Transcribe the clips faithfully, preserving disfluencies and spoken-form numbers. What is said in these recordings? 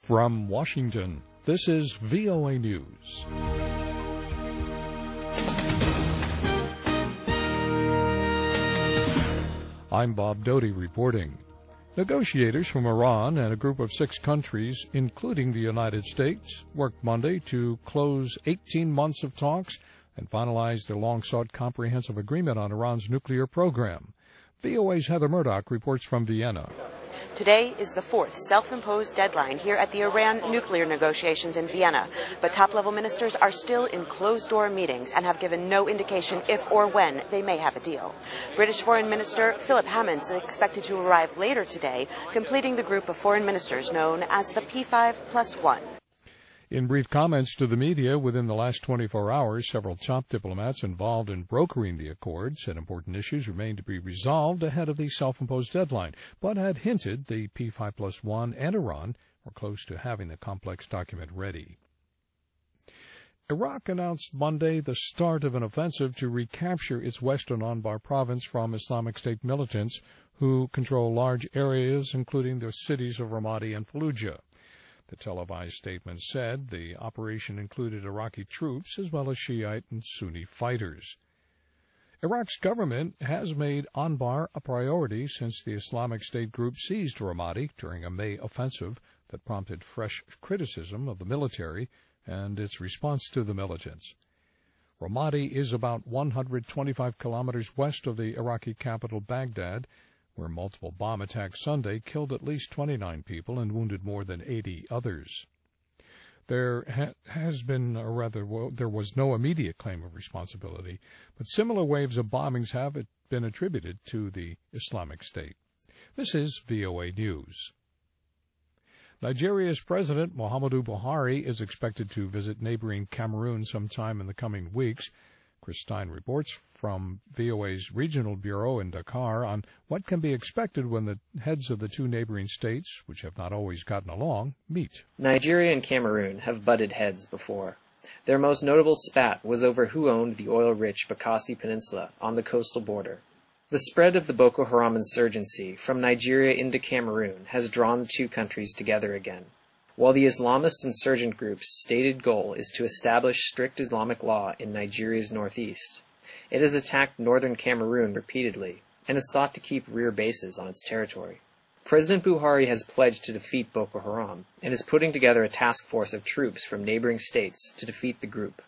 From Washington, this is V O A News. I'm Bob Doty reporting. Negotiators from Iran and a group of six countries, including the United States, worked Monday to close eighteen months of talks and finalize their long-sought comprehensive agreement on Iran's nuclear program. V O A's Heather Murdoch reports from Vienna. Today is the fourth self-imposed deadline here at the Iran nuclear negotiations in Vienna, but top-level ministers are still in closed-door meetings and have given no indication if or when they may have a deal. British Foreign Minister Philip Hammond is expected to arrive later today, completing the group of foreign ministers known as the P five plus one. In brief comments to the media within the last twenty-four hours, several top diplomats involved in brokering the accord said important issues remain to be resolved ahead of the self-imposed deadline, but had hinted the P five plus one and Iran were close to having the complex document ready. Iraq announced Monday the start of an offensive to recapture its western Anbar province from Islamic State militants who control large areas, including the cities of Ramadi and Fallujah. The televised statement said the operation included Iraqi troops as well as Shiite and Sunni fighters. Iraq's government has made Anbar a priority since the Islamic State group seized Ramadi during a May offensive that prompted fresh criticism of the military and its response to the militants. Ramadi is about one hundred twenty-five kilometers west of the Iraqi capital Baghdad, where multiple bomb attacks Sunday killed at least twenty-nine people and wounded more than eighty others. There ha- has been, or rather, well, there was no immediate claim of responsibility, but similar waves of bombings have been attributed to the Islamic State. This is V O A News. Nigeria's President Muhammadu Buhari is expected to visit neighboring Cameroon sometime in the coming weeks. Chris Stein reports from V O A's regional bureau in Dakar on what can be expected when the heads of the two neighboring states, which have not always gotten along, meet. Nigeria and Cameroon have butted heads before. Their most notable spat was over who owned the oil-rich Bakassi Peninsula on the coastal border. The spread of the Boko Haram insurgency from Nigeria into Cameroon has drawn the two countries together again. While the Islamist insurgent group's stated goal is to establish strict Islamic law in Nigeria's northeast, it has attacked northern Cameroon repeatedly and is thought to keep rear bases on its territory. President Buhari has pledged to defeat Boko Haram and is putting together a task force of troops from neighboring states to defeat the group.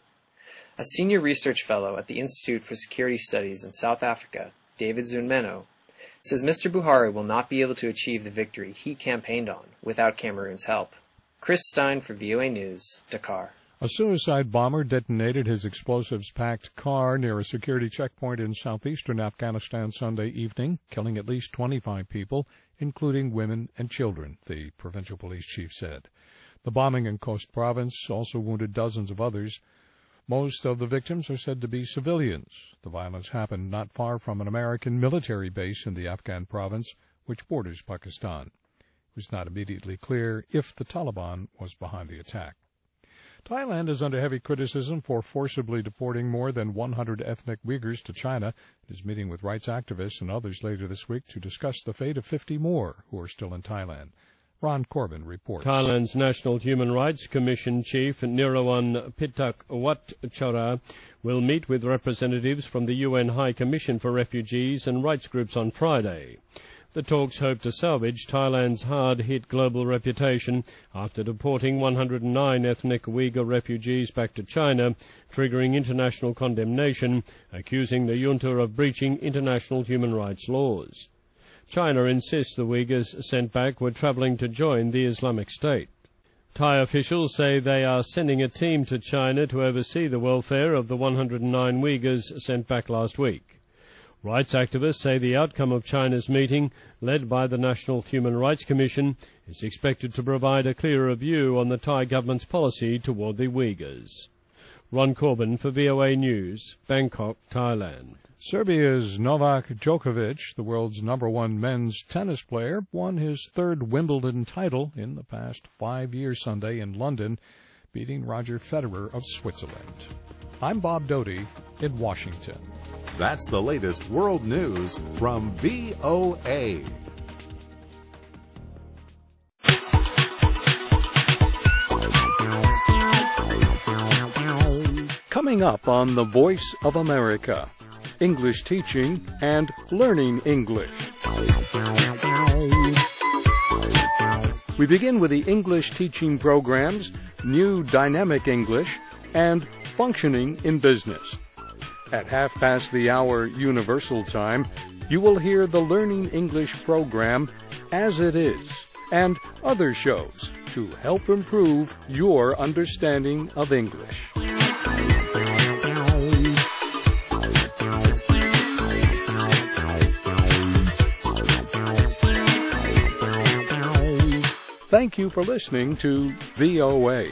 A senior research fellow at the Institute for Security Studies in South Africa, David Zunmeno, says Mister Buhari will not be able to achieve the victory he campaigned on without Cameroon's help. Chris Stein for V O A News, Dakar. A suicide bomber detonated his explosives-packed car near a security checkpoint in southeastern Afghanistan Sunday evening, killing at least twenty-five people, including women and children, the provincial police chief said. The bombing in Khost province also wounded dozens of others. Most of the victims are said to be civilians. The violence happened not far from an American military base in the Afghan province, which borders Pakistan. It was not immediately clear if the Taliban was behind the attack. Thailand is under heavy criticism for forcibly deporting more than one hundred ethnic Uyghurs to China. It is meeting with rights activists and others later this week to discuss the fate of fifty more who are still in Thailand. Ron Corbin reports. Thailand's National Human Rights Commission Chief Nirawan Pithakwatchara will meet with representatives from the U N High Commission for Refugees and rights groups on Friday. The talks hope to salvage Thailand's hard-hit global reputation after deporting one hundred nine ethnic Uyghur refugees back to China, triggering international condemnation, accusing the junta of breaching international human rights laws. China insists the Uyghurs sent back were travelling to join the Islamic State. Thai officials say they are sending a team to China to oversee the welfare of the one hundred nine Uyghurs sent back last week. Rights activists say the outcome of China's meeting, led by the National Human Rights Commission, is expected to provide a clearer view on the Thai government's policy toward the Uyghurs. Ron Corbin for V O A News, Bangkok, Thailand. Serbia's Novak Djokovic, the world's number one men's tennis player, won his third Wimbledon title in the past five years Sunday in London, beating Roger Federer of Switzerland. I'm Bob Doty in Washington. That's the latest world news from V O A. Coming up on The Voice of America, English teaching and learning English. We begin with the English teaching programs, New Dynamic English, and Functioning in Business. At half past the hour Universal Time, you will hear the Learning English program, As It Is, and other shows to help improve your understanding of English. Thank you for listening to V O A.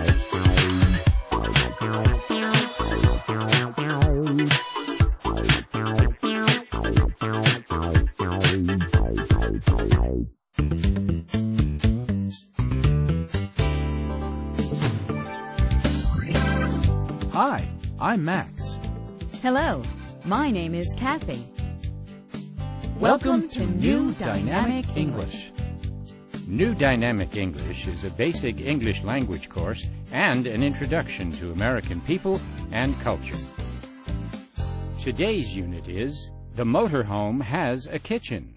Hi, I'm Max. Hello, my name is Kathy. Welcome to New Dynamic English. New Dynamic English is a basic English language course and an introduction to American people and culture. Today's unit is The Motorhome Has a Kitchen.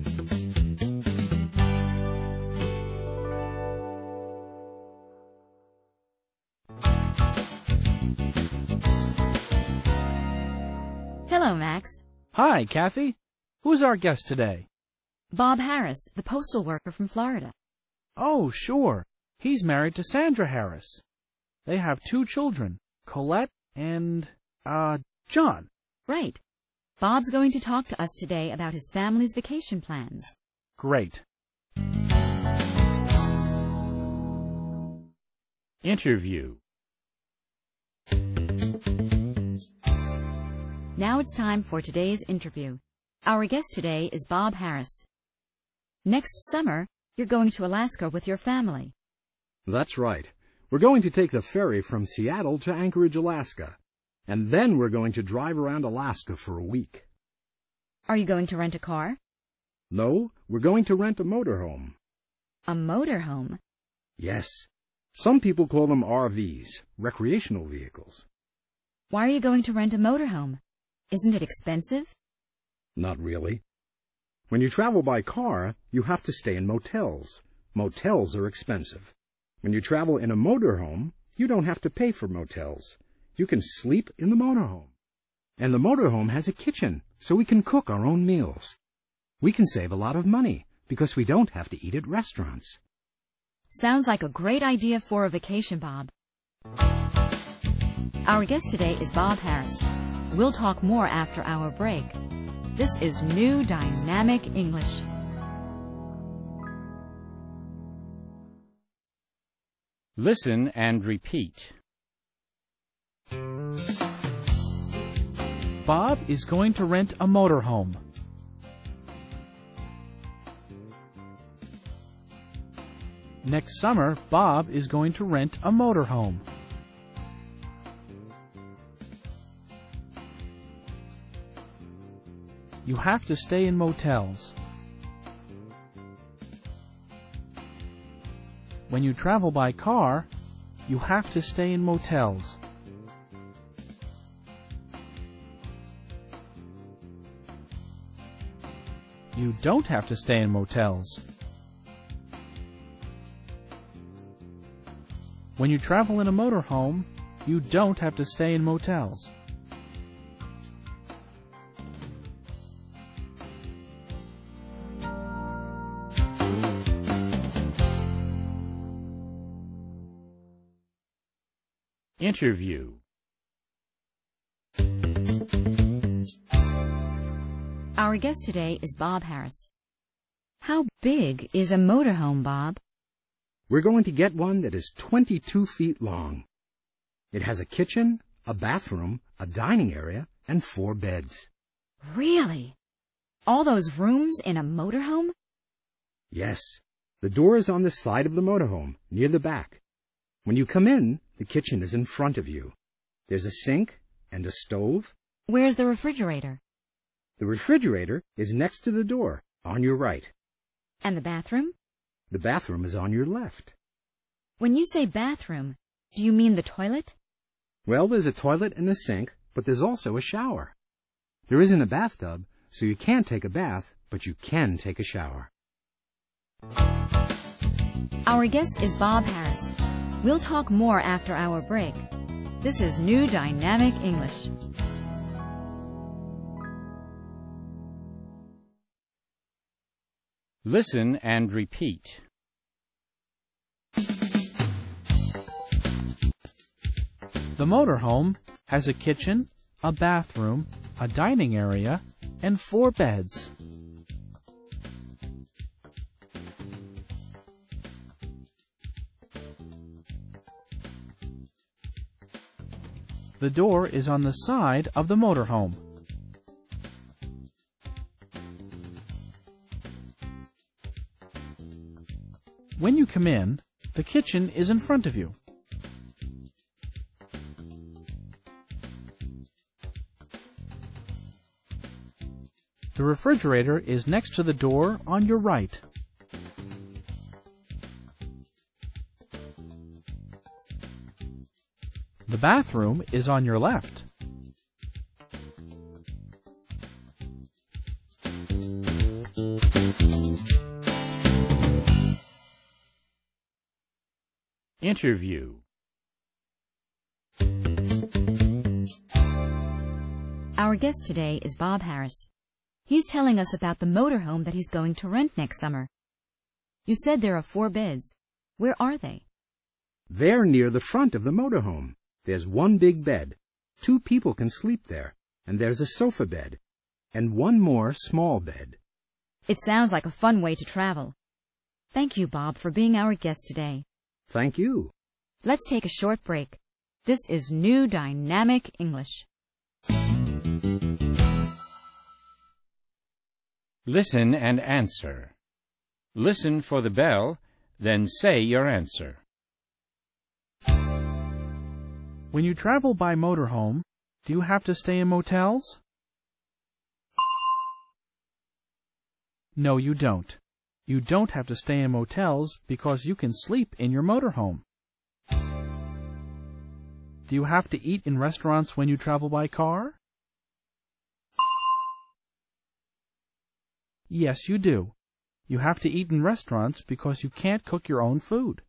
Hello, Max. Hi, Kathy. Who's our guest today? Bob Harris, the postal worker from Florida. Oh, sure. He's married to Sandra Harris. They have two children, Colette and, uh, John. Right. Bob's going to talk to us today about his family's vacation plans. Great. Interview. Now it's time for today's interview. Our guest today is Bob Harris. Next summer, you're going to Alaska with your family. That's right. We're going to take the ferry from Seattle to Anchorage, Alaska. And then we're going to drive around Alaska for a week. Are you going to rent a car? No, we're going to rent a motorhome. A motorhome? Yes. Some people call them R Vs, recreational vehicles. Why are you going to rent a motorhome? Isn't it expensive? Not really. When you travel by car, you have to stay in motels. Motels are expensive. When you travel in a motorhome, you don't have to pay for motels. You can sleep in the motorhome. And the motorhome has a kitchen, so we can cook our own meals. We can save a lot of money, because we don't have to eat at restaurants. Sounds like a great idea for a vacation, Bob. Our guest today is Bob Harris. We'll talk more after our break. This is New Dynamic English. Listen and repeat. Bob is going to rent a motorhome. Next summer, Bob is going to rent a motorhome. You have to stay in motels. When you travel by car, you have to stay in motels. You don't have to stay in motels. When you travel in a motorhome, you don't have to stay in motels. Interview. Our guest today is Bob Harris. How big is a motorhome, Bob? We're going to get one that is twenty-two feet long. It has a kitchen, a bathroom, a dining area, and four beds. Really? All those rooms in a motorhome? Yes. The door is on the side of the motorhome, near the back. When you come in, the kitchen is in front of you. There's a sink and a stove. Where's the refrigerator? The refrigerator is next to the door, on your right. And the bathroom? The bathroom is on your left. When you say bathroom, do you mean the toilet? Well, there's a toilet and a sink, but there's also a shower. There isn't a bathtub, so you can't take a bath, but you can take a shower. Our guest is Bob Harris. We'll talk more after our break. This is New Dynamic English. Listen and repeat. The motorhome has a kitchen, a bathroom, a dining area, and four beds. The door is on the side of the motorhome. When you come in, the kitchen is in front of you. The refrigerator is next to the door on your right. The bathroom is on your left. Interview. Our guest today is Bob Harris. He's telling us about the motorhome that he's going to rent next summer. You said there are four beds. Where are they? They're near the front of the motorhome. There's one big bed. Two people can sleep there. And there's a sofa bed. And one more small bed. It sounds like a fun way to travel. Thank you, Bob, for being our guest today. Thank you. Let's take a short break. This is New Dynamic English. Listen and answer. Listen for the bell, then say your answer. When you travel by motorhome, do you have to stay in motels? No, you don't. You don't have to stay in motels because you can sleep in your motorhome. Do you have to eat in restaurants when you travel by car? Yes, you do. You have to eat in restaurants because you can't cook your own food.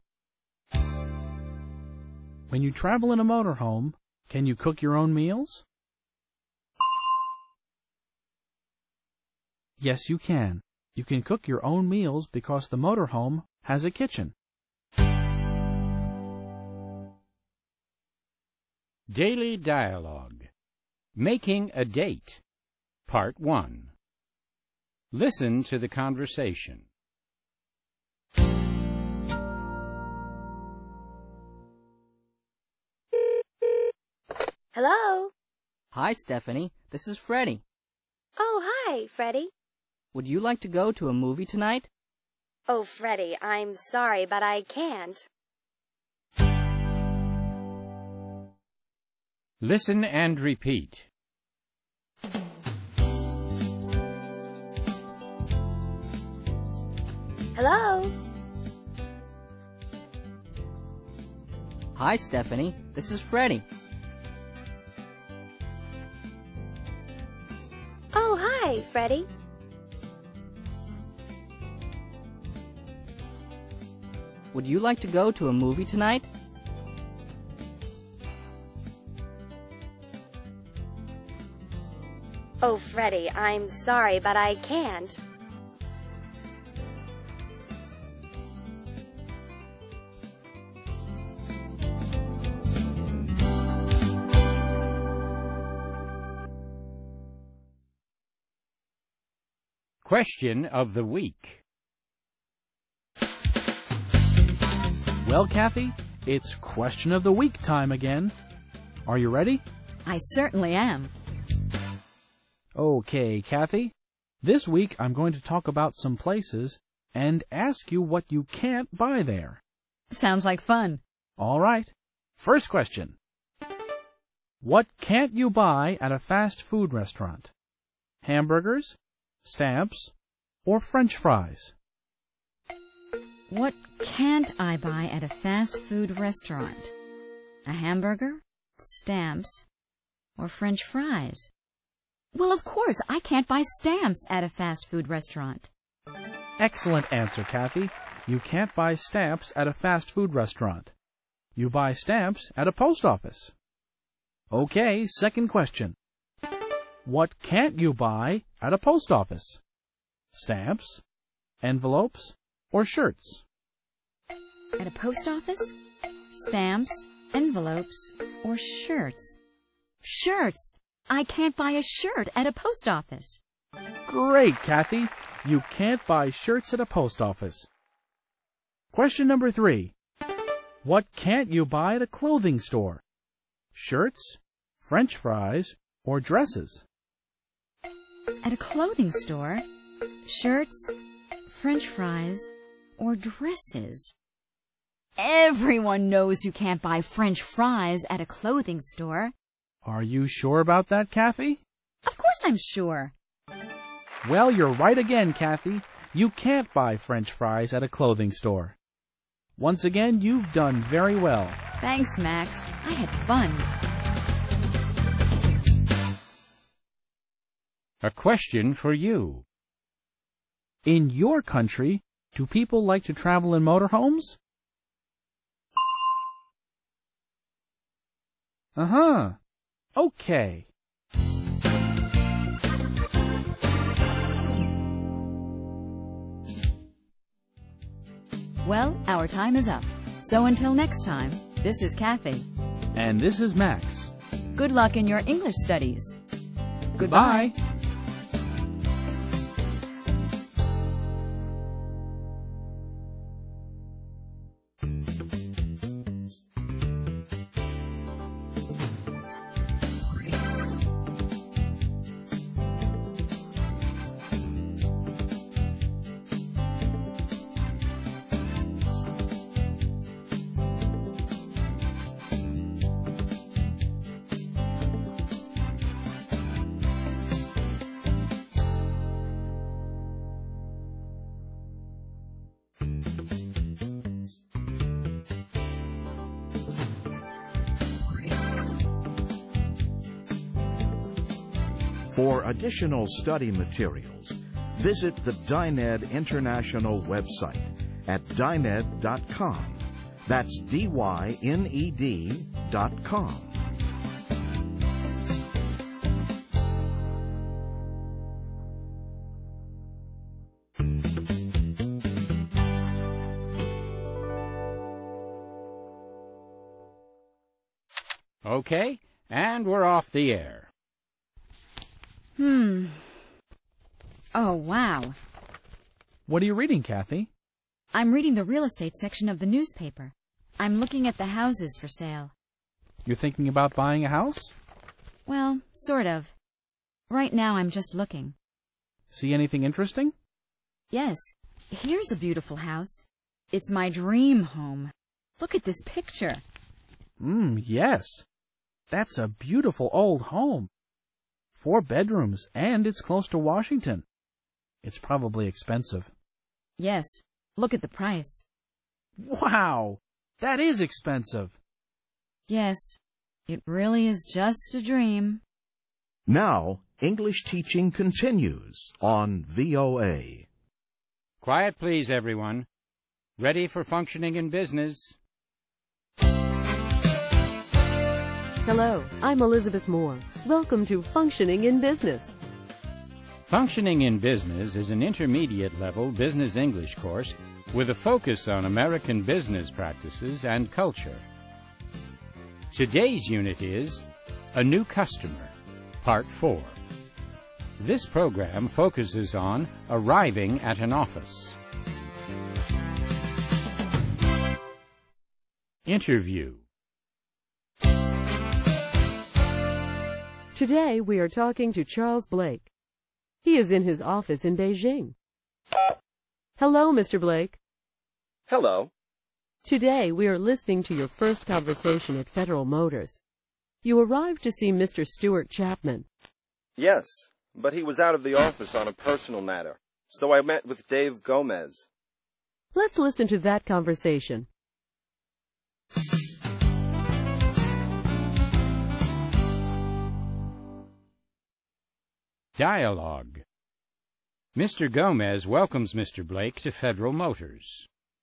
When you travel in a motorhome, can you cook your own meals? Yes, you can. You can cook your own meals because the motorhome has a kitchen. Daily Dialogue. Making a Date. Part one. Listen to the conversation. Hello? Hi, Stephanie. This is Freddie. Oh, hi, Freddie. Would you like to go to a movie tonight? Oh, Freddie, I'm sorry, but I can't. Listen and repeat. Hello? Hi, Stephanie. This is Freddie. Oh, hi, Freddie. Would you like to go to a movie tonight? Oh, Freddie, I'm sorry, but I can't. Question of the Week. Well, Kathy, it's Question of the Week time again. Are you ready? I certainly am. Okay, Kathy. This week I'm going to talk about some places and ask you what you can't buy there. Sounds like fun. All right. First question. What can't you buy at a fast food restaurant? Hamburgers, stamps, or French fries? What can't I buy at a fast food restaurant? A hamburger, stamps, or French fries. Well, of course, I can't buy stamps at a fast food restaurant. Excellent answer, Kathy. You can't buy stamps at a fast food restaurant. You buy stamps at a post office. Okay, second question. What can't you buy at a post office? Stamps, envelopes, or shirts? At a post office? Stamps, envelopes, or shirts? Shirts! I can't buy a shirt at a post office. Great, Kathy. You can't buy shirts at a post office. Question number three. What can't you buy at a clothing store? Shirts, French fries, or dresses? At a clothing store? Shirts, French fries, or dresses? Everyone knows you can't buy French fries at a clothing store. Are you sure about that, Kathy? Of course I'm sure. Well, you're right again, Kathy. You can't buy French fries at a clothing store. Once again, you've done very well. Thanks, Max. I had fun. A question for you. In your country, do people like to travel in motorhomes? Uh-huh. Okay. Well, our time is up. So until next time, this is Kathy. And this is Max. Good luck in your English studies. Goodbye. For additional study materials, visit the Dyned International website at dyned dot com. That's D Y N E D dot com. Okay, and we're off the air. Hmm. Oh, wow. What are you reading, Kathy? I'm reading the real estate section of the newspaper. I'm looking at the houses for sale. You're thinking about buying a house? Well, sort of. Right now I'm just looking. See anything interesting? Yes. Here's a beautiful house. It's my dream home. Look at this picture. Hmm, yes. That's a beautiful old home. Four bedrooms, and it's close to Washington. It's probably expensive. Yes. Look at the price. Wow! That is expensive. Yes. It really is just a dream. Now, English teaching continues on V O A. Quiet, please, everyone. Ready for functioning in business. Hello, I'm Elizabeth Moore. Welcome to Functioning in Business. Functioning in Business is an intermediate-level business English course with a focus on American business practices and culture. Today's unit is A New Customer, Part four. This program focuses on arriving at an office. Interview. Today we are talking to Charles Blake. He is in his office in Beijing. Hello, Mister Blake. Hello. Today we are listening to your first conversation at Federal Motors. You arrived to see Mister Stuart Chapman. Yes, but he was out of the office on a personal matter, so I met with Dave Gomez. Let's listen to that conversation. Dialogue. Mister Gomez welcomes Mister Blake to Federal Motors.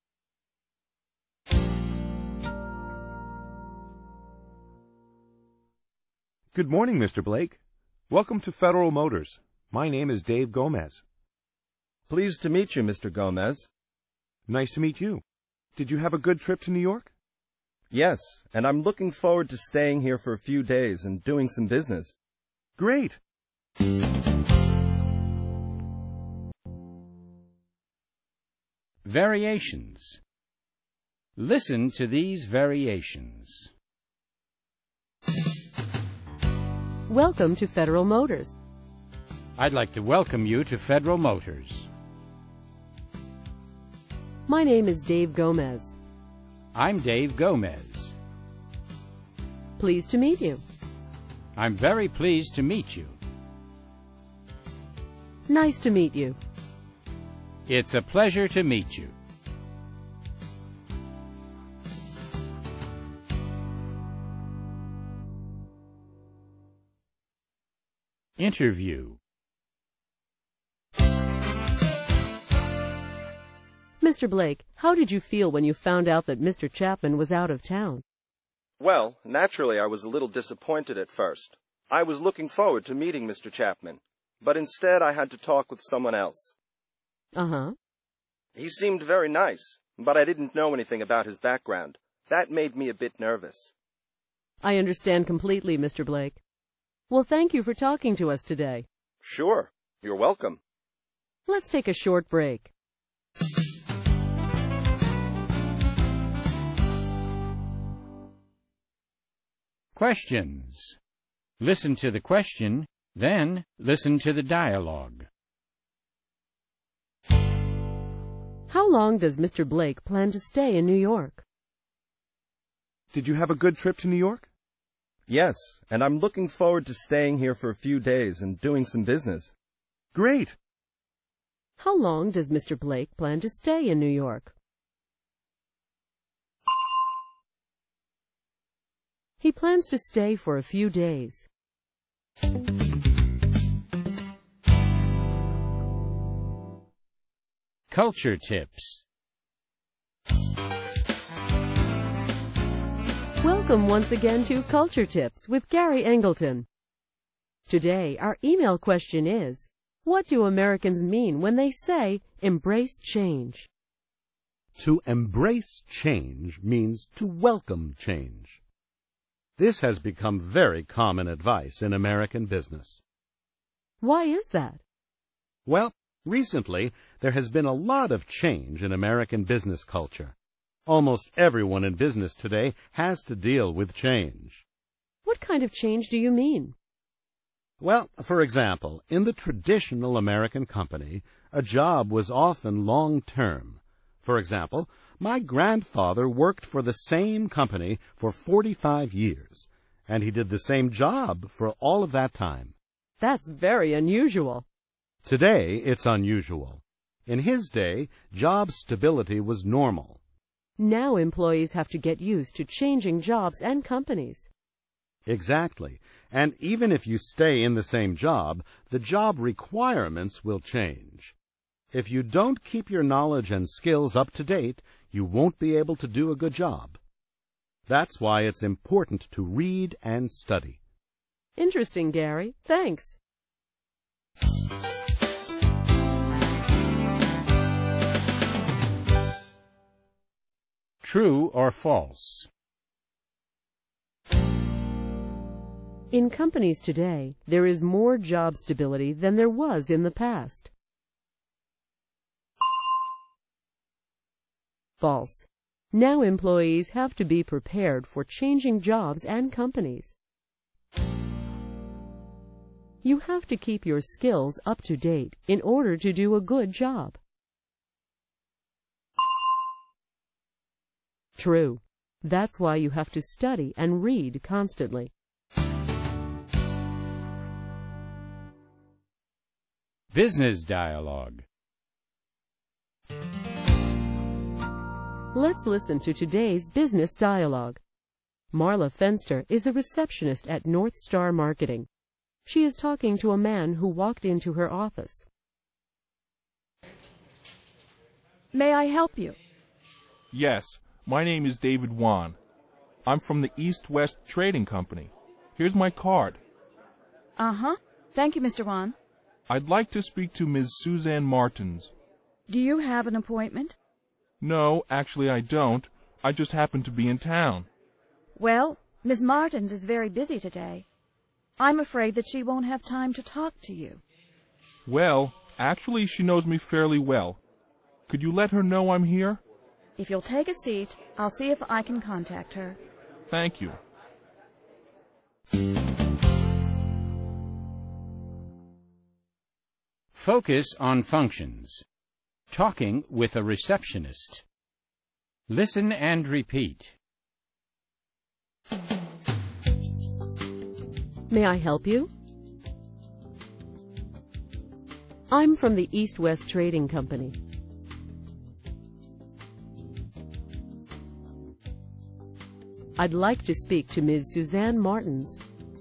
Good morning, Mister Blake. Welcome to Federal Motors. My name is Dave Gomez. Pleased to meet you, Mister Gomez. Nice to meet you. Did you have a good trip to New York? Yes, and I'm looking forward to staying here for a few days and doing some business. Great. Variations. Listen to these variations. Welcome to Federal Motors. I'd like to welcome you to Federal Motors. My name is Dave Gomez. I'm Dave Gomez. Pleased to meet you. I'm very pleased to meet you. Nice to meet you. It's a pleasure to meet you. Interview. Mister Blake, how did you feel when you found out that Mister Chapman was out of town? Well, naturally I was a little disappointed at first. I was looking forward to meeting Mister Chapman, but instead I had to talk with someone else. Uh-huh. He seemed very nice, but I didn't know anything about his background. That made me a bit nervous. I understand completely, Mister Blake. Well, thank you for talking to us today. Sure. You're welcome. Let's take a short break. Questions. Listen to the question, then listen to the dialogue. How long does Mister Blake plan to stay in New York? Did you have a good trip to New York? Yes, and I'm looking forward to staying here for a few days and doing some business. Great. How long does Mister Blake plan to stay in New York? He plans to stay for a few days. Culture tips. Welcome once again to Culture Tips with Gary Engleton. Today, our email question is, what do Americans mean when they say, embrace change? To embrace change means to welcome change. This has become very common advice in American business. Why is that? Well, recently, there has been a lot of change in American business culture. Almost everyone in business today has to deal with change. What kind of change do you mean? Well, for example, in the traditional American company, a job was often long-term. For example, my grandfather worked for the same company for forty-five years, and he did the same job for all of that time. That's very unusual. Today, it's unusual. In his day, job stability was normal. Now employees have to get used to changing jobs and companies. Exactly. And even if you stay in the same job, the job requirements will change. If you don't keep your knowledge and skills up to date, you won't be able to do a good job. That's why it's important to read and study. Interesting, Gary. Thanks. True or false? In companies today, there is more job stability than there was in the past. False. Now employees have to be prepared for changing jobs and companies. You have to keep your skills up to date in order to do a good job. True. That's why you have to study and read constantly. Business dialogue. Let's listen to today's business dialogue. Marla Fenster is a receptionist at North Star Marketing. She is talking to a man who walked into her office. May I help you? Yes, my name is David Wan. I'm from the East-West Trading Company. Here's my card. Uh-huh. Thank you, Mister Wan. I'd like to speak to Miz Suzanne Martins. Do you have an appointment? No, actually I don't. I just happen to be in town. Well, Miss Martins is very busy today. I'm afraid that she won't have time to talk to you. Well, actually she knows me fairly well. Could you let her know I'm here? If you'll take a seat, I'll see if I can contact her. Thank you. Focus on functions. Talking with a receptionist. Listen and repeat. May I help you? I'm from the East-West Trading Company. I'd like to speak to Miz Suzanne Martins.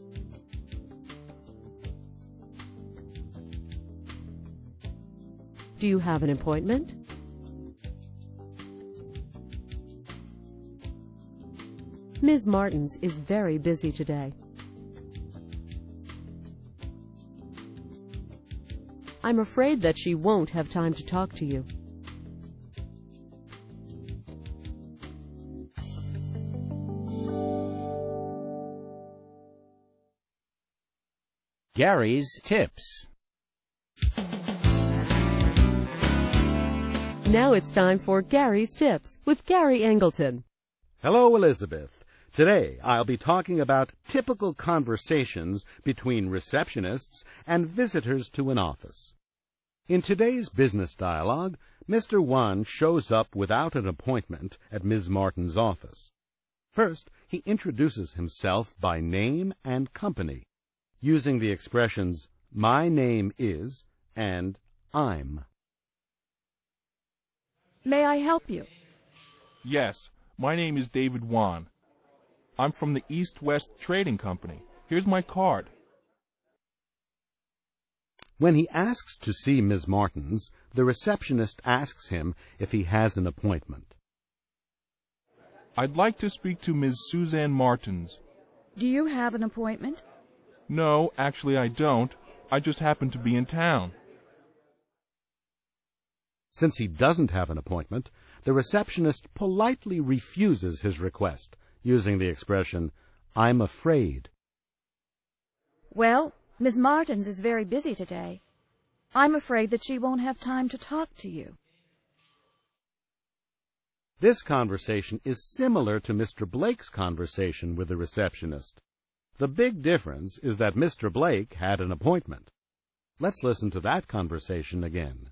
Do you have an appointment? Miz Martins is very busy today. I'm afraid that she won't have time to talk to you. Gary's Tips. Now it's time for Gary's Tips with Gary Angleton. Hello, Elizabeth. Today I'll be talking about typical conversations between receptionists and visitors to an office. In today's business dialogue, Mister Wan shows up without an appointment at Miz Martin's office. First, he introduces himself by name and company, using the expressions, "My name is," and "I'm." May I help you? Yes, my name is David Wan. I'm from the East-West Trading Company. Here's my card. When he asks to see Miz Martins, the receptionist asks him if he has an appointment. I'd like to speak to Miz Suzanne Martins. Do you have an appointment? No, actually I don't. I just happen to be in town. Since he doesn't have an appointment, the receptionist politely refuses his request, using the expression, "I'm afraid." Well, Miss Martins is very busy today. I'm afraid that she won't have time to talk to you. This conversation is similar to Mister Blake's conversation with the receptionist. The big difference is that Mister Blake had an appointment. Let's listen to that conversation again.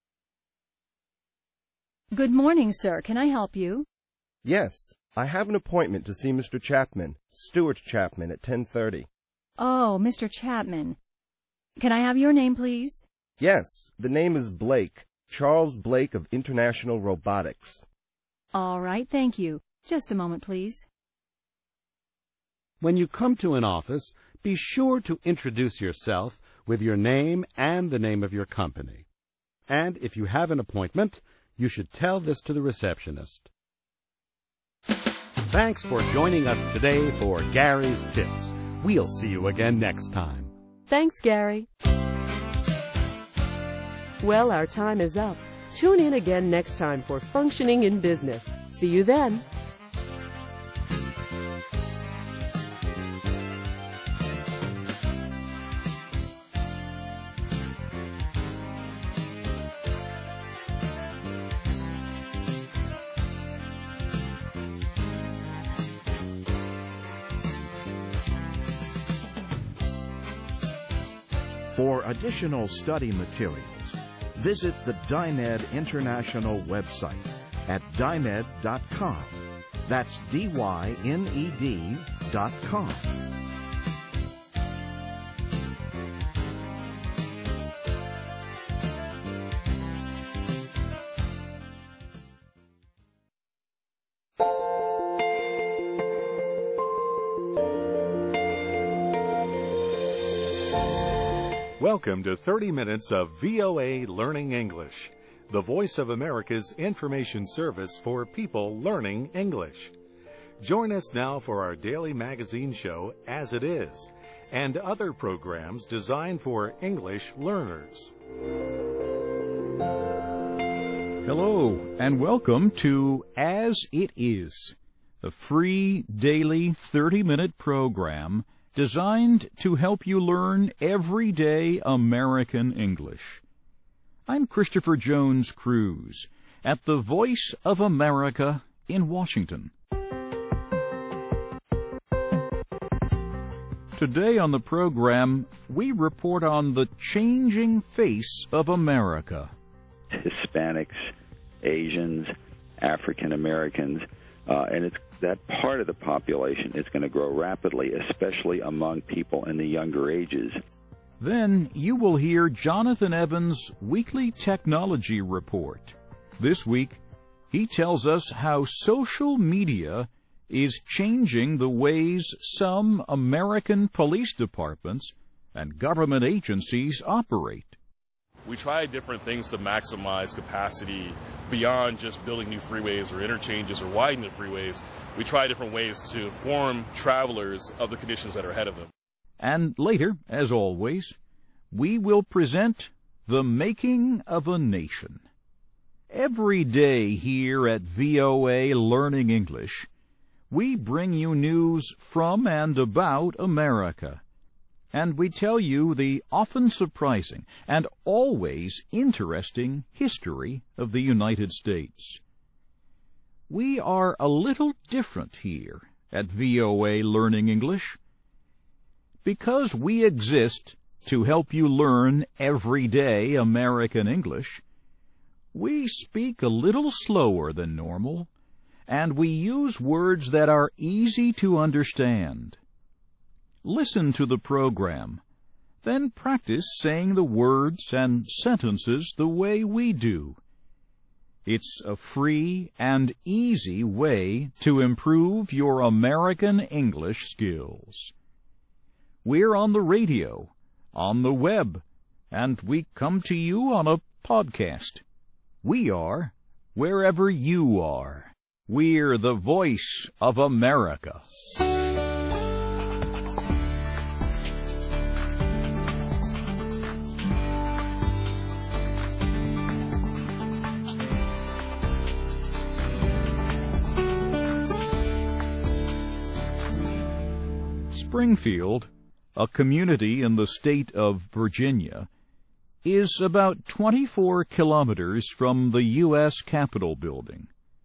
Good morning, sir. Can I help you? Yes, I have an appointment to see Mister Chapman, Stuart Chapman, at ten thirty. Oh, Mister Chapman. Can I have your name, please? Yes, the name is Blake, Charles Blake of International Robotics. All right, thank you. Just a moment, please. When you come to an office, be sure to introduce yourself with your name and the name of your company. And if you have an appointment, you should tell this to the receptionist. Thanks for joining us today for Gary's Tips. We'll see you again next time. Thanks, Gary. Well, our time is up. Tune in again next time for Functioning in Business. See you then. For additional study materials, visit the Dyned International website at dyned dot com. That's D Y N E D dot com. Welcome to thirty minutes of V O A Learning English, the voice of America's information service for people learning English. Join us now for our daily magazine show, As It Is, and other programs designed for English learners. Hello, and welcome to As It Is, a free daily thirty-minute program designed to help you learn everyday American English. I'm Christopher Jones Cruz at the Voice of America in Washington. Today on the program, we report on the changing face of America. Hispanics, Asians, African Americans, uh, and it's that part of the population is going to grow rapidly, especially among people in the younger ages. Then you will hear Jonathan Evans' weekly technology report. This week, he tells us how social media is changing the ways some American police departments and government agencies operate. We try different things to maximize capacity beyond just building new freeways or interchanges or widening the freeways. We try different ways to inform travelers of the conditions that are ahead of them. And later, as always, we will present the making of a nation. Every day here at V O A Learning English, we bring you news from and about America. And we tell you the often surprising and always interesting history of the United States. We are a little different here at V O A Learning English. Because we exist to help you learn everyday American English, we speak a little slower than normal, and we use words that are easy to understand. Listen to the program, then practice saying the words and sentences the way we do. It's a free and easy way to improve your American English skills. We're on the radio, on the web, and we come to you on a podcast. We are wherever you are. We're the voice of America. Springfield, a community in the state of Virginia, is about twenty-four kilometers from the U S Capitol building.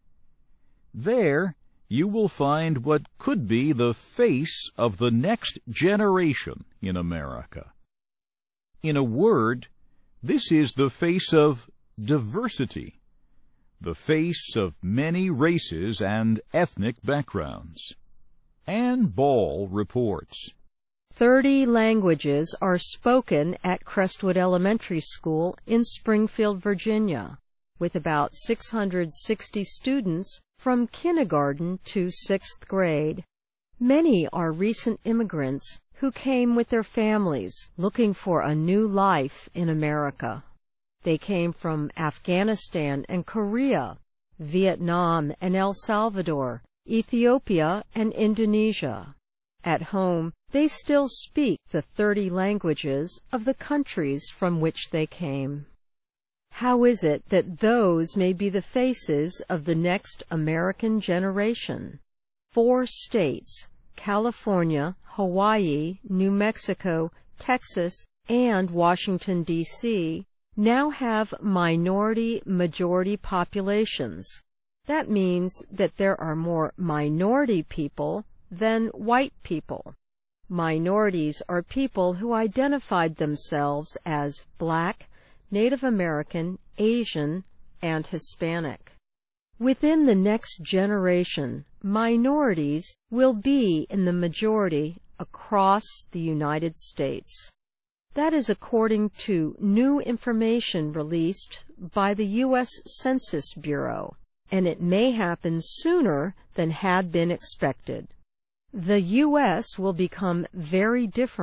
There, you will find what could be the face of the next generation in America. In a word, this is the face of diversity, the face of many races and ethnic backgrounds. Ann Ball reports. Thirty languages are spoken at Crestwood Elementary School in Springfield, Virginia, with about six hundred sixty students from kindergarten to sixth grade. Many are recent immigrants who came with their families looking for a new life in America. They came from Afghanistan and Korea, Vietnam and El Salvador, Ethiopia and Indonesia. At home, they still speak the thirty languages of the countries from which they came. How is it that those may be the faces of the next American generation? Four states, California, Hawaii, New Mexico, Texas, and Washington, D C, now have minority-majority populations. That means that there are more minority people than white people. Minorities are people who identified themselves as Black, Native American, Asian, and Hispanic. Within the next generation, minorities will be in the majority across the United States. That is according to new information released by the U S Census Bureau, and it may happen sooner than had been expected. The U S will become very different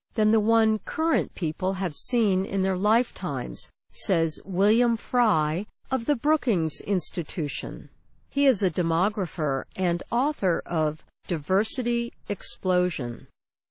than the one current people have seen in their lifetimes, says William Fry of the Brookings Institution. He is a demographer and author of Diversity Explosion.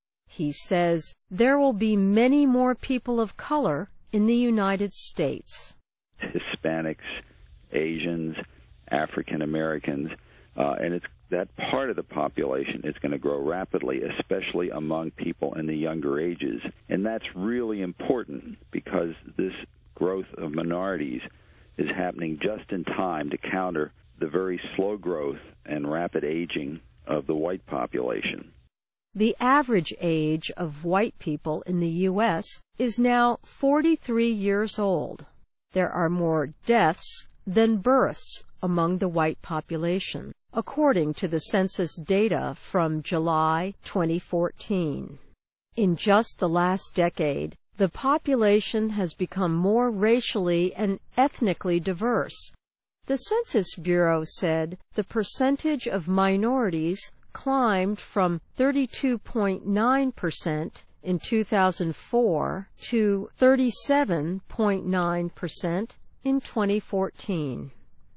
He says there will be many more people of color in the United States. Hispanics, Asians, African Americans, uh, and it's that part of the population is going to grow rapidly, especially among people in the younger ages. And that's really important because this growth of minorities is happening just in time to counter the very slow growth and rapid aging of the white population. The average age of white people in the U S is now forty-three years old. There are more deaths than births among the white population, according to the census data from July twenty fourteen. In just the last decade, the population has become more racially and ethnically diverse. The Census Bureau said the percentage of minorities climbed from thirty-two point nine percent in two thousand four to thirty-seven point nine percent in twenty fourteen.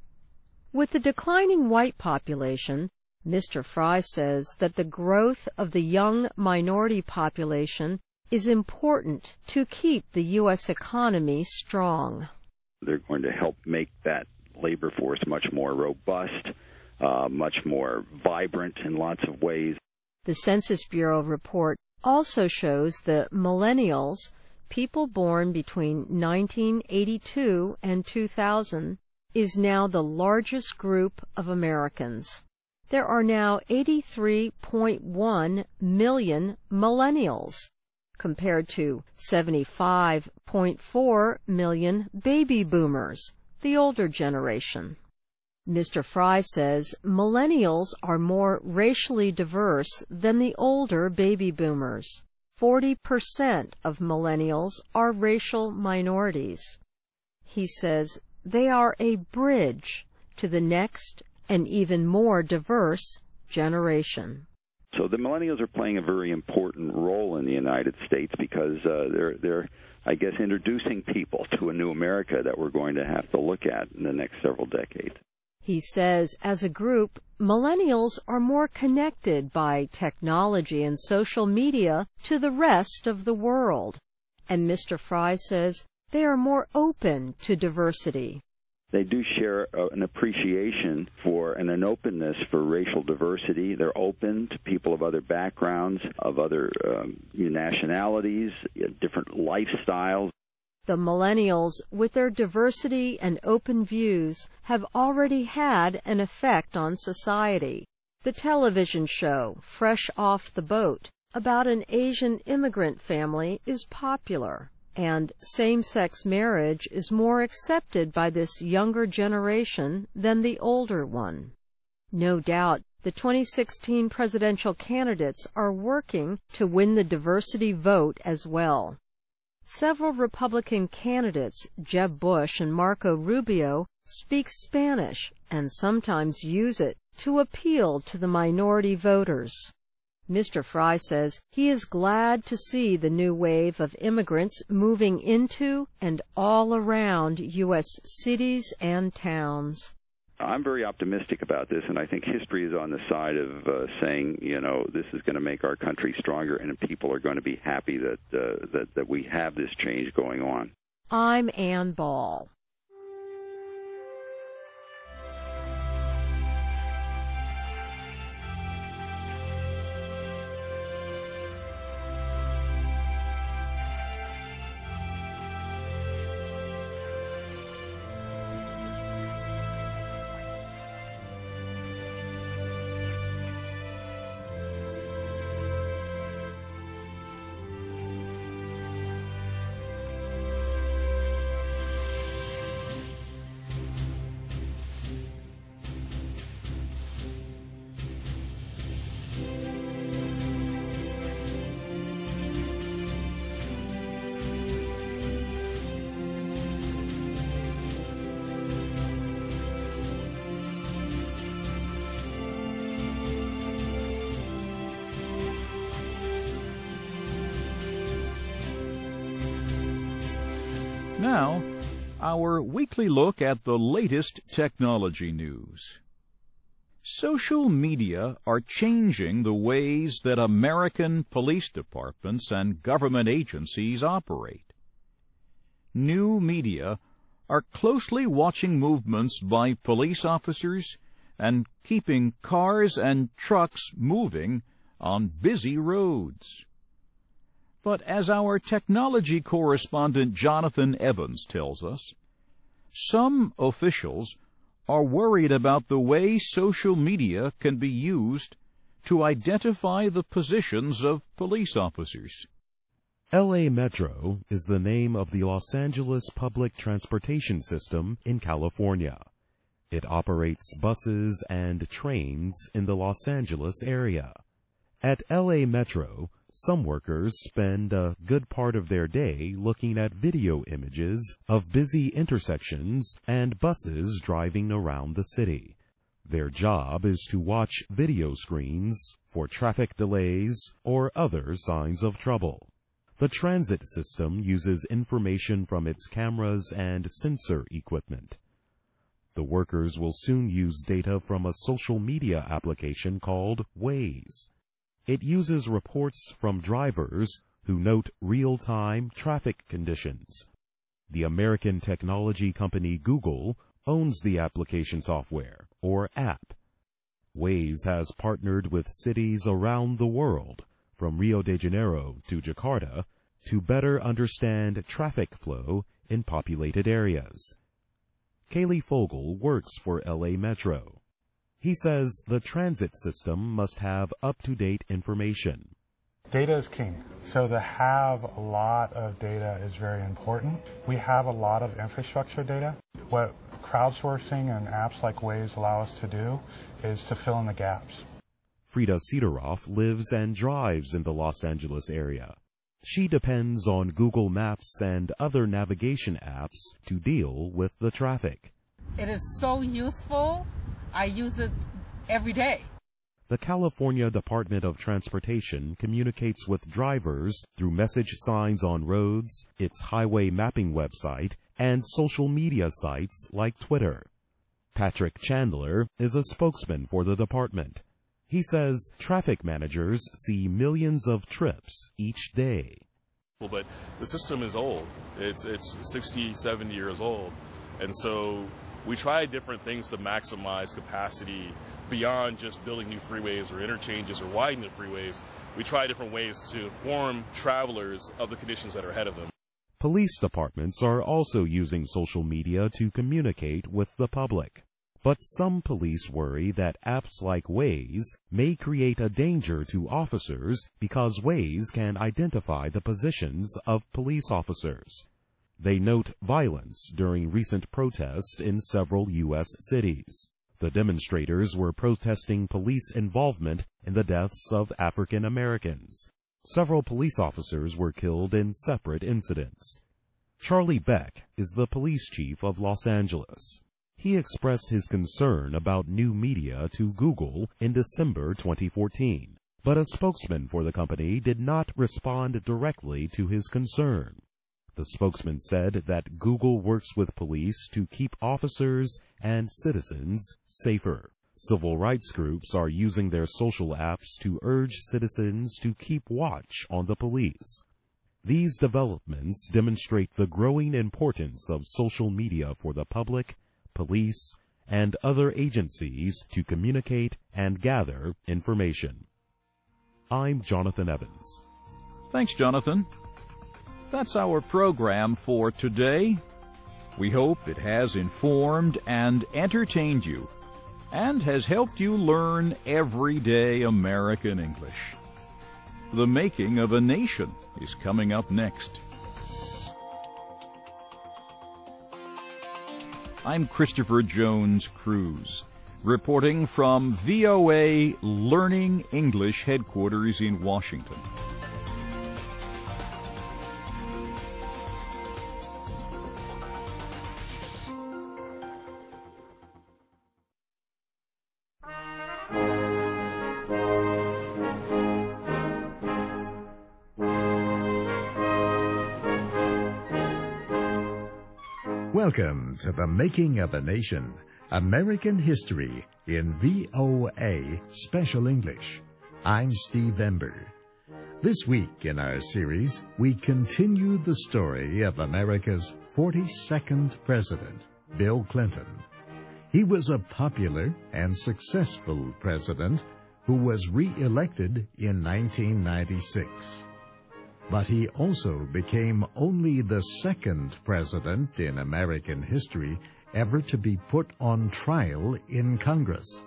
With the declining white population, Mister Fry says that the growth of the young minority population is important to keep the U S economy strong. They're going to help make that labor force much more robust, uh, much more vibrant in lots of ways. The Census Bureau report also shows the millennials, people born between nineteen eighty-two and two thousand, is now the largest group of Americans. There are now eighty-three point one million millennials, compared to seventy-five point four million baby boomers, the older generation. Mister Fry says millennials are more racially diverse than the older baby boomers. Forty percent of millennials are racial minorities. He says they are a bridge to the next and even more diverse generation. So the millennials are playing a very important role in the United States because uh, they're, they're, I guess, introducing people to a new America that we're going to have to look at in the next several decades. He says, as a group, millennials are more connected by technology and social media to the rest of the world. And Mister Fry says they are more open to diversity. They do share uh, an appreciation for and an openness for racial diversity. They're open to people of other backgrounds, of other um, nationalities, different lifestyles. The millennials, with their diversity and open views, have already had an effect on society. The television show, Fresh Off the Boat, about an Asian immigrant family is popular, and same-sex marriage is more accepted by this younger generation than the older one. No doubt, the twenty sixteen presidential candidates are working to win the diversity vote as well. Several Republican candidates, Jeb Bush and Marco Rubio, speak Spanish and sometimes use it to appeal to the minority voters. Mister Fry says he is glad to see the new wave of immigrants moving into and all around U S cities and towns. I'm very optimistic about this, and I think history is on the side of uh, saying, you know, this is going to make our country stronger, and people are going to be happy that, uh, that, that we have this change going on. I'm Ann Ball. now, our weekly look at the latest technology news. Social media are changing the ways that American police departments and government agencies operate. New media are closely watching movements by police officers and keeping cars and trucks moving on busy roads. But as our technology correspondent Jonathan Evans tells us, some officials are worried about the way social media can be used to identify the positions of police officers. L A Metro is the name of the Los Angeles public transportation system in California. It operates buses and trains in the Los Angeles area. At L A Metro, some workers spend a good part of their day looking at video images of busy intersections and buses driving around the city. Their job is to watch video screens for traffic delays or other signs of trouble. The transit system uses information from its cameras and sensor equipment. The workers will soon use data from a social media application called Waze. It uses reports from drivers who note real-time traffic conditions. The American technology company Google owns the application software, or app. Waze has partnered with cities around the world, from Rio de Janeiro to Jakarta, to better understand traffic flow in populated areas. Kaylee Fogel works for L A Metro. He says the transit system must have up-to-date information. Data is king, so to have a lot of data is very important. We have a lot of infrastructure data. What crowdsourcing and apps like Waze allow us to do is to fill in the gaps. Frida Sideroff lives and drives in the Los Angeles area. She depends on Google Maps and other navigation apps to deal with the traffic. It is so useful. I use it every day. The California Department of Transportation communicates with drivers through message signs on roads, its highway mapping website, and social media sites like Twitter. Patrick Chandler is a spokesman for the department. He says traffic managers see millions of trips each day. But the system is old. It's, it's sixty, seventy years old. And so we try different things to maximize capacity beyond just building new freeways or interchanges or widening the freeways. We try different ways to inform travelers of the conditions that are ahead of them. Police departments are also using social media to communicate with the public. But some police worry that apps like Waze may create a danger to officers because Waze can identify the positions of police officers. They note violence during recent protests in several U S cities. The demonstrators were protesting police involvement in the deaths of African Americans. Several police officers were killed in separate incidents. Charlie Beck is the police chief of Los Angeles. He expressed his concern about new media to Google in December twenty fourteen, but a spokesman for the company did not respond directly to his concern. The spokesman said that Google works with police to keep officers and citizens safer. Civil rights groups are using their social apps to urge citizens to keep watch on the police. These developments demonstrate the growing importance of social media for the public, police, and other agencies to communicate and gather information. I'm Jonathan Evans. Thanks, Jonathan. That's our program for today. We hope it has informed and entertained you and has helped you learn everyday American English. The Making of a Nation is coming up next. I'm Christopher Jones Cruz, reporting from V O A Learning English headquarters in Washington. Welcome to The Making of a Nation, American History in V O A Special English. I'm Steve Ember. This week in our series, we continue the story of America's forty-second president, Bill Clinton. He was a popular and successful president who was re-elected in nineteen ninety-six. But he also became only the second president in American history ever to be put on trial in Congress.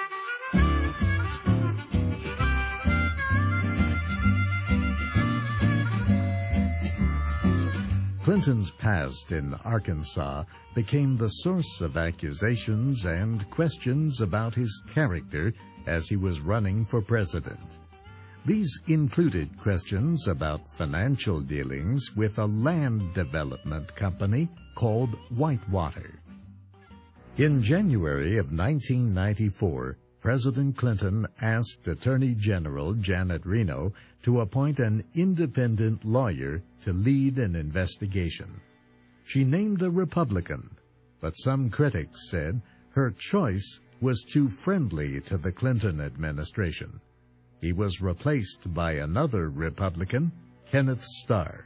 Clinton's past in Arkansas became the source of accusations and questions about his character as he was running for president. These included questions about financial dealings with a land development company called Whitewater. In January of nineteen ninety-four, President Clinton asked Attorney General Janet Reno to appoint an independent lawyer to lead an investigation. She named a Republican, but some critics said her choice was too friendly to the Clinton administration. He was replaced by another Republican, Kenneth Starr.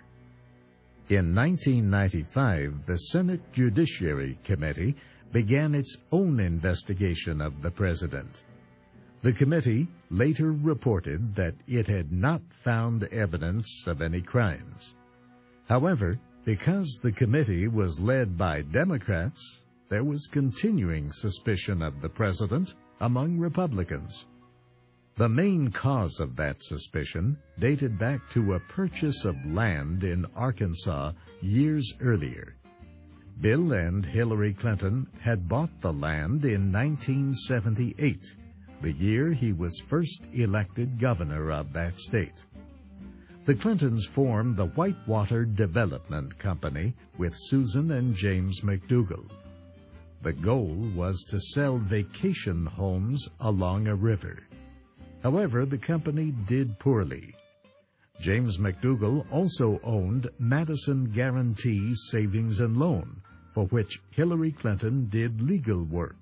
In nineteen ninety-five, the Senate Judiciary Committee began its own investigation of the president. The committee later reported that it had not found evidence of any crimes. However, because the committee was led by Democrats, there was continuing suspicion of the president among Republicans. The main cause of that suspicion dated back to a purchase of land in Arkansas years earlier. Bill and Hillary Clinton had bought the land in nineteen seventy-eight, the year he was first elected governor of that state. The Clintons formed the Whitewater Development Company with Susan and James McDougal. The goal was to sell vacation homes along a river. However, the company did poorly. James McDougal also owned Madison Guaranty Savings and Loan, for which Hillary Clinton did legal work.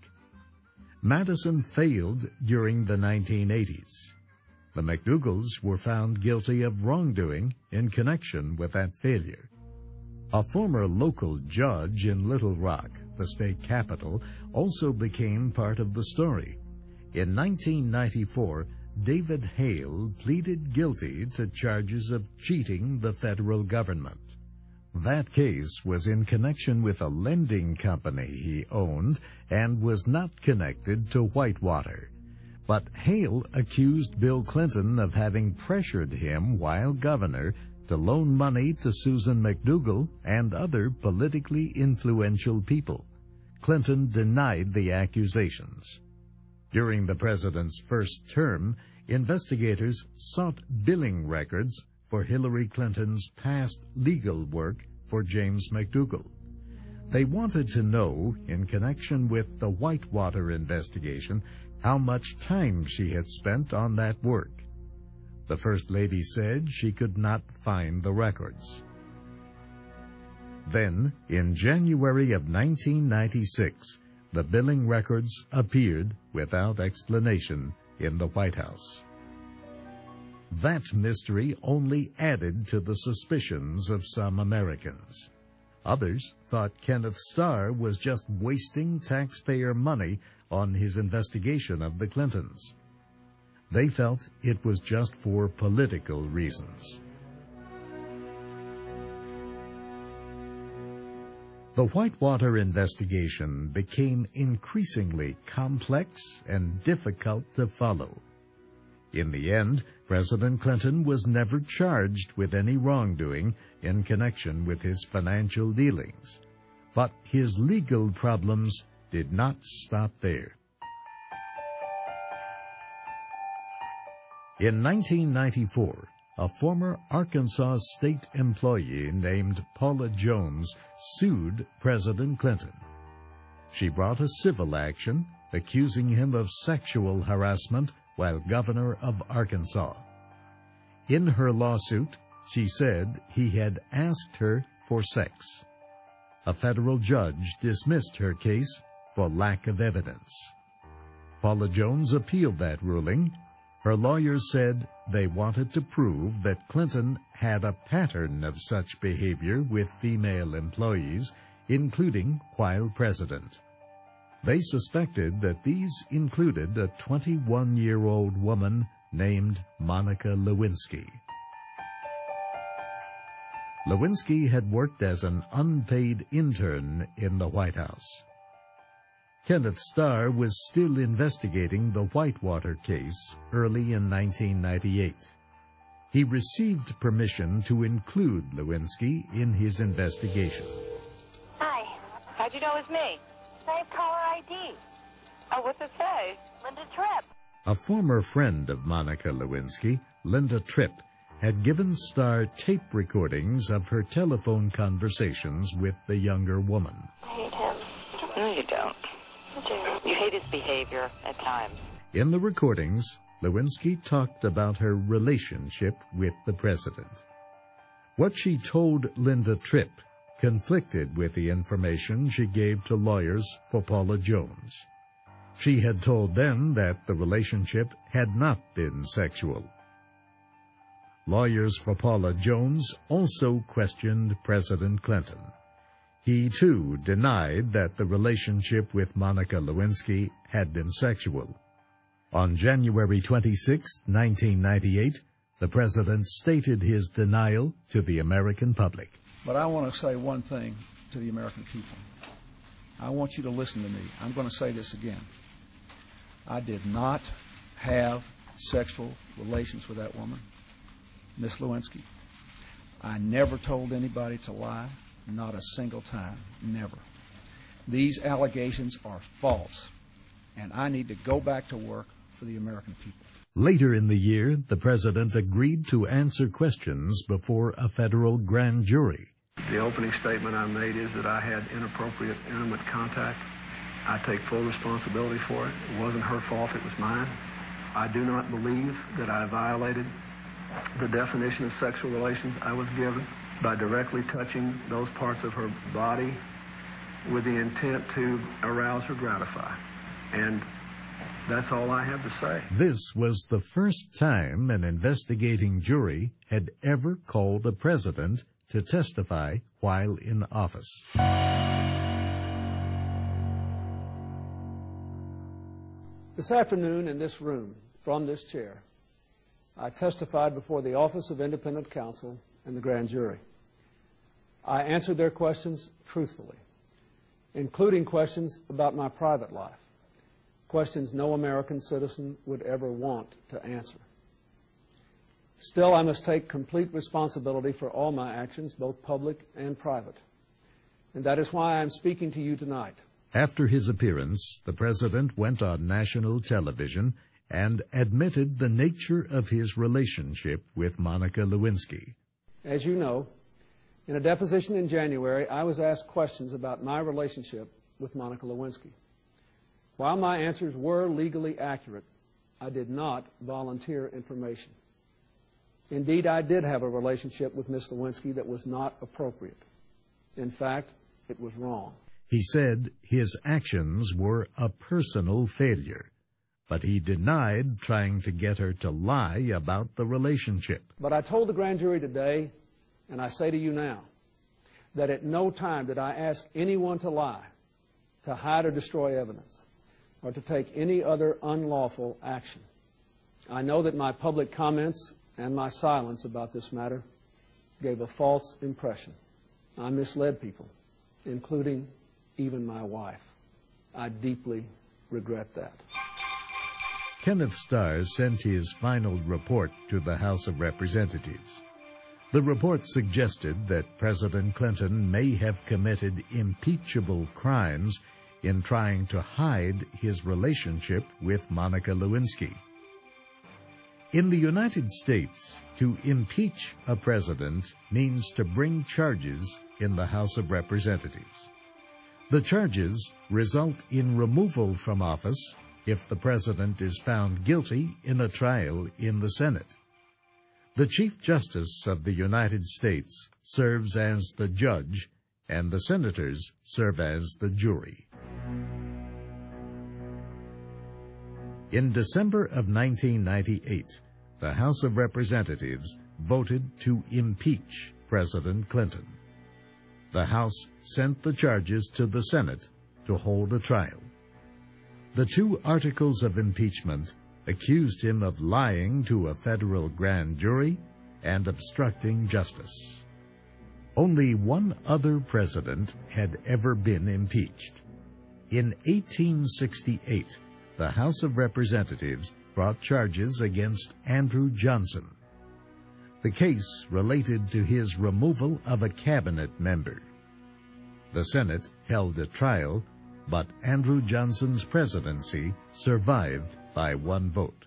Madison failed during the nineteen eighties. The McDougals were found guilty of wrongdoing in connection with that failure. A former local judge in Little Rock, the state capital, also became part of the story. In nineteen ninety-four, David Hale pleaded guilty to charges of cheating the federal government. That case was in connection with a lending company he owned and was not connected to Whitewater. But Hale accused Bill Clinton of having pressured him while governor to loan money to Susan McDougal and other politically influential people. Clinton denied the accusations. During the president's first term, investigators sought billing records for Hillary Clinton's past legal work for James McDougal. They wanted to know, in connection with the Whitewater investigation, how much time she had spent on that work. The First Lady said she could not find the records. Then, in January of nineteen ninety-six, the billing records appeared without explanation in the White House. That mystery only added to the suspicions of some Americans. Others thought Kenneth Starr was just wasting taxpayer money on his investigation of the Clintons. They felt it was just for political reasons. The Whitewater investigation became increasingly complex and difficult to follow. In the end, President Clinton was never charged with any wrongdoing in connection with his financial dealings. But his legal problems did not stop there. In nineteen ninety-four, a former Arkansas state employee named Paula Jones sued President Clinton. She brought a civil action accusing him of sexual harassment while governor of Arkansas. In her lawsuit, she said he had asked her for sex. a federal judge dismissed her case for lack of evidence. Paula Jones appealed that ruling. Her lawyers said they wanted to prove that Clinton had a pattern of such behavior with female employees, including while president. They suspected that these included a twenty-one-year-old woman named Monica Lewinsky. Lewinsky had worked as an unpaid intern in the White House. Kenneth Starr was still investigating the Whitewater case early in nineteen ninety-eight. He received permission to include Lewinsky in his investigation. Hi. How'd you know it was me? Same caller I D. Oh, what's it say? Linda Tripp. A former friend of Monica Lewinsky, Linda Tripp, had given Starr tape recordings of her telephone conversations with the younger woman. I hate him. No, you don't. I do. You hate his behavior at times. In the recordings, Lewinsky talked about her relationship with the president. What she told Linda Tripp conflicted with the information she gave to lawyers for Paula Jones. She had told them that the relationship had not been sexual. Lawyers for Paula Jones also questioned President Clinton. He, too, denied that the relationship with Monica Lewinsky had been sexual. On January twenty-sixth, nineteen ninety-eight, the president stated his denial to the American public. But I want to say one thing to the American people. I want you to listen to me. I'm going to say this again. I did not have sexual relations with that woman, Miss Lewinsky. I never told anybody to lie, not a single time, never. These allegations are false, and I need to go back to work for the American people. Later in the year, the president agreed to answer questions before a federal grand jury. The opening statement I made is that I had inappropriate, intimate contact. I take full responsibility for it. It wasn't her fault, it was mine. I do not believe that I violated the definition of sexual relations I was given by directly touching those parts of her body with the intent to arouse or gratify. And that's all I have to say. This was the first time an investigating jury had ever called a president to testify while in office. This afternoon in this room, from this chair, I testified before the Office of Independent Counsel and the grand jury. I answered their questions truthfully, including questions about my private life, questions no American citizen would ever want to answer. Still, I must take complete responsibility for all my actions, both public and private. And that is why I am speaking to you tonight. After his appearance, the president went on national television and admitted the nature of his relationship with Monica Lewinsky. As you know, in a deposition in January, I was asked questions about my relationship with Monica Lewinsky. While my answers were legally accurate, I did not volunteer information. Indeed, I did have a relationship with Miss Lewinsky that was not appropriate. In fact, it was wrong. He said his actions were a personal failure, but he denied trying to get her to lie about the relationship. But I told the grand jury today, and I say to you now, that at no time did I ask anyone to lie, to hide or destroy evidence, or to take any other unlawful action. I know that my public comments and my silence about this matter gave a false impression. I misled people, including even my wife. I deeply regret that. Kenneth Starr sent his final report to the House of Representatives. The report suggested that President Clinton may have committed impeachable crimes in trying to hide his relationship with Monica Lewinsky. In the United States, to impeach a president means to bring charges in the House of Representatives. The charges result in removal from office if the president is found guilty in a trial in the Senate. The Chief Justice of the United States serves as the judge and the senators serve as the jury. In December of nineteen ninety-eight, the House of Representatives voted to impeach President Clinton. The House sent the charges to the Senate to hold a trial. The two articles of impeachment accused him of lying to a federal grand jury and obstructing justice. Only one other president had ever been impeached. In eighteen sixty-eight, the House of Representatives brought charges against Andrew Johnson. The case related to his removal of a cabinet member. The Senate held a trial, but Andrew Johnson's presidency survived by one vote.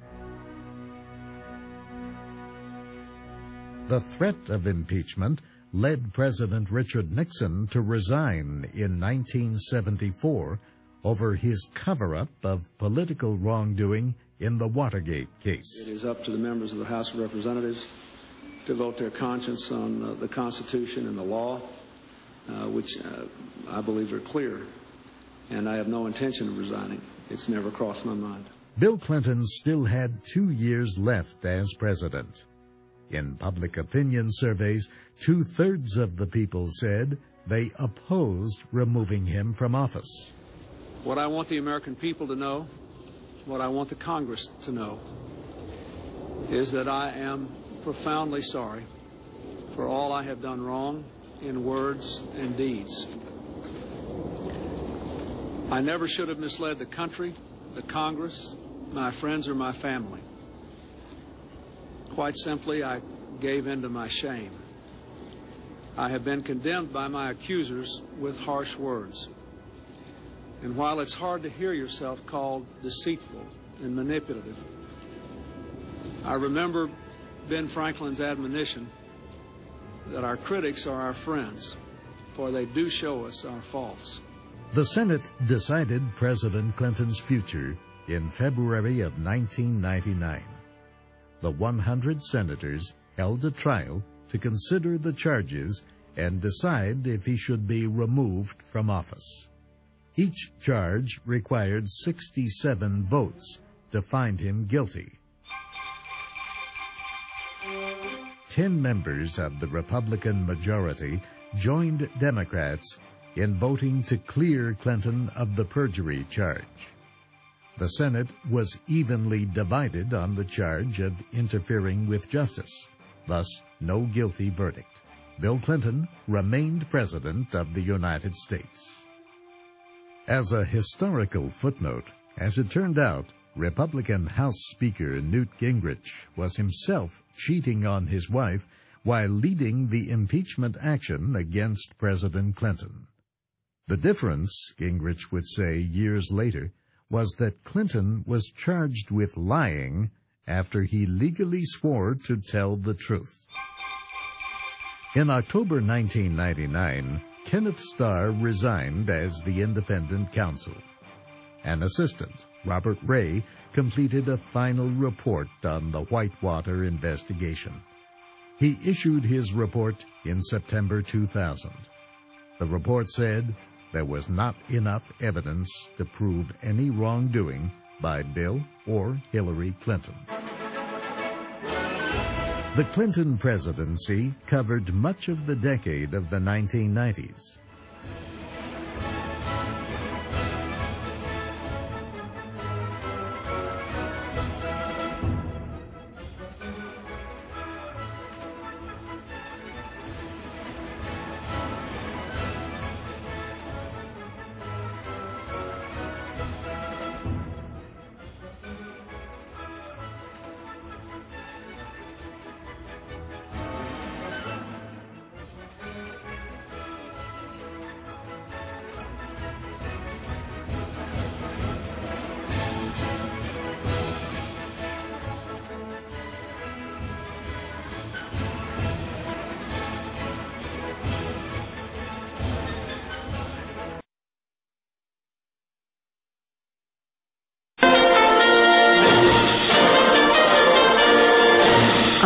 The threat of impeachment led President Richard Nixon to resign in nineteen seventy-four over his cover-up of political wrongdoing in the Watergate case. It is up to the members of the House of Representatives to vote their conscience on uh, the Constitution and the law, uh, which uh, I believe are clear, and I have no intention of resigning. It's never crossed my mind. Bill Clinton still had two years left as president. In public opinion surveys, two-thirds of the people said they opposed removing him from office. What I want the American people to know, what I want the Congress to know, is that I am profoundly sorry for all I have done wrong in words and deeds. I never should have misled the country, the Congress, my friends, or my family. Quite simply, I gave in to my shame. I have been condemned by my accusers with harsh words. And while it's hard to hear yourself called deceitful and manipulative, I remember Ben Franklin's admonition that our critics are our friends, for they do show us our faults. The Senate decided President Clinton's future in February of nineteen ninety-nine. The one hundred senators held a trial to consider the charges and decide if he should be removed from office. Each charge required sixty-seven votes to find him guilty. Ten members of the Republican majority joined Democrats in voting to clear Clinton of the perjury charge. The Senate was evenly divided on the charge of interfering with justice, thus no guilty verdict. Bill Clinton remained President of the United States. As a historical footnote, as it turned out, Republican House Speaker Newt Gingrich was himself cheating on his wife while leading the impeachment action against President Clinton. The difference, Gingrich would say years later, was that Clinton was charged with lying after he legally swore to tell the truth. In October nineteen ninety-nine, Kenneth Starr resigned as the independent counsel. An assistant, Robert Ray, completed a final report on the Whitewater investigation. He issued his report in September two thousand. The report said there was not enough evidence to prove any wrongdoing by Bill or Hillary Clinton. The Clinton presidency covered much of the decade of the nineteen nineties.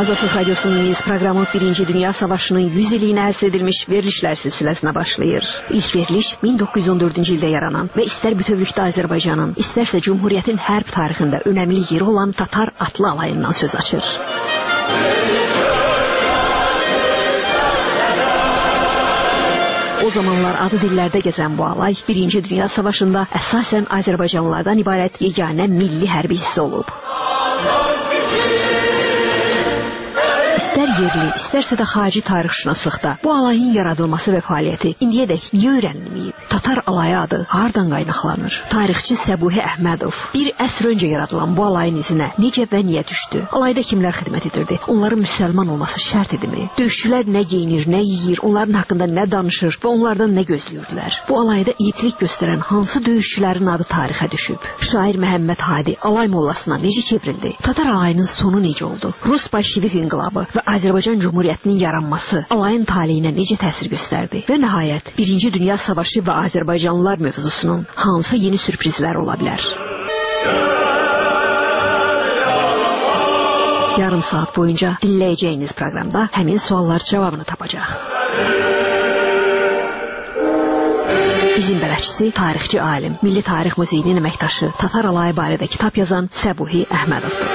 Azadlıq Radyosu'nun iz programı Birinci Dünya Savaşı'nın yüz iliyine həsredilmiş verilişler silsilesine başlayır. İlk veriliş min doqquz yüz on dördüncü ildə yaranan ve ister bütövlükdə Azərbaycanın, isterse Cumhuriyetin hərb tarixində önemli yeri olan Tatar atlı alayından söz açır. O zamanlar adı dillerde gezen bu alay, Birinci Dünya Savaşı'nda esasen Azerbaycanlılardan ibaret yegane milli hərbi hissi olub. İster yerli, isterse de xarici tarixşünaslıqda bu alayın yaradılması ve fəaliyyəti indiyədək niyə öyrənilməyib? Tatar alayı adı hardan qaynaqlanır? Tarixçi Səbuhi Əhmədov bir əsr öncə yaradılan bu alayın izinə necə və niyə düşdü? Alayda kimlər xidmət edirdi? Onların müsəlman olması şərt idimi? Döyüşçülər nə geyinir, nə yeyir, onların haqqında nə danışır və onlardan nə gözləyirdilər? Bu alayda yiğitlik göstərən hansı döyüşçülərin adı tarixə düşüb? Şair Məhəmməd Hadi alay mollasına necə çevrildi? Tatar alayının sonu necə oldu? Rus bolşevik inqilabı və Azərbaycan Cumhuriyyətinin yaranması alayın taleyinə necə təsir göstərdi? Və nəhayət, Birinci Dünya Savaşı və Azərbaycanlılar mövzusunun hansı yeni sürprizlər ola bilər? Yarım saat boyunca dinləyəcəyiniz proqramda həmin suallar cavabını tapacaq. Bizim bələdçisi, tarixçi alim, Milli Tarix Muzeyinin əməkdaşı, Tatar alayı barədə kitab yazan Səbuhi Əhmədovdur.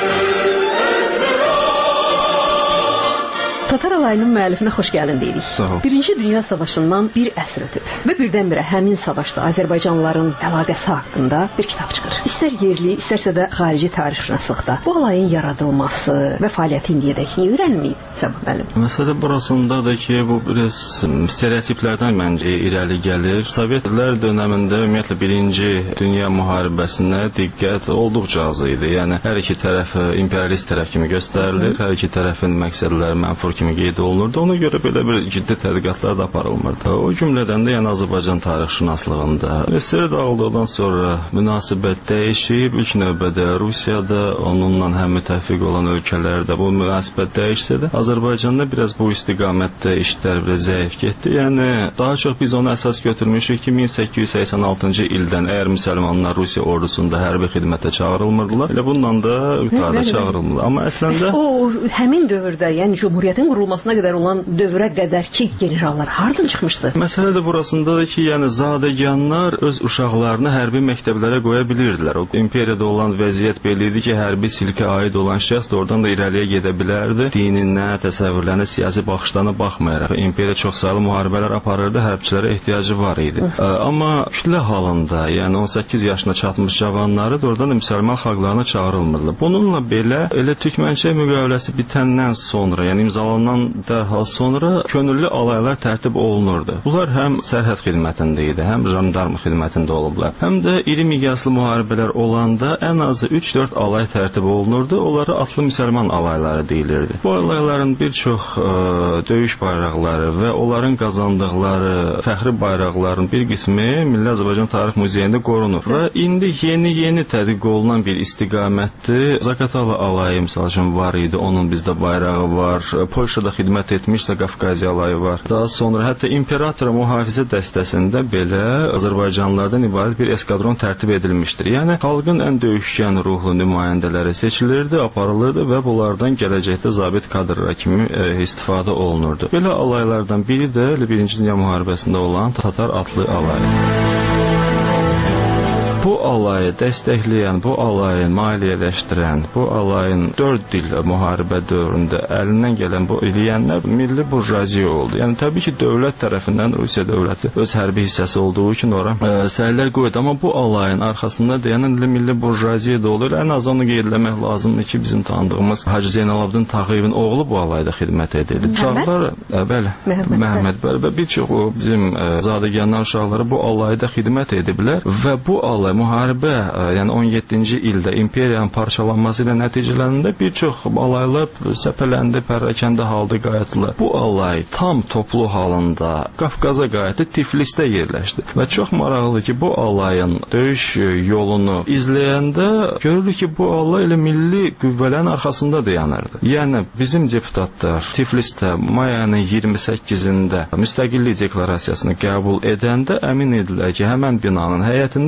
Tatar alayının müəllifinə xoş gəlin deyirik. Birinci Dünya Savaşından bir əsr ötüb və birdən-birə həmin savaşda Azərbaycanlıların əlaqəsi haqqında bir kitab çıxır. İstər yerli, istərsə də xarici tarixşünaslıqda bu alayın yaradılması və fəaliyyəti indiyədək niyə öyrənilməyib? Səbuh müəllim. Məsələ burasındadır ki, bu biraz stereotiplərdən məncə irəli gəlir. Sovetlər dönəmində ümumiyyətlə Birinci Dünya müharibəsinə diqqət olduqca az idi. Yəni hər iki tərəf imperialist tərəf kimi göstərilir, hər iki tərəfin məqsədləri mənfur kimi qeyd olunurdu. Ona görə belə bir ciddi tədqiqatlar da aparılmırdı. O cümlədən də yəni Azərbaycan tarixşünaslığında S S R dağıldıqdan sonra münasibət dəyişib. İlk növbədə Rusiyada, onunla həm müttəfiq olan ölkələrdə bu münasibət dəyişsə də Azərbaycanda biraz bu istiqamətdə işlər biraz zəif getdi. Yəni daha çox biz onu əsas götürmüşük ki, min səkkiz yüz səksən altıncı ildən əgər müsəlmanlar Rusiya ordusunda hərbi xidmətə çağırılmırdılar, elə bundan da yuxarıda çağırılmırdı. Amma əslində o həmin dövrdə, yəni Cumhuriyyətin qurulmasına qədər olan dövrə qədər ki, generallar hardan çıxmışdı? Məsələ də burasındadır ki, yəni zadəganlar öz uşaqlarını hərbi məktəblərə qoya bilirdilər. O imperiyada olan vəziyyət belə idi ki, hərbi silkə aid olan şəxs oradan da irəliyə gedə bilərdi. Dininə, təsəvvürlərinə, siyasi baxışlarına baxmayaraq. İmperiya çoxsaylı müharibələr aparırdı, hərbçilərə ehtiyacı var idi. Hı. Amma kütlə halında, yəni on səkkiz yaşına çatmış cavanları da oradan da müsəlman xalqlarına çağırılmırdı. Bununla belə elə Türkmənçay müqaviləsi bitəndən sonra, yəni imzalanan Ondan dərhal sonra könüllü alaylar tərtib olunurdu. Bunlar həm sərhəd xidmətində idi, həm jandarma xidmətində olublar. Həm də iri miqyaslı müharibələr olanda ən azı üç dörd alay tərtib olunurdu. Onlara atlı müsəlman alayları deyilirdi. Bu alayların bir çox ə, döyüş bayraqları və onların qazandıqları fəxri bayraqların bir qismi Milli Azərbaycan Tarix Muzeyində qorunur. Və indi yeni-yeni tədqiq olunan bir istiqamətdir. Zaqatala alayı misal üçün var idi, onun bizdə bayrağı var. Polşada xidmət etmişsə Qafqaziya alayı var. Daha sonra hətta imperatora mühafizə dəstəsində belə Azərbaycanlılardan ibarət bir eskadron tərtib edilmişdir. Yəni xalqın ən döyüşkən ruhlu nümayəndələri seçilirdi, aparılırdı və bunlardan gələcəkdə zabit kadrlar kimi e, istifadə olunurdu. Belə alaylardan biri də Birinci Dünya müharibəsində olan Tatar atlı alayı. Bu alayı dəstəkləyən, bu alayı maliyyələşdirən, bu alayın dörd il müharibə dövründə əlindən gələn bu eləyənlər milli burjuaziya oldu. Yəni təbii ki, dövlət tərəfindən Rusiya dövləti öz hərbi hissəsi olduğu üçün ora ə, səylər qoydu. Amma bu alayın arxasında dayanan milli burjuaziya da olur. Ən az onu qeyd etmək lazımdır ki, bizim tanıdığımız Hacı Zeynalabdin Tağıyevin oğlu bu alayda xidmət edirdi. Uşaqlar, ə, bəli, Məhəmməd, bəli, və bir çox o bizim ə, zadəganlar uşaqları bu alayda xidmət ediblər və bu alay müharibə, yəni on yeddinci ildə imperiyanın parçalanması ilə nəticələndə bir çox alaylar səpələndi, pərrakəndə halda qayıtdılar. Bu alay tam toplu halında Qafqaza qayıtdı, Tiflisdə yerləşdi. Və çox maraqlıdır ki, bu alayın döyüş yolunu izləyəndə görürük ki, bu alay elə milli qüvvələrin arxasında dayanırdı. Yəni bizim deputatlar Tiflisdə mayın iyirmi səkkizində müstəqillik deklarasiyasını qəbul edəndə əmin edilər ki, həmən binanın həyətində bunlar bu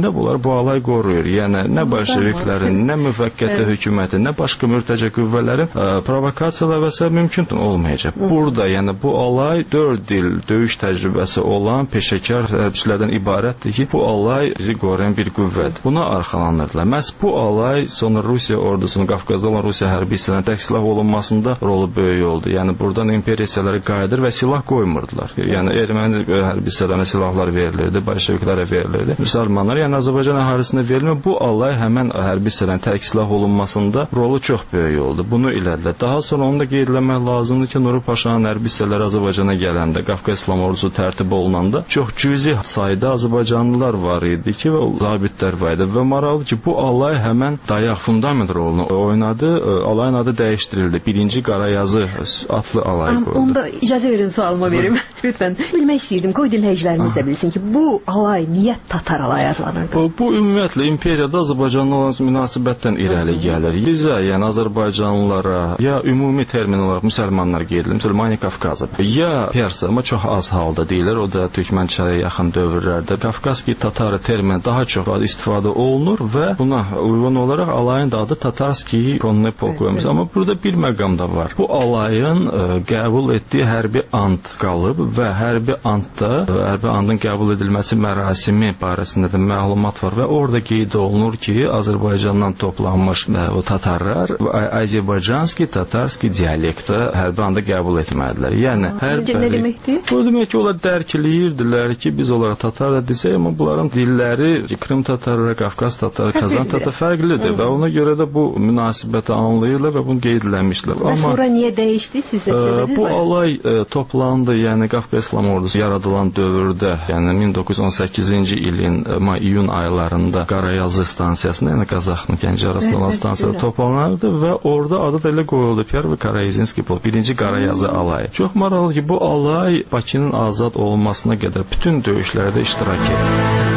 bu alay qoruyur. Yəni nə bolşeviklərin, nə müvəqqəti hökumətin, nə başqa mürtəce qüvvələrin ə, provokasiyalar və s. mümkün olmayacaq. Burada, yəni bu alay dörd il döyüş təcrübəsi olan peşəkar hərbçilərdən ibarətdir ki, bu alay bizi qoruyan bir qüvvədir. Buna arxalanırdılar. Məhz bu alay sonra Rusiya ordusunun, Qafqazda olan Rusiya hərbi hissələrinin tək silah olunmasında rolu böyük oldu. Yəni buradan imperiya hissələri qayıdır və silah qoymurdular. Yəni erməni hərbi hissələrinə silahlar verilirdi, bolşeviklərə verilirdi. Müsəlmanlar, yəni Azərbaycan əhalisinə verilmir. Bu alay həmən hərbi hissələrin tək silah olunmasında rolu çox böyük oldu. Bunu ilədilər. Daha sonra onu da qeyd etmək lazımdır ki, Nuru Paşanın hərbi hissələri Azərbaycana gələndə, Qafqaz İslam ordusu tərtib olunanda çox cüzi sayda Azərbaycanlılar var idi ki, və zabitlər var idi. Və maraqlı ki, bu alay həmən dayaq, fundament rolunu oynadı. Alayın adı dəyişdirildi. Birinci Qarayazı adlı alay qoyuldu. Onda icazə verin, sualıma verim. Lütfən. Bilmək istəyirdim, qoy dinləyicilərimiz də bilsin ki, bu alay niyə Tatar alayı adlanırdı? Bu, bu ümumiyyətlə imperiyada Azərbaycanlı olan münasibətdən irəli gəlir. Bizə, yəni Azərbaycanlılara ya ümumi termin olaraq müsəlmanlar qeyd edilir, Müsəlmani Qafqazı, ya Persa, amma çox az halda deyilir, o da Türkmənçəyə yaxın dövrlərdə Qafqazki Tatarı termini daha çox istifadə olunur və buna uyğun olaraq alayın da adı Tatarski Konnoy Polk qoyulmuş. Amma burada bir məqam da var. Bu alayın ə, qəbul etdiyi hərbi ant qalıb və hərbi antda ə, hərbi antın qəbul edilməsi mərasimi barəsində də məlumat var və orada qeyd olunur ki, Azərbaycandan toplanmış ə, o tatarlar Azərbaycanski tatarski dialektdə hərbi anda qəbul etmədilər. Yəni hər nə deməkdir? Bu demək ki, onlar dərkləyirdilər ki, biz onlara tatar da desək, amma bunların dilləri Krım tatarı, Qafqaz tatarı, Kazan tatarı fərqlidir və ona görə də bu münasibəti anlayırlar və bunu qeyd eləmişlər. Və sonra niyə dəyişdi sizə? Ə, bu alay ə, toplandı, yəni Qafqaz İslam ordusu yaradılan dövrdə, yəni min doqquz yüz on səkkizinci ilin may-iyun aylarında Qarayazı stansiyasında, yəni Qazaxın Gəncə arasında olan stansiyada toplanardı və orada adı da elə qoyuldu, Pervi Karayizinski Polk, birinci Qarayazı alayı. Çox maraqlı ki, bu alay Bakının azad olunmasına qədər bütün döyüşlərdə iştirak edir.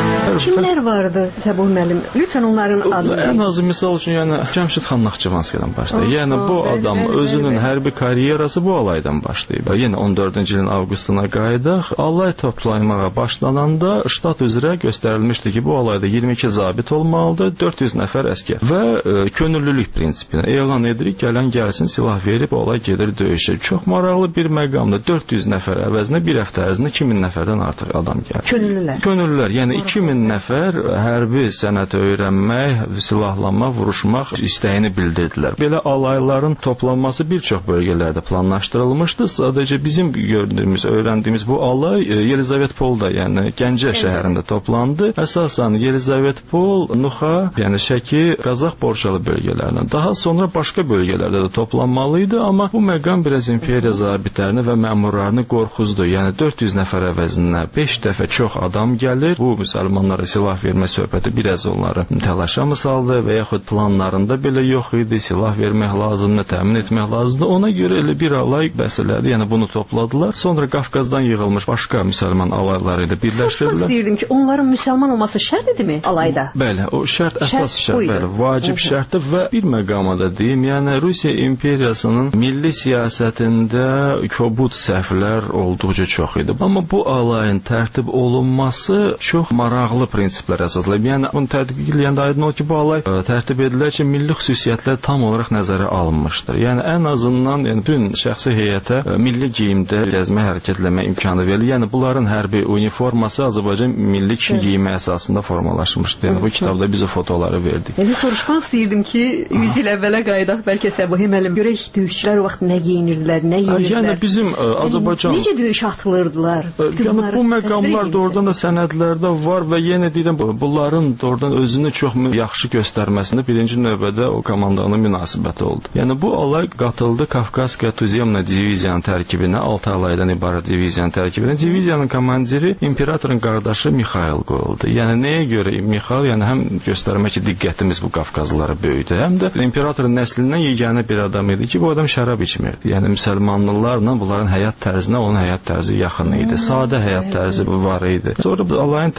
Kimlər vardı Səbuh müəllim? Lütfən onların adını. Ən azı misal üçün, yəni Cəmşid xan Naxçıvanskidən başlayır. Yəni bu adam özünün hərbi karyerası bu alaydan başlayıb. Yenə on dördüncü ilin avqustuna qayıdaq. Alay toplanmağa başlananda ştat üzrə göstərilmişdi ki, bu alayda iyirmi iki zabit olmalıdır, dörd yüz nəfər əskər və e, könüllülük prinsipinə elan edirik, gələn gəlsin, silah verib olay gedir döyüşə. Çox maraqlı bir məqamdır. dörd yüz nəfər əvəzinə bir həftə ərzində iki min nəfərdən artıq adam gəlir. Könüllülər. Könüllülər, yəni iki min nəfər hərbi sənət öyrənmək, silahlanmaq, vuruşmaq istəyini bildirdilər. Belə alayların toplanması bir çox bölgələrdə planlaşdırılmışdı. Sadəcə bizim gördüyümüz, öyrəndiyimiz bu alay Yelizavetpolda, yəni Gəncə şəhərində toplandı. Əsasən Yelizavetpol, Nuxa, yəni Şəki, Qazax, Borçalı bölgələrindən. Daha sonra başqa bölgələrdə də toplanmalı idi, amma bu məqam biraz imperiya zabitlərini və məmurlarını qorxuzdu. Yəni dörd yüz nəfər əvəzinə beş dəfə çox adam gəlir. Bu müsəlmanlara silah vermə söhbəti biraz onları təlaşa mı saldı və yaxud planlarında belə yox idi, silah vermək lazımdır, təmin etmək lazımdır. Ona görə elə bir alay bəsələdi, yəni bunu topladılar. Sonra Qafqazdan yığılmış başqa müsəlman alayları ilə birləşdirdilər. Soruşmaq istəyirdim ki, onların müsəlman olması şərt idimi alayda? Bəli, o şərt əsas şərt, şərt bəli, vacib şərtdir və bir məqama da deyim, yəni Rusiya imperiyasının milli siyasətində kobud səhvlər olduqca çox idi. Amma bu alayın tərtib olunması çox maraqlı prinsiplər əsaslayıb. Yəni bunu tədqiq edəndə aydın olur ki, bu alay ə, tərtib edilərkən milli xüsusiyyətlər tam olaraq nəzərə alınmışdır. Yəni ən azından yəni bütün şəxsi heyətə ə, milli geyimdə gəzmə, hərəkət etmə imkanı verilir. Yəni bunların hərbi uniforması Azərbaycan milli kişi geyimi əsasında formalaşmışdır. Yəni bu kitabda biz o fotoları verdik. Yəni soruşmaq istəyirdim ki, yüz il əvvələ qayıdaq, bəlkə Səbuh müəllim, görək döyüşçülər o vaxt nə geyinirdilər, nə yeyirdilər. Yəni bizim ə, Azərbaycan necə döyüş atılırdılar? Yəni bu məqamlar doğrudan da sənədlərdə var və yenə deyirəm, bunların doğrudan özünü çox yaxşı göstərməsində birinci növbədə o komandanın münasibəti oldu. Yəni bu alay qatıldı Kafkaska Tuzemna diviziyanın tərkibinə, altı alaydan ibarət diviziyanın tərkibinə. Diviziyanın komandiri imperatorun qardaşı Mixail qoyuldu. Yəni nəyə görə Mixail? Yəni həm göstərmək ki, diqqətimiz bu Qafqazlılara böyüdü, həm də imperatorun nəslindən yeganə bir adam idi ki, bu adam şərab içmirdi. Yəni müsəlmanlılarla bunların həyat tərzinə onun həyat tərzi yaxın idi. Sadə həyat tərzi var idi. Sonra bu alayın tərkibində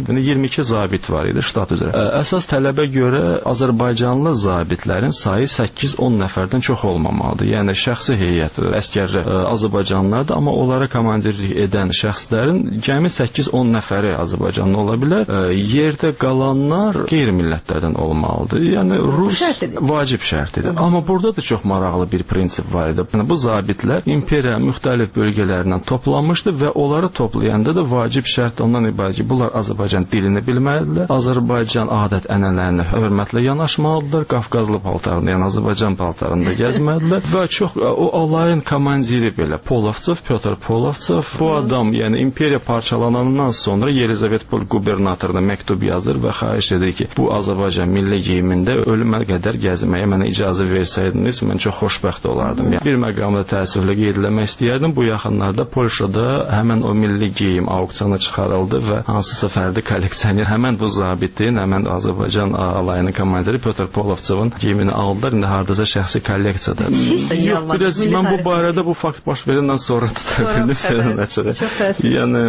tərkibində iyirmi iki zabit var idi ştat üzrə. Əsas tələbə görə Azərbaycanlı zabitlərin sayı səkkiz on nəfərdən çox olmamalıdır. Yəni şəxsi heyət, əsgərlər Azərbaycanlılardır, amma onlara komandirlik edən şəxslərin cəmi səkkiz on nəfəri Azərbaycanlı ola bilər. Yerdə qalanlar qeyri-millətlərdən olmalıdır. Yəni rus vacib şərtidir. Amma burada da çox maraqlı bir prinsip var idi. Yəni bu zabitlər imperiya müxtəlif bölgələrindən toplanmışdı və onları toplayanda da vacib şərt ondan ibarət ki, bunlar Azərbaycan dilini bilməlidirlər, Azərbaycan adət-ənənələrinə hörmətlə yanaşmalıdırlar, Qafqazlı paltarında, yəni Azərbaycan paltarında gəzməlidirlər və çox o alayın komandiri belə Polovtsov, Pyotr Polovtsov, bu adam, yəni imperiya parçalanandan sonra Yelizavetpol qubernatoruna məktub yazır və xahiş edir ki, bu Azərbaycan milli geyimində ölümə qədər gəzməyə mənə icazə versəydiniz, mən çox xoşbəxt olardım. Yəni, bir məqamda təəssüflə qeyd eləmək istəyərdim, bu yaxınlarda Polşada həmən o milli geyim aukciona çıxarıldı və hansısa fərdi kolleksioner həmən bu zabitin, həmən Azərbaycan alayının komandiri Pyotr Polovtsovun geyimini aldılar. İndi hardasa şəxsi kolleksiyada. Yox, biraz mən bu barədə bu fakt baş verəndən sonra tuta bildim sənin açığı. Çox təəssüf. Yəni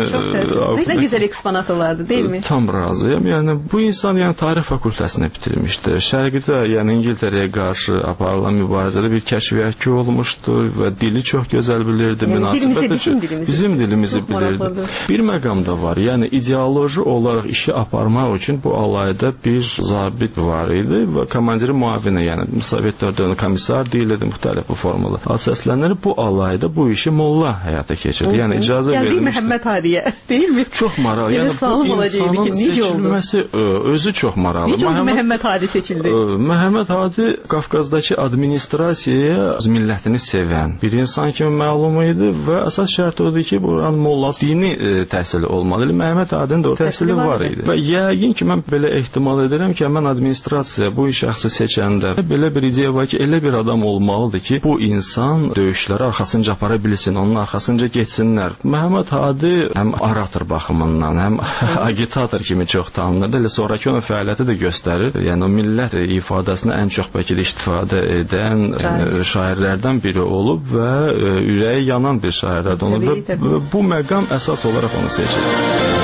nə gözəl eksponat olardı, deyil mi? Tam razıyam. Yəni bu insan yəni tarix fakültəsini bitirmişdi. Şərqdə, yəni İngiltərəyə qarşı aparılan mübarizədə bir kəşfiyyatçı olmuşdu və dili çox gözəl bilirdi. Yəni dilimizi, bizim dilimizi. Bizim dilimizi bilirdi. Bir məqam da var. Yəni ideoloji olaraq işi aparmaq üçün bu alayda bir zabit var idi və komandiri müavini, yəni Sovet dövründə komissar deyildi, müxtəlif bu formula. Səslənir bu alayda bu işi molla həyata keçirdi. Yəni icazə verilmişdi. Yəni Məhəmməd Hadiyə, deyil mi? Çox maraqlı. Yəni bu insanın seçilməsi özü çox maraqlı. Necə oldu Məhəmməd Hadi seçildi? Məhəmməd Hadi Qafqazdakı administrasiyaya millətini sevən bir insan kimi məlum idi və əsas şərt odur ki, buranın mollası dini təhsili olmalı. Məhəmməd Hadinin də o təhsili var idi. Və yəqin ki, mən belə ehtimal edirəm ki, mən administrasiya bu şəxsi seçəndə belə bir ideya var ki, elə bir adam olmalıdır ki, bu insan döyüşləri arxasınca apara bilsin, onun arxasınca geçsinlər. Məhəmməd Hadi həm orator baxımından, həm agitator kimi çox tanınırdı. Elə sonraki onun fəaliyyəti də göstərir. Yəni o millət ifadəsini ən çox bəlkə də istifadə edən şairlərdən biri olub və ürəyi yanan bir şairlərdən olub və bu məqam əsas olaraq onu seçir.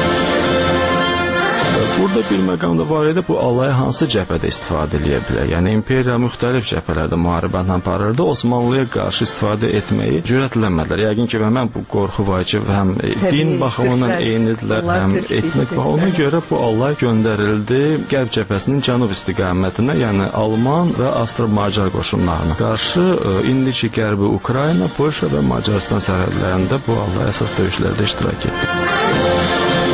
Burada bir məqam da var idi, bu alay hansı cəbhədə istifadə edə bilər? Yəni imperiya müxtəlif cəbhələrdə müharibəni aparırdı, Osmanlıya qarşı istifadə etməyi cürətlənmədilər. Yəqin ki, həmən bu qorxu var ki, həm din baxımından eynidirlər, həm etnik baxımından. Ona görə bu alay göndərildi Qərb cəbhəsinin cənub istiqamətinə, yəni Alman və Avstro-Macar qoşunlarına qarşı indiki Qərbi Ukrayna, Polşa və Macaristan sərhədlərində bu alay əsas döyüşlərdə iştirak etdi.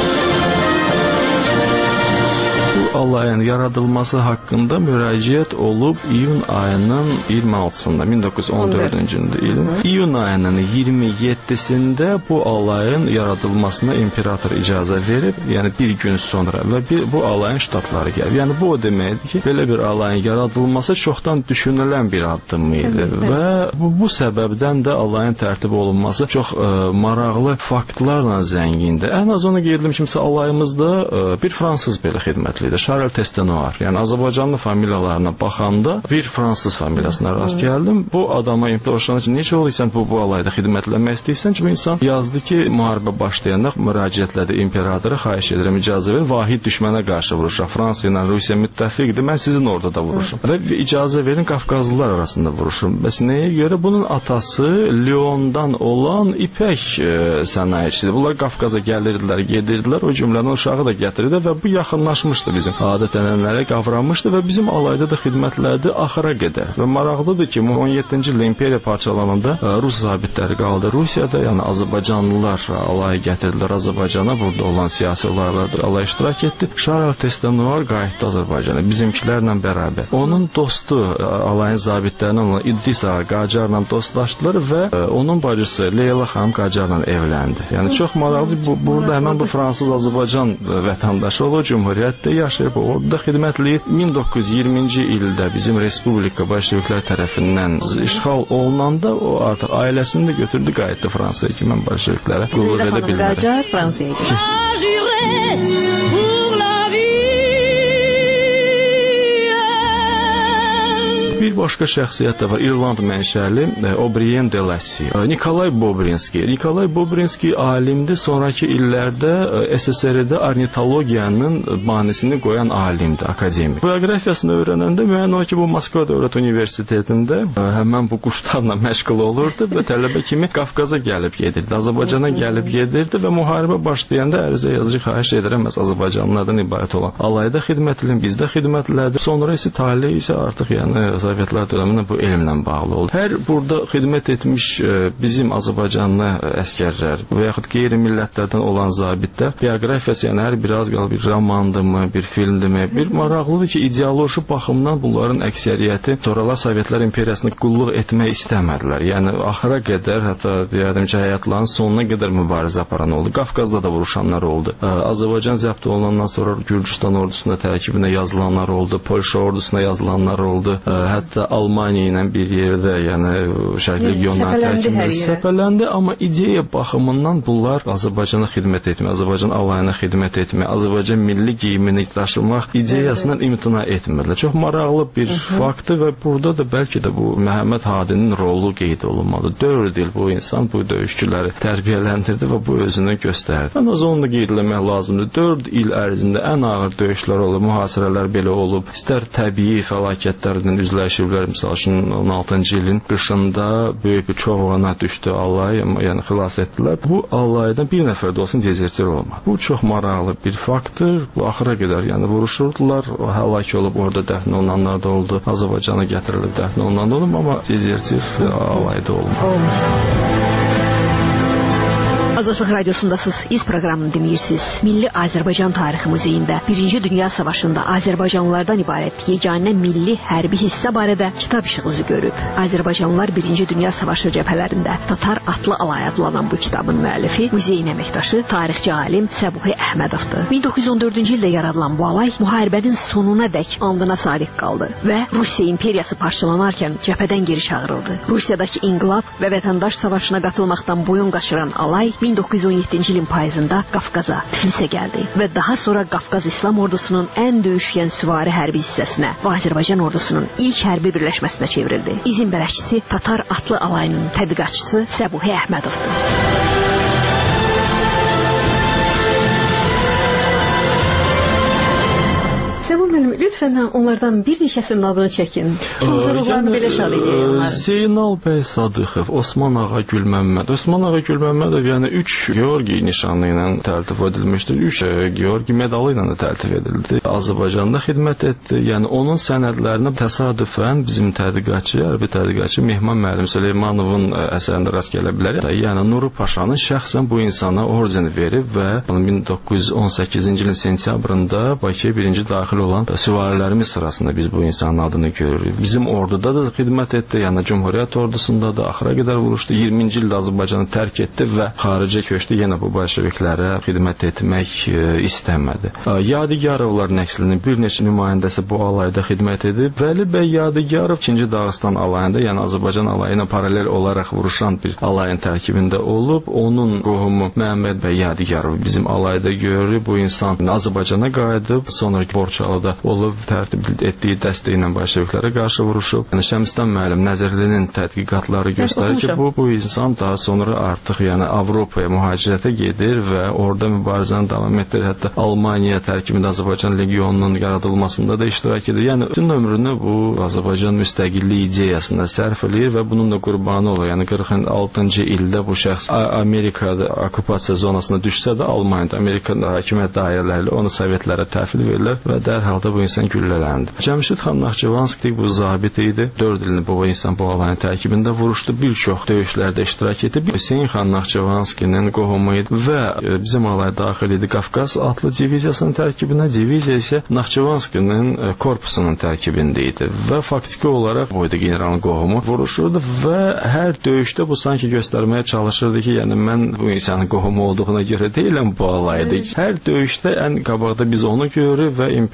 Alayın yaradılması haqqında müraciət olub iyun ayının iyirmi altısında min doqquz yüz on dördüncü ilin iyun ayının iyirmi yeddisində bu alayın yaradılmasına imperator icazə verib, yəni bir gün sonra və bir, bu alayın ştatları gəlib. Yəni bu o deməkdir ki, belə bir alayın yaradılması çoxdan düşünülən bir addım idi və bu, bu səbəbdən də alayın tərtib olunması çox ə, maraqlı faktlarla zəngindir. Ən az onu qeyd edim kimsə alayımızda ə, bir fransız belə xidmətlidir. Charles Testenoir. Yəni Azərbaycanlı familiyalarına baxanda bir fransız familiyasına rast gəldim. Bu adama imtahanı ki, necə olursan bu bu alayda xidmətləmək istəyirsən ki, bu insan yazdı ki, müharibə başlayanda müraciətlədi imperatora, xahiş edirəm icazə verin, vahid düşmənə qarşı vuruşaq. Fransa ilə Rusiya müttəfiqdir, mən sizin orada da vuruşum. Və icazə verin Qafqazlılar arasında vuruşum. Bəs nəyə görə? Bunun atası Lyondan olan ipək e, sənayecisidir. Bunlar Qafqaza gəlirdilər, gedirdilər, o cümlənin uşağı da gətirirdi və bu yaxınlaşmışdı bizim adət-ənənələrə qavranmışdı və bizim alayda da xidmətlərdi axıra qədər. Və maraqlıdır ki, on yeddinci ildə imperiya parçalananda Rus zabitləri qaldı Rusiyada, yəni Azərbaycanlılar alayı gətirdilər Azərbaycana, burada olan siyasi olaylarda alay iştirak etdi. Charles Testenoir qayıtdı Azərbaycana, bizimkilərlə bərabər. Onun dostu, alayın zabitlərindən olan İdris Ağa Qacarla dostlaşdılar və onun bacısı Leyla xanım Qacarla evləndi. Yəni çox maraqlıdır, bu, burada həmən bu Fransız-Azərbaycan vətəndaşı olur, Cumhuriyyətdə yaşayır. Orada xidmətliyib min doqquz yüz iyirminci ildə bizim Respublika bolşeviklər tərəfindən işğal olunanda o artıq ailəsini də götürdü, qayıtdı Fransaya ki, mən bolşeviklərə qulluq edə bilmərəm. Qacar Fransaya getdi. Bir Bir başqa şəxsiyyət də var, İrland mənşəli O'Brien de Lacy. Nikolay Bobrinski. Nikolay Bobrinski alimdir. Sonraki illərdə S S R-də ornitologiyanın banisini qoyan alimdir, akademik. Bioqrafiyasını öyrənəndə müəyyən olur ki, bu Moskva Dövlət Universitetində həmən bu quşlarla məşğul olurdu və tələbə kimi Qafqaza gəlib gedirdi, Azərbaycana gəlib gedirdi və müharibə başlayanda ərizə yazıcı xahiş edirəm, məhz Azərbaycanlılardan ibarət olan alayda xidmət edin, bizdə xidmət elədi. Sonra isə taleyi isə artıq yəni Sovetlər dövründə bu elmlə bağlı oldu. Hər burada xidmət etmiş bizim Azərbaycanlı əskərlər və yaxud qeyri-millətlərdən olan zabitlər bioqrafiyası, yəni hər bir az qal bir romandırmı, bir filmdirmi, bir maraqlıdır ki, ideoloji baxımdan bunların əksəriyyəti sonralar Sovetlər imperiyasını qulluq etmək istəmədilər. Yəni axıra qədər, hətta deyərdim ki, həyatlarının sonuna qədər mübarizə aparan oldu. Qafqazda da vuruşanlar oldu. Azərbaycan zəbt olunandan sonra Gürcüstan ordusuna tərkibinə yazılanlar oldu, Polşa ordusuna yazılanlar oldu. Hətta Almaniya ilə bir yerdə, yəni Şərq legionları tərkibində səpələndi, amma ideya baxımından bunlar Azərbaycana xidmət etmək, Azərbaycan alayına xidmət etmək, Azərbaycan milli geyimini daşımaq ideyasından imtina etmirlər. Çox maraqlı bir faktdır və burada da bəlkə də bu Məhəmməd Hadinin rolu qeyd olunmalı. dörd il bu insan bu döyüşçüləri tərbiyələndirdi və bu özünü göstərdi. Ən az onu da qeyd etmək lazımdır. dörd il ərzində ən ağır döyüşlər olub, mühasirələr belə olub. İstər təbii fəlakətlərlə üzləşiblər. Məsəl üçün on altıncı ilin qışında böyük bir çoğana düşdü alay, yəni xilas etdilər. Bu alaydan bir nəfər də olsun dezertir olmadı. Bu çox maraqlı bir faktdır. Bu axıra qədər yəni vuruşurdular, həlak olub orada dəfn olunanlar da oldu. Azərbaycana gətirilib dəfn olunan da olub, amma dezertir alayda olmadı. Azadlıq Radiosundasınız, İz proqramını dinləyirsiniz. Milli Azərbaycan Tarixi Muzeyində Birinci Dünya Savaşında Azərbaycanlılardan ibarət yeganə milli hərbi hissə barədə kitab işığı üzü görüb. Azərbaycanlılar Birinci Dünya Savaşı cəbhələrində Tatar Atlı Alay adlanan bu kitabın müəllifi, muzeyin əməkdaşı, tarixçi alim Səbuhi Əhmədovdur. min doqquz yüz on dördüncü ildə yaradılan bu alay müharibənin sonuna dək andına sadiq qaldı və Rusiya imperiyası parçalanarkən cəbhədən geri çağırıldı. Rusiyadakı inqilab və vətəndaş savaşına qatılmaqdan boyun qaçıran alay min doqquz yüz on yeddinci ilin payızında Qafqaza, Tiflisə gəldi və daha sonra Qafqaz İslam ordusunun ən döyüşkən süvari hərbi hissəsinə və Azərbaycan ordusunun ilk hərbi birləşməsinə çevrildi. İzin bələdçisi Tatar Atlı Alayının tədqiqatçısı Səbuhi Əhmədovdur. Səbuh müəllim, lütfən onlardan bir neçəsinin adını çəkin. Hazırlıqlarını belə şad edəyək onları. Zeynal bəy Sadıxov, Osman Ağa Gülməmməd. Osman Ağa Gülməmmədov yəni üç Georgi nişanı ilə təltif edilmişdir. üç Georgi medalı ilə də təltif edildi. Azərbaycanda xidmət etdi. Yəni onun sənədlərinə təsadüfən bizim tədqiqatçı, hərbi tədqiqatçı Mehman müəllim Süleymanovun əsərində rast gələ bilərik. Yəni Nuru Paşanın şəxsən bu insana orden verib və min doqquz yüz on səkkizinci ilin sentyabrında Bakıya birinci daxil olan süvarilərimiz sırasında biz bu insanın adını görürük. Bizim orduda da xidmət etdi, yəni Cumhuriyyət ordusunda da axıra qədər vuruşdu. iyirminci ildə Azərbaycanı tərk etdi və xaricə köçdü. Yenə bu bolşeviklərə xidmət etmək e, istəmədi. Yadigarovlar nəslinin bir neçə nümayəndəsi bu alayda xidmət edib. Vəli bəy Yadigarov ikinci Dağıstan alayında, yəni Azərbaycan alayına paralel olaraq vuruşan bir alayın tərkibində olub. Onun qohumu Məhəmməd bəy Yadigarov bizim alayda görürük. Bu insan Azərbaycana qayıdıb, sonra Borçalıda olub, tərtib etdiyi dəstəklə bolşeviklərə qarşı vuruşub. Yəni Şəmsdən müəllim Nəzərlinin tədqiqatları göstərir ki, bu bu insan daha sonra artıq yəni Avropaya mühacirətə gedir və orada mübarizəni davam etdirir. Hətta Almaniya tərkibində Azərbaycan legionunun yaradılmasında da iştirak edir. Yəni bütün ömrünü bu Azərbaycan müstəqilliyi ideyasına sərf edir və bunun da qurbanı olur. Yəni qırx altıncı ildə bu şəxs Amerikada okupasiya zonasına düşsə də Almaniyada Amerikan hakimiyyət dairələri onu Sovetlərə təhvil verirlər və dərhal da bu insan güllələndi. Cəmşid xan Naxçıvanski bu zabit idi. dörd ilini bu insan bu alayın tərkibində vuruşdu. Bir çox döyüşlərdə iştirak etdi. Hüseyn xan Naxçıvanskinin qohumu idi və bizim alaya daxil idi Qafqaz atlı diviziyasının tərkibinə. Diviziya isə Naxçıvanskinin korpusunun tərkibində idi və faktiki olaraq bu idi generalın qohumu vuruşurdu və hər döyüşdə bu sanki göstərməyə çalışırdı ki, yəni mən bu insanın qohumu olduğuna görə deyiləm bu alayda. Hər döyüşdə ən qabaqda biz onu görürük və imperiyanın bir çox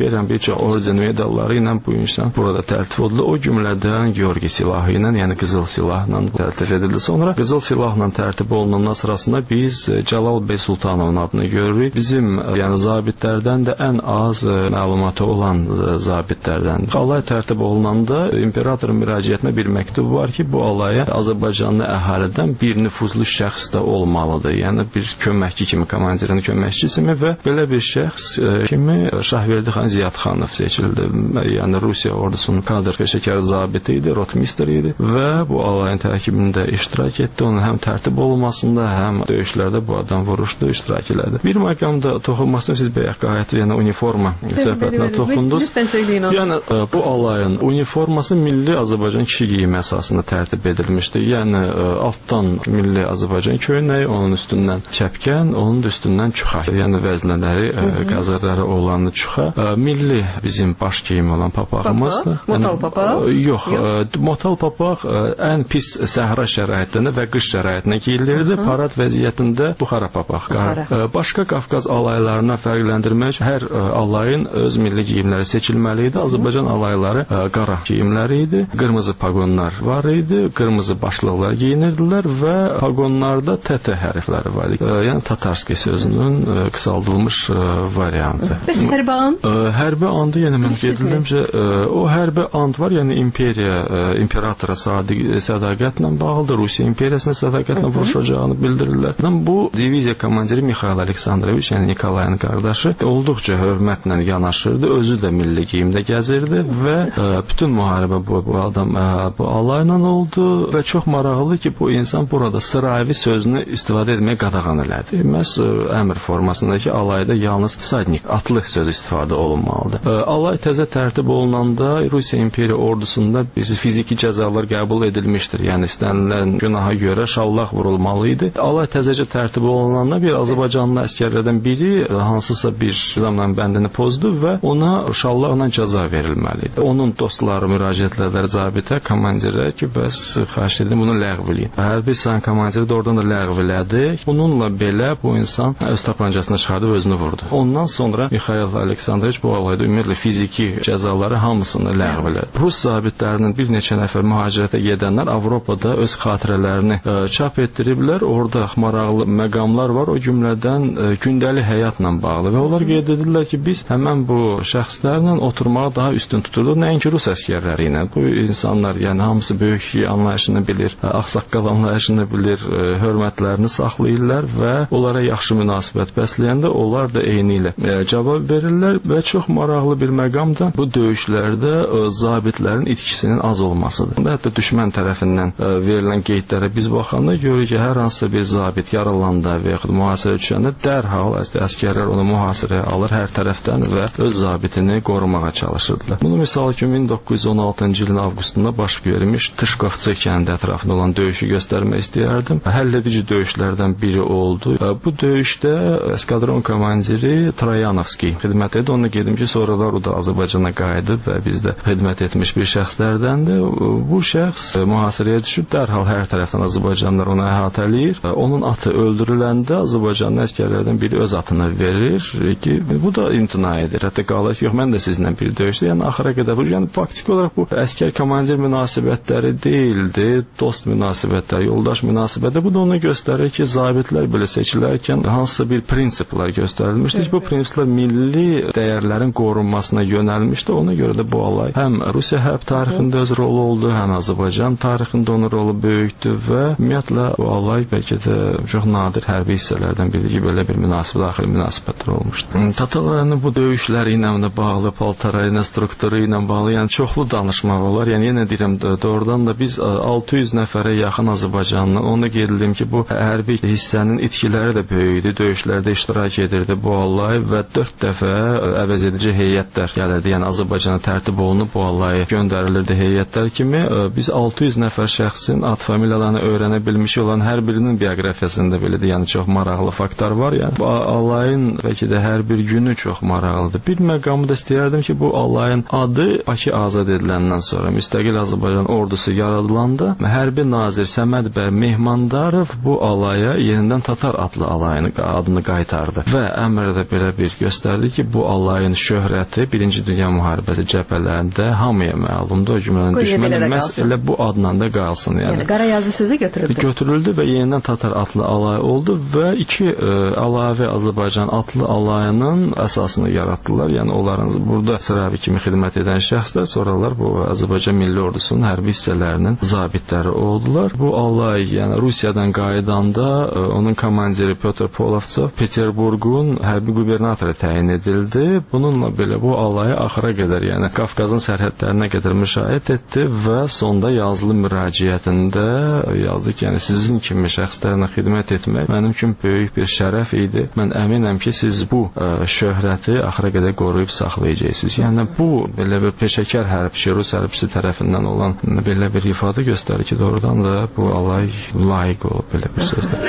çox orden medalları ilə bu insan burada tərtib edildi. O cümlədən Georgi silahı ilə, yəni qızıl silahla tərtib edildi. Sonra qızıl silahla tərtib olunandan sırasında biz Cəlal bəy Sultanovun adını görürük. Bizim yəni zabitlərdən də ən az məlumatı olan zabitlərdən. Alay tərtib olunanda imperatorun müraciətinə bir məktub var ki, bu alaya Azərbaycanlı əhalidən bir nüfuzlu şəxs də olmalıdır. Yəni bir köməkçi kimi, komandirin köməkçisi mi və belə bir şəxs kimi Şahverdi xan Ziyadxanov seçildi. Yəni Rusiya ordusunun kadr peşəkar zabiti idi, rotmister idi və bu alayın tərkibində iştirak etdi. Onun həm tərtib olunmasında, həm döyüşlərdə bu adam vuruşdu, iştirak elədi. Bir məqamda toxunmasına siz bəyək qayət, yəni uniforma söhbətinə toxundunuz. Yəni bu alayın uniforması milli Azərbaycan kişi geyimi əsasında tərtib edilmişdi. Yəni altdan milli Azərbaycan köynəyi, onun üstündən çəpkən, onun üstündən çuxa. Yəni vəznələri, qəzərləri olan çuxa. Milli bizim baş geyimi olan papağımızdır. Motal papaq? Yox, motal papaq ən pis səhra şəraitində və qış şəraitində geyilirdi. Parad vəziyyətində buxara papaq. Başqa Qafqaz alaylarına fərqləndirmək üçün hər alayın öz milli geyimləri seçilməli idi. Azərbaycan alayları qara geyimləri idi. Qırmızı paqonlar var idi. Qırmızı başlıqlar geyinirdilər və paqonlarda T T hərfləri var idi. Yəni Tatarski sözünün qısaldılmış variantı. Bəs hərbi and? Hərbi andı, yəni mən gedildimcə, o hərbi and var, yəni imperiya, imperatora sədaqətlə bağlıdır, Rusiya imperiyasına sədaqətlə vuruşacağını bildirirlər. Bu diviziya komandiri Mikhail Aleksandroviç, yəni Nikolayın qardaşı, olduqca hörmətlə yanaşırdı, özü də milli geyimdə gəzirdi və bütün müharibə bu, bu adam bu alayla oldu və çox maraqlıdır ki, bu insan burada sıravi sözünü istifadə etməyə qadağan elədi. Məhz əmr formasındakı alayda yalnız sadnik, atlıq sözü istifadə olunmalıdır. Alay təzə tərtib olunanda Rusiya imperiya ordusunda fiziki cəzalar qəbul edilmişdir. Yəni istənilən günaha görə şallaq vurulmalı idi. Alay təzəcə tərtib olunanda bir Azərbaycanlı əsgərlərdən biri hansısa bir zaman bəndini pozdu və ona şallaqla cəza verilməli idi. Onun dostları müraciətlərlər zabitə, komandirə ki, bəs xahiş edim bunu ləğv eləyin. Hərbi hissanın komandiri də oradan da ləğv elədi. Bununla belə bu insan öz tapancasını çıxardıb özünü vurdu. Ondan sonra Mikhail Aleksandroviç bu alayda ümumiyyətlə fiziki cəzaları hamısını ləğv elədi. Rus zabitlərinin bir neçə nəfər mühacirətə gedənlər Avropada öz xatirələrini ə, çap etdiriblər. Orada maraqlı məqamlar var, o cümlədən ə, gündəlik həyatla bağlı və onlar qeyd edirlər ki, biz həmən bu şəxslərlə oturmağı daha üstün tuturduq, nəinki Rus əsgərləri ilə. Bu insanlar, yəni hamısı böyük kişi anlayışını bilir, ağsaqqal anlayışını bilir, ə, hörmətlərini saxlayırlar və onlara yaxşı münasibət bəsləyəndə onlar da eyni ilə ə, cavab verirlər və çox maraqlı bir məqam da bu döyüşlərdə ə, zabitlərin itkisinin az olmasıdır. Hətta düşmən tərəfindən ə, verilən qeydlərə biz baxanda görürük ki, hər hansı bir zabit yaralanda və yaxud mühasirə düşəndə dərhal əsgərlər onu mühasirəyə alır hər tərəfdən və öz zabitini qorumağa çalışırdılar. Bunu misal ki, min doqquz yüz on altıncı ilin avqustunda baş vermiş Tışkovçı kəndi ətrafında olan döyüşü göstərmək istəyərdim. Həlledici döyüşlərdən biri oldu. Bu döyüşdə eskadron komandiri Troyanovski xidmət edir. Onu gedim ki, sonralar o da Azərbaycana qayıdıb və bizdə xidmət etmiş bir şəxslərdəndir. Bu şəxs mühasirəyə düşüb, dərhal hər tərəfdən Azərbaycanlılar onu əhatələyir. Onun atı öldürüləndə Azərbaycanlı əsgərlərdən biri öz atını verir ki, bu da imtina edir. Hətta qalır ki, yox, mən də sizinlə bir döyüşdü. Yəni, axıra qədər bu, yəni, faktik olaraq bu əskər komandir münasibətləri deyildi, dost münasibətləri, yoldaş münasibətləri. Bu da onu göstərir ki, zabitlər belə seçilərkən hansısa bir prinsiplər göstərilmişdir. Bu prinsiplər milli dəyərlərin qorunmasına yönəlmişdir. Ona görə də bu alay həm Rusiya hərb tarixində öz rolu oldu, həm Azərbaycan tarixində onun rolu böyükdür və ümumiyyətlə bu alay bəlkə də çox nadir hərbi hissələrdən biri ki, belə bir münasibət, daxili münasibətlər olmuşdur. Tatarların bu döyüşləri ilə bağlı, paltara ilə, strukturu ilə bağlı, yəni çoxlu danışmaq olar. Yəni yenə deyirəm, doğrudan da biz altı yüz nəfərə yaxın Azərbaycanlı, onu qeyd edim ki, bu hərbi hissənin itkiləri də böyükdü, döyüşlərdə iştirak edirdi bu alay və dörd dəfə əvəz edici heyətlər gəlirdi. Yəni Azərbaycana tərtib olunub bu alay göndərilirdi heyətlər kimi. Biz altı yüz nəfər şəxsin ad familiyalarını öyrənə bilmiş olan hər birinin bioqrafiyasında belədir. Yəni çox maraqlı faktlar var. Yəni bu alayın bəlkə də hər bir günü çox maraqlıdır. Bir məqamı da istəyərdim ki, bu alayın adı Bakı azad ediləndən sonra müstəqil Azərbaycan ordusu yaradılanda hərbi nazir Səməd bəy Mehmandarov bu alaya yenidən Tatar adlı alayın adını qaytardı və əmrdə belə bir göstərdi ki, bu alayın şöhrəti şöhrəti Birinci Dünya müharibəsi cəbhələrində hamıya məlumdur. O cümlənin düşməni məhz elə bu adla da qalsın. Yəni, yəni qara yazı sözü götürüldü. Götürüldü və yenidən Tatar atlı alay oldu və iki ə, əlavə Azərbaycan atlı alayının əsasını yaratdılar. Yəni onların burada sıravi kimi xidmət edən şəxslər sonralar bu Azərbaycan Milli Ordusunun hərbi hissələrinin zabitləri oldular. Bu alay, yəni Rusiyadan qayıdanda ə, onun komandiri Pyotr Polovtsov Peterburqun hərbi qubernatoru təyin edildi. Bununla belə bu alayı axıra qədər, yəni Qafqazın sərhədlərinə qədər müşahidə etdi və sonda yazılı müraciətində yazdı ki, yəni sizin kimi şəxslərlə xidmət etmək mənim üçün böyük bir şərəf idi. Mən əminəm ki, siz bu ə, şöhrəti axıra qədər qoruyub saxlayacaqsınız. Yəni bu belə bir peşəkar hərbçi, Rus hərbçisi tərəfindən olan belə bir ifadə göstərir ki, doğrudan da bu alay layiq olub belə bir sözdə.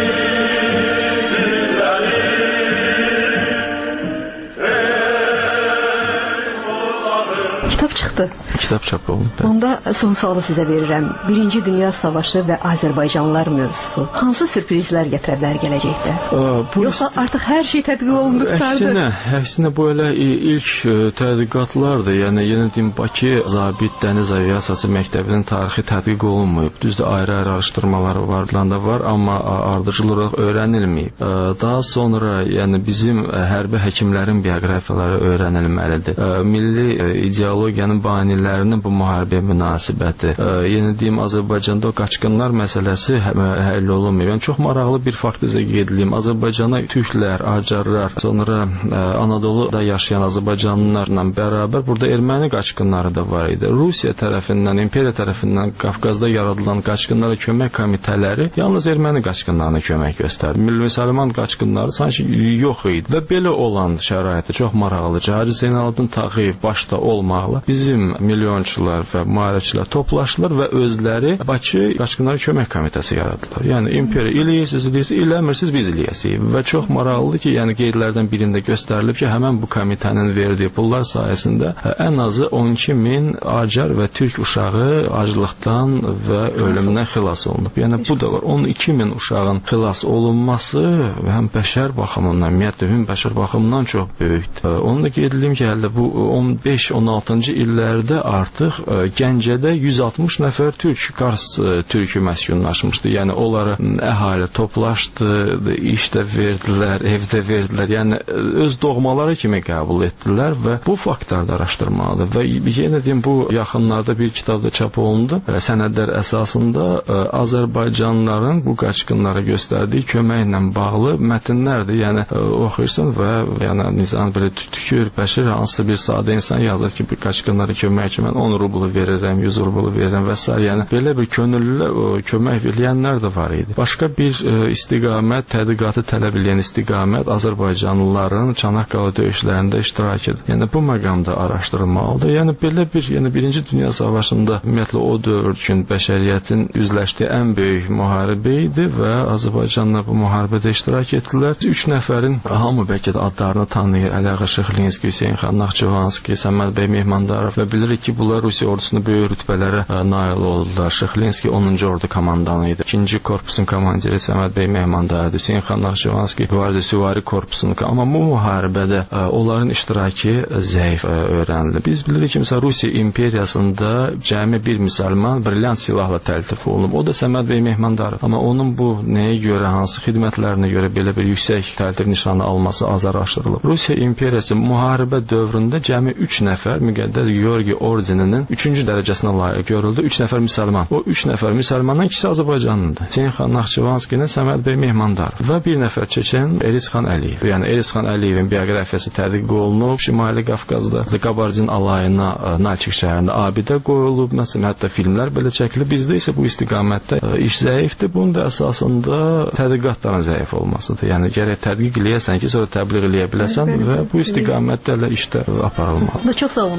Kitap çıktı. Kitap çap oldu. Onda son sualı sizə verirəm. Birinci Dünya Savaşı və Azərbaycanlılar mövzusu hansı sürprizlər gətirə bilər gələcəkdə? Yoxsa artıq hər şey tədqiq olunduqlardır? Əksinə, əksinə bu elə ilk tədqiqatlardır. Yəni yenə deyim, Bakı Zabit Dəniz Aviasiyası Məktəbinin tarixi tədqiq olunmayıb. Düzdür, ayrı-ayrı araşdırmaları vardılan da var, amma ardıcıl olaraq öyrənilməyib. Daha sonra yəni bizim hərbi həkimlərin bioqrafiyaları öyrənilməlidir. Milli ideologiyanın banilərinin bu müharibəyə münasibəti. Yenə deyim, Azərbaycanda o qaçqınlar məsələsi həll olunmuyor. Yəni çox maraqlı bir fakt izə qeyd edeyim. Azərbaycana türklər, acarlar, sonra Anadoluda yaşayan Azərbaycanlılarla bərabər burada erməni qaçqınları da var idi. Rusiya tərəfindən, imperiya tərəfindən Qafqazda yaradılan qaçqınlara kömək komitələri yalnız erməni qaçqınlarına kömək göstərdi. Müsəlman qaçqınları sanki yox idi və belə olan şəraitdə çox maraqlıdır. Hacı Zeynalabdin Tağıyev başda olmaqla bizim milyonçular və müharibəçilər toplaşdılar və özləri Bakı qaçqınlara kömək komitəsi yaratdılar. Yəni imperiya eləyirsiniz, eləmirsiniz, biz eləyəsinik. Və çox maraqlıdır ki, yəni qeydlərdən birində göstərilib ki, həmin bu komitənin verdiyi pullar sayəsində ən azı on iki min acar və türk uşağı aclıqdan və ölümdən xilas olunub. Yəni bu da var. on iki min uşağın xilas olunması həm bəşər baxımından, ümumiyyətlə hüm bəşər baxımından çox böyükdür. Onu da qeyd edeyim ki, hələ bu on beş on altıncı illərdə artıq Gəncədə yüz altmış nəfər türk, Qars türkü məskunlaşmışdı. Yəni onlara əhali toplaşdı, iş də verdilər, evdə verdilər. Yəni öz doğmaları kimi qəbul etdilər və bu faktlarda araşdırmalıdır. Və yenə deyim, bu yaxınlarda bir kitabda çap olundu. Sənədlər əsasında Azərbaycanlıların bu qaçqınlara göstərdiyi köməklə bağlı mətnlərdir. Yəni oxuyursan və yəni nizam belə tükür, bəşir hansısa bir sadə insan yazır ki, bir qaçqınlara kömək üçün mən on rublu verirəm, yüz rublu verirəm və s. Yəni belə bir könüllü kömək eləyənlər də var idi. Başqa bir istiqamət, tədqiqatı tələb edən istiqamət Azərbaycanlıların Çanaqqala döyüşlərində iştirak edir. Yəni bu məqamda araşdırılmalıdır. Yəni belə bir, yəni Birinci Dünya Savaşında ümumiyyətlə o dövr üçün bəşəriyyətin üzləşdiyi ən böyük müharibə idi və Azərbaycanlılar bu müharibədə iştirak etdilər. Üç nəfərin hamı bəlkə də adlarını tanıyır. Əliağa Şıxlinski, Hüseyn xan Naxçıvanski, Səməd bəy Mehmandarov və bilirik ki, bunlar Rusiya ordusunda böyük rütbələrə nail oldular. Şıxlinski onuncu ordu komandanı idi. İkinci korpusun komandiri Səməd bəy Mehmandarov, Hüseyn xan Naxçıvanski Qvardiya Süvari korpusunun. Amma bu müharibədə onların iştirakı zəif öyrənildi. Biz bilirik ki, məsələn, Rusiya imperiyasında cəmi bir müsəlman brilliant silahla təltif olunub. O da Səməd bəy Mehmandarov. Amma onun bu nəyə görə, hansı xidmətlərinə görə belə bir yüksək təltif nişanı alması az araşdırılıb. Rusiya imperiyası müharibə dövründə cəmi üç nəfər müqəddəs Georgi ordeninin üçüncü dərəcəsinə layiq görüldü. üç nəfər müsəlman. O üç nəfər müsəlmandan ikisi Azərbaycanlıdır. Hüseyn xan Naxçıvanskinin, Səməd bəy Mehmandarov və bir nəfər çeçen Elisxan Əliyev. Yəni Elisxan Əliyevin bioqrafiyası tədqiq olunub. Şimali Qafqazda Qabardin alayına Nalçik şəhərində abidə qoyulub. Məsələn, hətta filmlər belə çəkilib. Bizdə isə bu istiqamətdə iş zəifdir. Bunun da əsasında tədqiqatların zəif olmasıdır. Yəni gərək tədqiq eləyəsən ki, sonra təbliğ eləyə biləsən və bu istiqamətdə elə işdə aparılmalıdır. Çox sağ olun.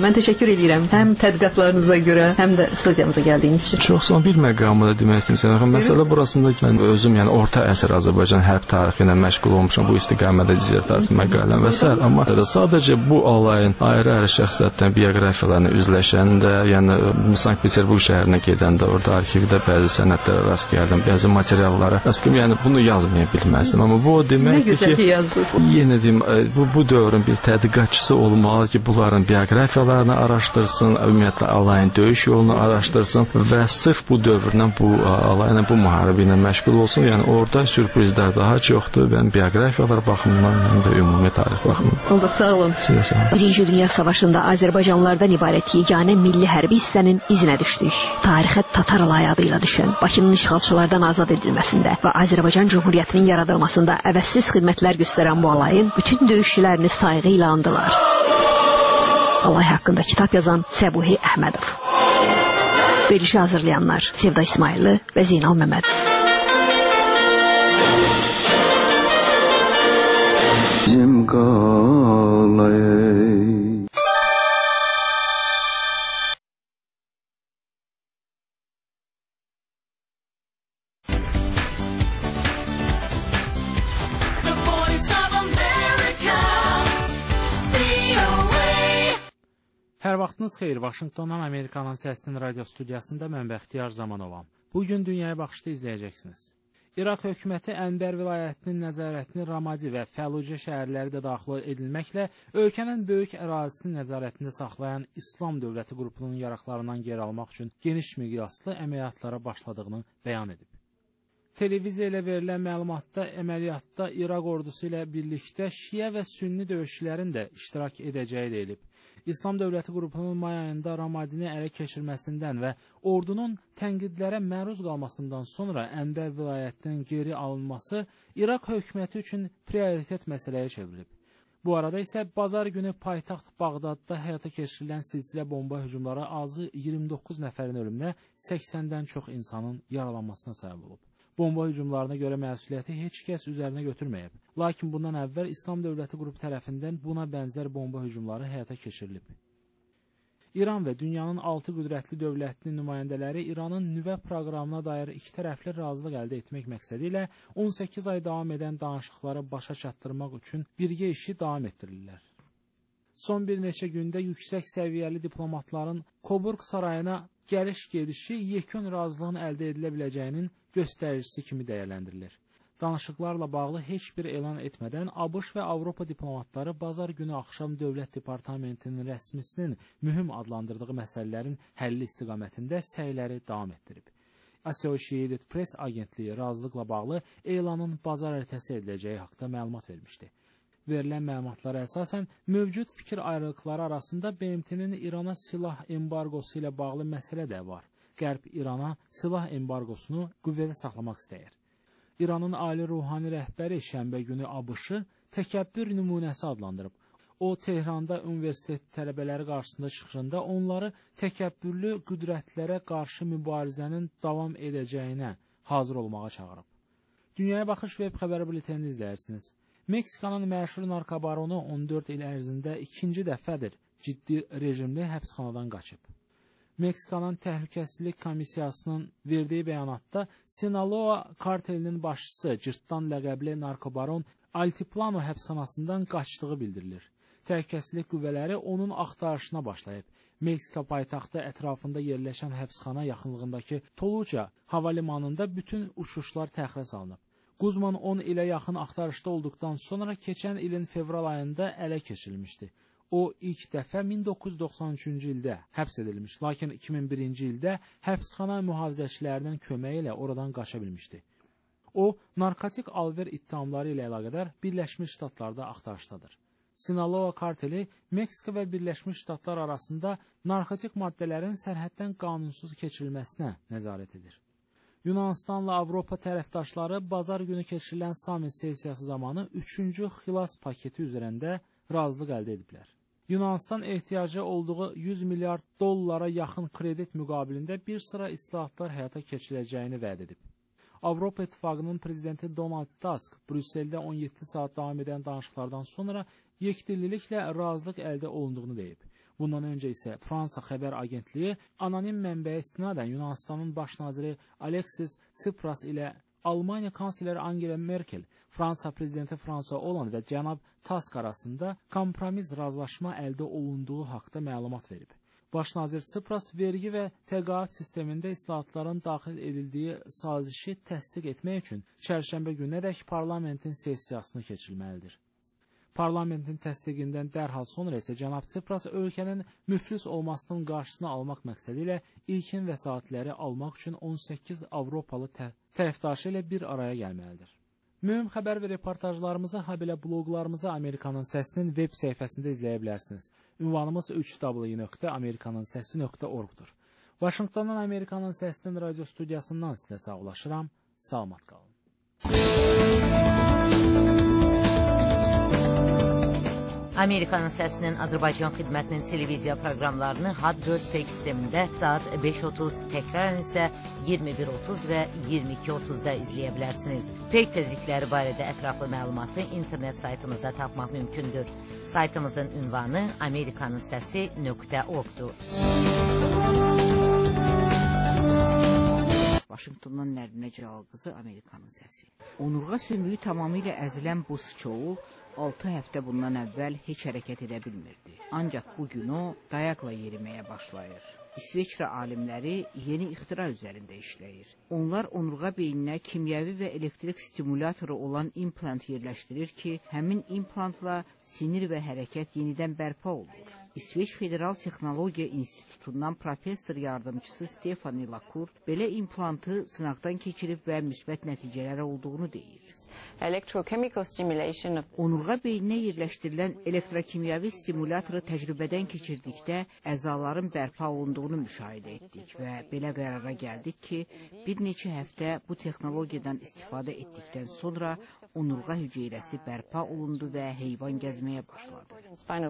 Mən təşəkkür edirəm həm tədqiqatlarınıza görə, həm də studiyamıza gəldiyiniz üçün. Çox son bir məqamı da demək istəyirəm. Məsələ burasında mən özüm, yəni orta əsr Azərbaycan hərb tarixi ilə məşğul olmuşam, bu istiqamətdə dissertasiya məqaləm və sair. Amma sadəcə bu alayın ayrı-ayrı şəxsiyyətlərin bioqrafiyalarına üzləşəndə, yəni Sankt-Peterburq şəhərinə gedəndə orada arxivdə bəzi sənədlərə rast gəldim, bəzi materiallara rast gəldim. Yəni bunu yazmaya bilməzdim. Amma bu o deməkdir ki, yenə deyim, bu, bu dövrün bir tədqiqatçısı olmalı ki, bunların bioqrafiyalarını araşdırsın, ümumiyyətlə alayın döyüş yolunu araşdırsın və sırf bu dövrdən bu alayla, bu müharibə ilə məşğul olsun. Yəni orada sürprizlər daha çoxdur və bioqrafiyalar baxımından, həm də ümumi tarix baxımından. Oldu, sağ olun. Birinci Dünya Savaşında Azərbaycanlılardan ibarət yeganə milli hərbi hissənin izinə düşdük. Tarixə Tatar alayı adıyla düşən Bakının işğalçılardan azad edilməsində və Azərbaycan Cumhuriyyətinin yaradılmasında əvəzsiz xidmətlər göstərən bu alayın bütün döyüşçülərini sayğı ilə andılar. Alay haqqında kitab yazan Səbuhi Əhmədov. Verilişi hazırlayanlar Sevda İsmayıllı və Zeynal Məmməd. Bizim qalay Hər vaxtınız xeyir, Vaşinqtondan Amerikanın səsinin radio studiyasında mən Bəxtiyar Zamanovam. Bugün Dünyaya Baxışda izləyəcəksiniz. İraq hökuməti Ənbər vilayətinin nəzarətini Ramadi və Fəllucə şəhərləri də daxil edilməklə ölkənin böyük ərazisini nəzarətində saxlayan İslam dövləti qrupunun yaraqlarından geri almaq üçün geniş miqyaslı əməliyyatlara başladığını bəyan edib. Televiziya ilə verilən məlumatda əməliyyatda İraq ordusu ilə birlikdə Şiə və Sünni döyüşçülərin də iştirak edəcəyi deyilib. İslam dövləti qrupunun may ayında Ramadini ələ keçirməsindən və ordunun tənqidlərə məruz qalmasından sonra Ənbər vilayətinin geri alınması İraq hökuməti üçün prioritet məsələyə çevrilib. Bu arada isə bazar günü paytaxt Bağdadda həyata keçirilən silsilə bomba hücumları azı iyirmi doqquz nəfərin ölümünə, səksəndən çox insanın yaralanmasına səbəb olub. Bomba hücumlarına görə məsuliyyəti heç kəs üzərinə götürməyib. Lakin bundan əvvəl İslam dövləti qrupu tərəfindən buna bənzər bomba hücumları həyata keçirilib. İran və dünyanın altı qüdrətli dövlətinin nümayəndələri İranın nüvə proqramına dair iki tərəfli razılıq əldə etmək məqsədi ilə on səkkiz ay davam edən danışıqları başa çatdırmaq üçün birgə işi davam etdirirlər. Son bir neçə gündə yüksək səviyyəli diplomatların Koburq sarayına gəliş-gedişi yekun razılığın əldə edilə biləcəyinin göstəricisi kimi dəyərləndirilir. Danışıqlarla bağlı heç bir elan etmədən ABŞ və Avropa diplomatları bazar günü axşam Dövlət Departamentinin rəsmisinin mühüm adlandırdığı məsələlərin həlli istiqamətində səyləri davam etdirib. Associated Press agentliyi razılıqla bağlı elanın bazar ertəsi ediləcəyi haqda məlumat vermişdi. Verilən məlumatlara əsasən mövcud fikir ayrılıqları arasında B M T-nin İrana silah embargosu ilə bağlı məsələ də var. Qərb İrana silah embargosunu qüvvədə saxlamaq istəyir. İranın ali ruhani rəhbəri şənbə günü ABŞ-ı təkəbbür nümunəsi adlandırıb. O, Tehranda universitet tələbələri qarşısında çıxışında onları təkəbbürlü qüdrətlərə qarşı mübarizənin davam edəcəyinə hazır olmağa çağırıb. Dünyaya Baxış web xəbər bültenini izləyirsiniz. Meksikanın məşhur narkobaronu on dörd il ərzində ikinci dəfədir ciddi rejimli həbsxanadan qaçıb. Meksikanın Təhlükəsizlik Komissiyasının verdiyi bəyanatda Sinaloa kartelinin başçısı Cırtdan ləqəbli narkobaron Altiplano həbsxanasından qaçdığı bildirilir. Təhlükəsizlik qüvvələri onun axtarışına başlayıb. Meksika paytaxtı ətrafında yerləşən həbsxana yaxınlığındakı Toluca hava limanında bütün uçuşlar təxirə salınıb. Guzman on ilə yaxın axtarışda olduqdan sonra keçən ilin fevral ayında ələ keçirilmişdi. O, ilk dəfə min doqquz yüz doxsan üçüncü ildə həbs edilmiş, lakin iki min birinci ildə həbsxana mühafizəçilərinin köməyi ilə oradan qaça bilmişdi. O, narkotik alver ittihamları ilə əlaqədar Birləşmiş Ştatlarda axtarışdadır. Sinaloa karteli Meksika və Birləşmiş Ştatlar arasında narkotik maddələrin sərhəddən qanunsuz keçirilməsinə nəzarət edir. Yunanistanla Avropa tərəfdaşları bazar günü keçirilən samit sessiyası zamanı üçüncü xilas paketi üzərində razılıq əldə ediblər. Yunanistan ehtiyacı olduğu yüz milyard dollara yaxın kredit müqabilində bir sıra islahatlar həyata keçiriləcəyini vəd edib. Avropa İttifaqının prezidenti Donald Tusk Brüsseldə on yeddi saat davam edən danışıqlardan sonra yekdilliklə razılıq əldə olunduğunu deyib. Bundan öncə isə Fransa xəbər agentliyi anonim mənbəyə istinadən Yunanistanın baş naziri Alexis Tsipras ilə Almaniya kansleri Angela Merkel, Fransa prezidenti François Hollande və cənab Tusk arasında kompromis razılaşma əldə olunduğu haqda məlumat verib. Baş nazir Tsipras vergi və təqaüd sistemində islahatların daxil edildiyi sazişi təsdiq etmək üçün çərşənbə günədək parlamentin sessiyasını keçirməlidir. Parlamentin təsdiqindən dərhal sonra isə cənab Tsipras ölkənin müflis olmasının qarşısını almaq məqsədi ilə ilkin vəsaitləri almaq üçün on səkkiz Avropalı tə tərəfdaşı ilə bir araya gəlməlidir. Mühüm xəbər və reportajlarımızı, habelə bloqlarımızı Amerikanın Səsinin web səhifəsində izləyə bilərsiniz. Ünvanımız üç w nöqtə amerikanın səsi nöqtə org-dur. Vaşinqtondan Amerikanın Səsinin radio studiyasından sizlə sağlaşıram. Salamat qalın. Amerikanın Səsinin Azərbaycan xidmətinin televiziya proqramlarını H A D dörd P sistemində saat beş otuz, təkrarən isə iyirmi bir otuz və iyirmi iki otuzda izləyə bilərsiniz. P tezlikləri barədə ətraflı məlumatı internet saytımızda tapmaq mümkündür. Saytımızın ünvanı amerikanın səsi nöqtə org-dur. Vaşinqtondan Nərdinə Cəlal qızı, Amerikanın səsi. Onurğa sümüyü tamamilə əzilən bu sıçovul altı həftə bundan əvvəl heç hərəkət edə bilmirdi. Ancaq bugün o dayaqla yeriməyə başlayır. İsveçrə alimləri yeni ixtira üzərində işləyir. Onlar onurğa beyninə kimyəvi və elektrik stimulatoru olan implant yerləşdirir ki, həmin implantla sinir və hərəkət yenidən bərpa olunur. İsveç Federal Texnologiya İnstitutundan professor yardımcısı Stefani Lacour belə implantı sınaqdan keçirib və müsbət nəticələri olduğunu deyir. Onurğa beyninə yerləşdirilən elektrokimyəvi stimulatoru təcrübədən keçirdikdə əzaların bərpa olunduğunu müşahidə etdik və belə qərara gəldik ki, bir neçə həftə bu texnologiyadan istifadə etdikdən sonra onurğa hüceyrəsi bərpa olundu və heyvan gəzməyə başladı.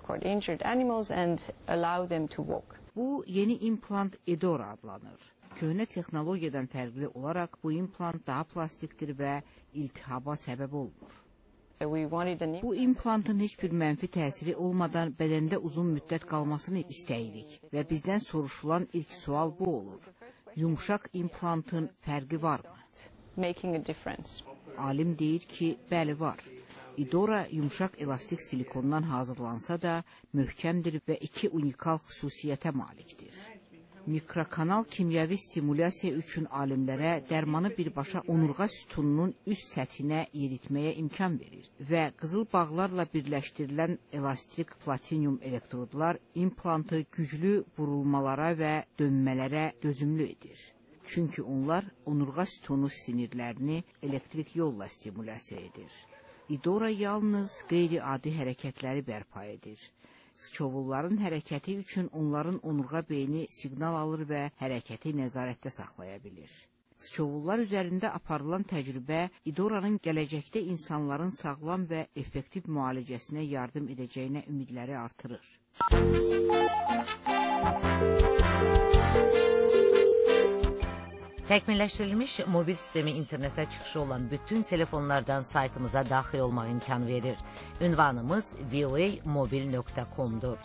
Bu yeni implant Edora adlanır. Köhnə texnologiyadan fərqli olaraq bu implant daha plastikdir və iltihaba səbəb olmur. Bu implantın heç bir mənfi təsiri olmadan bədəndə uzun müddət qalmasını istəyirik və bizdən soruşulan ilk sual bu olur. Yumşaq implantın fərqi varmı? Alim deyir ki, bəli var. Edora yumşaq elastik silikondan hazırlansa da möhkəmdir və iki unikal xüsusiyyətə malikdir. Mikrokanal kimyəvi stimulyasiya üçün alimlərə dərmanı birbaşa onurğa sütununun üst səthinə yeritməyə imkan verir və qızıl bağlarla birləşdirilən elastrik platinyum elektrodlar implantı güclü vurulmalara və dönmələrə dözümlü edir. Çünki onlar onurğa sütunu sinirlərini elektrik yolla stimulyasiya edir. Edora yalnız qeyri-adi hərəkətləri bərpa edir. Sıçovulların hərəkəti üçün onların onurğa beyni siqnal alır və hərəkəti nəzarətdə saxlaya bilir. Sıçovullar üzərində aparılan təcrübə Edoranın gələcəkdə insanların sağlam və effektiv müalicəsinə yardım edəcəyinə ümidləri artırır. Təkmilləşdirilmiş mobil sistemi internetə çıxışı olan bütün telefonlardan saytımıza daxil olmaq imkanı verir. Ünvanımız v o a mobil nöqtə com-dur.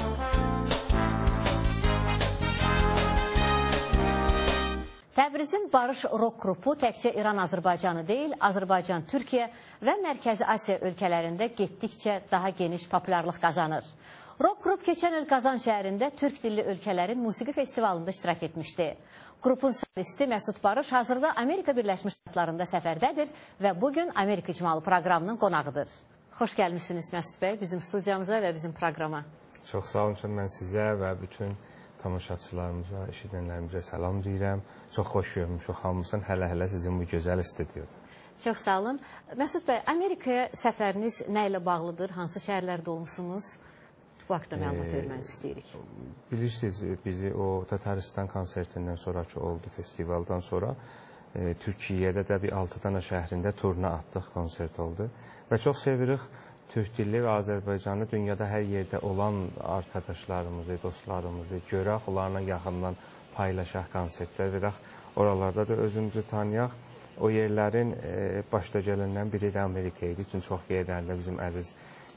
Təbrizin Barış Rock qrupu təkcə İran-Azərbaycanı deyil, Azərbaycan, Türkiyə və Mərkəzi Asiya ölkələrində getdikcə daha geniş populyarlıq qazanır. Rock qrup keçən il Qazan şəhərində türk dilli ölkələrin musiqi festivalında iştirak etmişdi. Qrupun solisti Məsud Barış hazırda Amerika Birləşmiş Ştatlarında səfərdədir və bugün Amerika İcmalı proqramının qonağıdır. Xoş gəlmişsiniz Məsud bəy bizim studiyamıza və bizim proqrama. Çox sağ olun, mən sizə və bütün tamaşaçılarımıza, eşidənlərimizə salam deyirəm. Çox xoş görmüşük hamısın, hələ-hələ sizin bu gözəl studiyada. Çox sağ olun. Məsud bəy, Amerikaya səfəriniz nə ilə bağlıdır? Hansı şəhərlərdə olmuşsunuz? Bu haqda məlumat vermənizi istəyirik. Bilirsiniz, bizi o Tataristan konsertindən sonraki oldu, festivaldan sonra e, Türkiyədə də bir altı dana şəhrində turna atdıq, konsert oldu. Və çox sevirik Türk dilli və Azərbaycanlı dünyada hər yerdə olan arkadaşlarımızı, dostlarımızı görək, onlarla yaxından paylaşaq konsertlər verək. Oralarda da özümüzü tanıyaq. O yerlərin e, başda gələnlərindən biri də Amerika idi. Üçün çox yerlərdə bizim əziz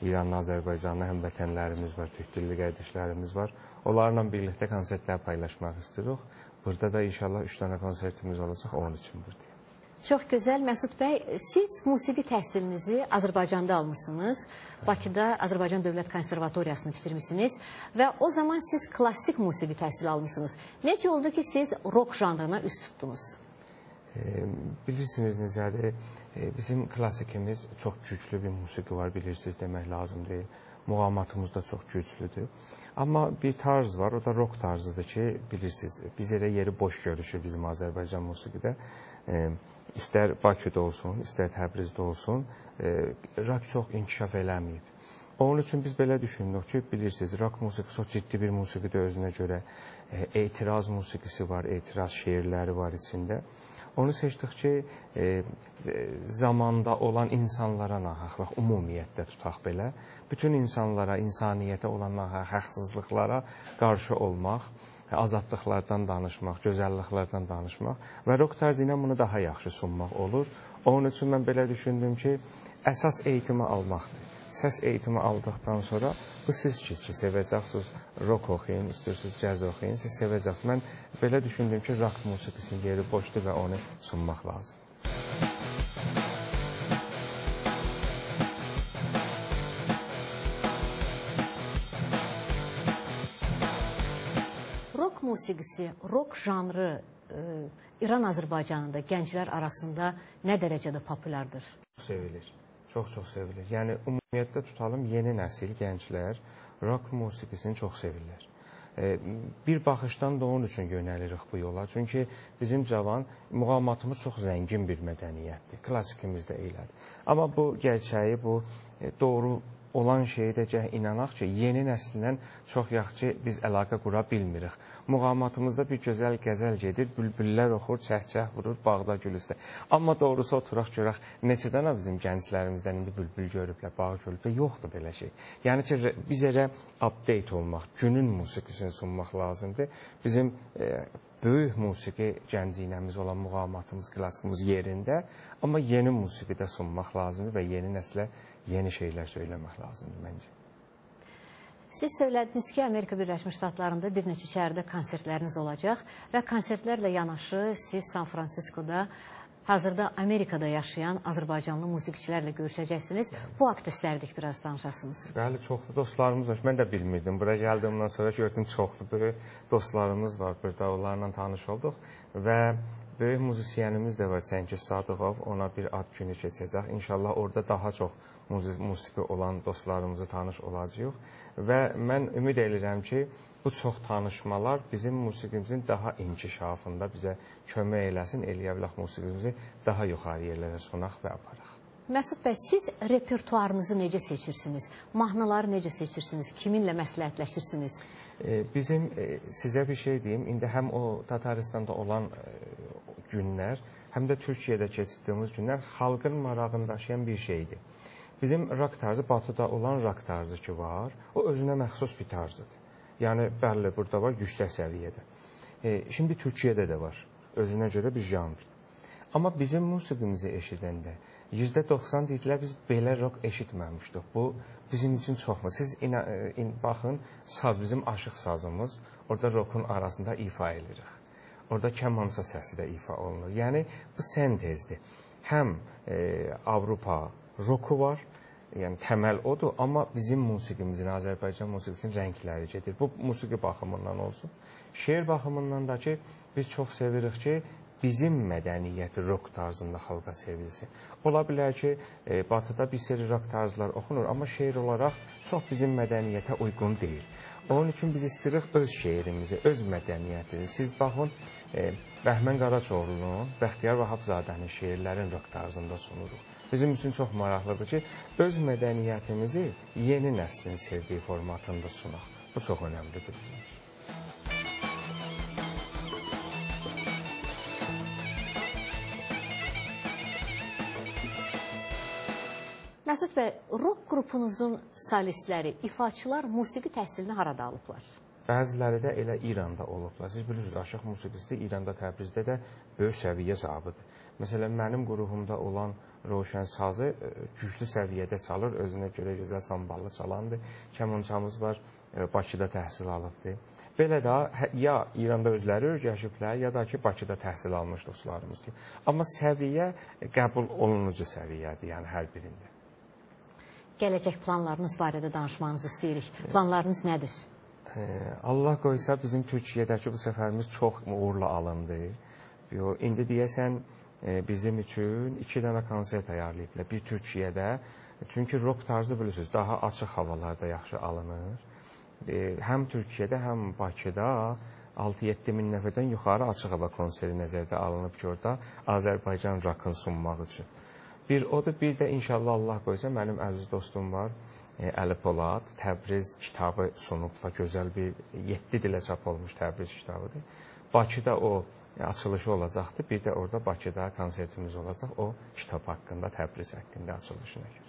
İranlı, Azərbaycanlı həmvətənlərimiz var, türk dilli qardaşlarımız var. Onlarla birlikdə konsertlər paylaşmaq istəyirik. Burada da inşallah üç dənə konsertimiz olacaq, onun üçün buradayım. Çox gözəl. Məsud bəy, siz musiqi təhsilinizi Azərbaycanda almışsınız. Bakıda Azərbaycan Dövlət Konservatoriyasını bitirmişsiniz və o zaman siz klassik musiqi təhsili almışsınız. Necə oldu ki, siz rock janrına üst tutdunuz? E, bilirsiniz necədir, e, bizim klassikimiz çox güclü bir musiqi var, bilirsiniz demək lazım deyil. Muğamatımız da çox güclüdür. Amma bir tarz var, o da rock tarzıdır ki, bilirsiniz, biz elə yeri boş görüşür bizim Azərbaycan musiqidə. E, İstər Bakıda olsun, istər Təbrizdə olsun, e, rock çox inkişaf eləməyib. Onun üçün biz belə düşündük ki, bilirsiniz, rock musiqisi çox ciddi bir musiqidir özünə görə. E, etiraz musiqisi var, etiraz şeirləri var içində. Onu seçdik ki, e, zamanda olan insanlara nahaxlıq, ümumiyyətlə tutaq belə, bütün insanlara, insaniyyətə olan haqsızlıqlara qarşı olmaq, azadlıqlardan danışmaq, gözəlliklərdən danışmaq və rock tarzı ilə bunu daha yaxşı sunmaq olur. Onun üçün mən belə düşündüm ki, əsas eğitimi almaqdır. Səs eğitimi aldıqdan sonra bu siz ki, sevəcəksiniz, rock oxuyun, istəyirsiniz, caz oxuyun, siz sevəcəksiniz. Mən belə düşündüm ki, rock musiqisinin yeri boşdur və onu sunmaq lazım. Rock musiqisi, rock janrı e, İran Azərbaycanında gənclər arasında nə dərəcədə populyardır? Çox sevilir. Çox-çox sevilir. Yəni, ümumiyyətlə tutalım, yeni nəsil gənclər rock musiqisini çox sevirlər. E, bir baxışdan da onun üçün yönəlirik bu yola. Çünki bizim cavan muğamatımız çox zəngin bir mədəniyyətdir. Klassikimiz də elədir. Amma bu gerçəyi, bu e, doğru olan şeyə də gəh inanaq ki, yeni nəslinlə çox yaxşı biz əlaqə qura bilmirik. Muğamatımızda bir gözəl qəzəl gedir, bülbüllər oxur, çəh-çəh vurur, bağda gülüstə. Amma doğrusu oturaq görək, neçə dənə bizim gənclərimizdən indi bülbül görüblər, bağ görüblər, yoxdur belə şey. Yəni ki, biz elə update olmaq, günün musiqisini sunmaq lazımdır. Bizim e, böyük musiqi gənciyinəmiz olan muğamatımız, klassikimiz yerində, amma yeni musiqidə sunmaq lazımdır və yeni nəslə yeni şeylər söyləmək lazımdır məncə. Siz söylədiniz ki, Amerika Birləşmiş Ştatlarında bir neçə şəhərdə konsertləriniz olacaq və konsertlərlə yanaşı siz San Fransiskoda hazırda Amerikada yaşayan Azərbaycanlı musiqiçilərlə görüşəcəksiniz. Bu haqda istərdik biraz danışasınız. Bəli, çoxlu dostlarımız var. Mən də bilmirdim. Bura gəldiyimdən sonra gördüm çoxlu dostlarımız var burada. Onlarla tanış olduq və böyük müzisyenimiz də var, Çəngiz Sadıqov, ona bir ad günü keçəcək. İnşallah orada daha çox musiqi olan dostlarımızı tanış olacaq və mən ümid edirəm ki, bu çox tanışmalar bizim musiqimizin daha inkişafında bizə kömək eləsin, eləyə bilək musiqimizi daha yuxarı yerlərə sunaq və aparaq. Məsud bəy, siz repertuarınızı necə seçirsiniz? Mahnıları necə seçirsiniz? Kiminlə məsləhətləşirsiniz? E, bizim, e, sizə bir şey deyim, indi həm o Tataristanda olan e, günlər, həm də Türkiyədə keçirdiyimiz günlər xalqın marağını daşıyan bir şeydir. Bizim rock tarzı, Batıda olan rock tarzı ki var, o özünə məxsus bir tarzıdır. Yəni, bəli, burada var, yüksək səviyyədə. E, şimdi Türkiyədə də var, özünə görə bir janr. Amma bizim musiqimizi eşidəndə yüzdə doxsan deyirlər, biz belə rock eşitməmişdik. Bu, bizim üçün çoxmu? Siz ina, in, baxın, saz, bizim aşıq sazımız, orada rockun arasında ifa edirik. Orada kəmança səsi də ifa olunur. Yəni, bu sentezdir. Həm e, Avropa roku var, yəni təməl odur, amma bizim musiqimizin, Azərbaycan musiqisinin rəngləri gedir. Bu, musiqi baxımından olsun. Şeir baxımından da ki, biz çox sevirik ki, bizim mədəniyyəti rock tarzında xalqa sevilsin. Ola bilər ki, e, Batıda bir seri rock tarzlar oxunur, amma şeir olaraq çox bizim mədəniyyətə uyğun deyil. Onun üçün biz istəyirik öz şeirimizi, öz mədəniyyətini. Siz baxın, e, Bəhmən Qaraçoğlunun, Bəxtiyar Vahabzadənin şeirlərin rock tarzında sunuruq. Bizim üçün çox maraqlıdır ki, öz mədəniyyətimizi yeni nəslin sevdiyi formatında sunaq. Bu çox önəmlidir bizim üçün. Məsud bəy, rock qrupunuzun solistləri, ifaçılar musiqi təhsilini harada alıblar? Bəziləri də elə İranda olublar. Siz bilirsiniz, aşıq musiqisi İranda, Təbrizdə də böyük səviyyə sahibidir. Məsələn, mənim qruhumda olan Roşən sazı güclü səviyyədə çalır, özünə görə gözəl samballı çalandır. Kəmançamız var, Bakıda təhsil alıbdır. Belə də ya İranda özləri öyrəşiblər, ya da ki, Bakıda təhsil almış dostlarımızdır. Amma səviyyə qəbul olunucu səviyyədir, yəni hər birində. Gələcək planlarınız barədə danışmanızı istəyirik. Planlarınız nədir? Allah qoysa bizim Türkiyədəki bu səfərimiz çox uğurla alındı. İndi deyəsən bizim üçün iki dənə konsert ayarlayıblar. Bir Türkiyədə, çünki rock tarzı bilirsiniz, daha açıq havalarda yaxşı alınır. Həm Türkiyədə, həm Bakıda altı yeddi min nəfərdən yuxarı açıq hava konseri nəzərdə alınıb ki, orada Azərbaycan rock'ını sunmaq üçün. Bir odur, bir də inşallah Allah qoysa mənim əziz dostum var, Əli Polad, Təbriz kitabı sunubla, gözəl bir yeddi dilə çap olmuş Təbriz kitabıdır. Bakıda o açılışı olacaqdır, bir də orada Bakıda konsertimiz olacaq, o kitab haqqında, Təbriz haqqında açılışına görə.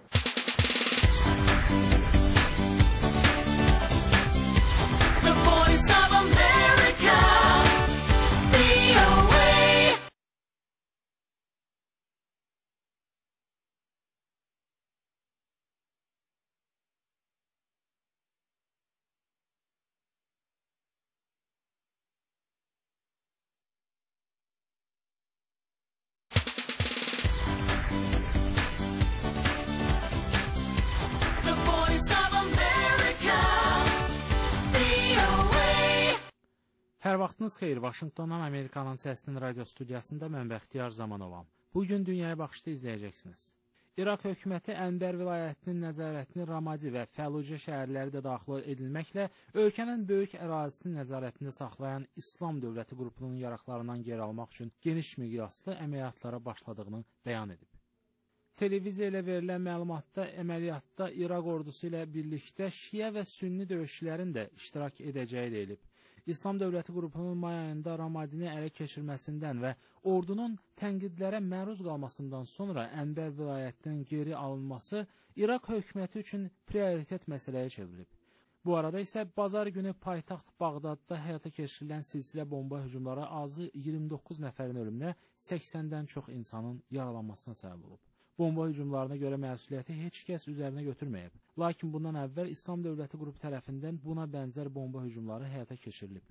Hər vaxtınız xeyir, Vaşinqtondan Amerikanın səsinin radio studiyasında mən Bəxtiyar Zamanovam. Bugün Dünyaya Baxışda izləyəcəksiniz. İraq hökuməti Ənbər vilayətinin nəzarətini Ramadi və Fəllucə şəhərləri də daxil edilməklə ölkənin böyük ərazisini nəzarətində saxlayan İslam dövləti qrupunun yaraqlarından geri almaq üçün geniş miqyaslı əməliyyatlara başladığını bəyan edib. Televiziya ilə verilən məlumatda əməliyyatda İraq ordusu ilə birlikdə şiə və sünni döyüşçülərin də iştirak edəcəyi deyilib. İslam dövləti qrupunun may ayında Ramadini ələ keçirməsindən və ordunun tənqidlərə məruz qalmasından sonra Ənbər vilayətinin geri alınması İraq hökuməti üçün prioritet məsələyə çevrilib. Bu arada isə bazar günü paytaxt Bağdadda həyata keçirilən silsilə bomba hücumları azı iyirmi doqquz nəfərin ölümünə, səksəndən çox insanın yaralanmasına səbəb olub. Bomba hücumlarına görə məsuliyyəti heç kəs üzərinə götürməyib. Lakin bundan əvvəl İslam dövləti qrupu tərəfindən buna bənzər bomba hücumları həyata keçirilib.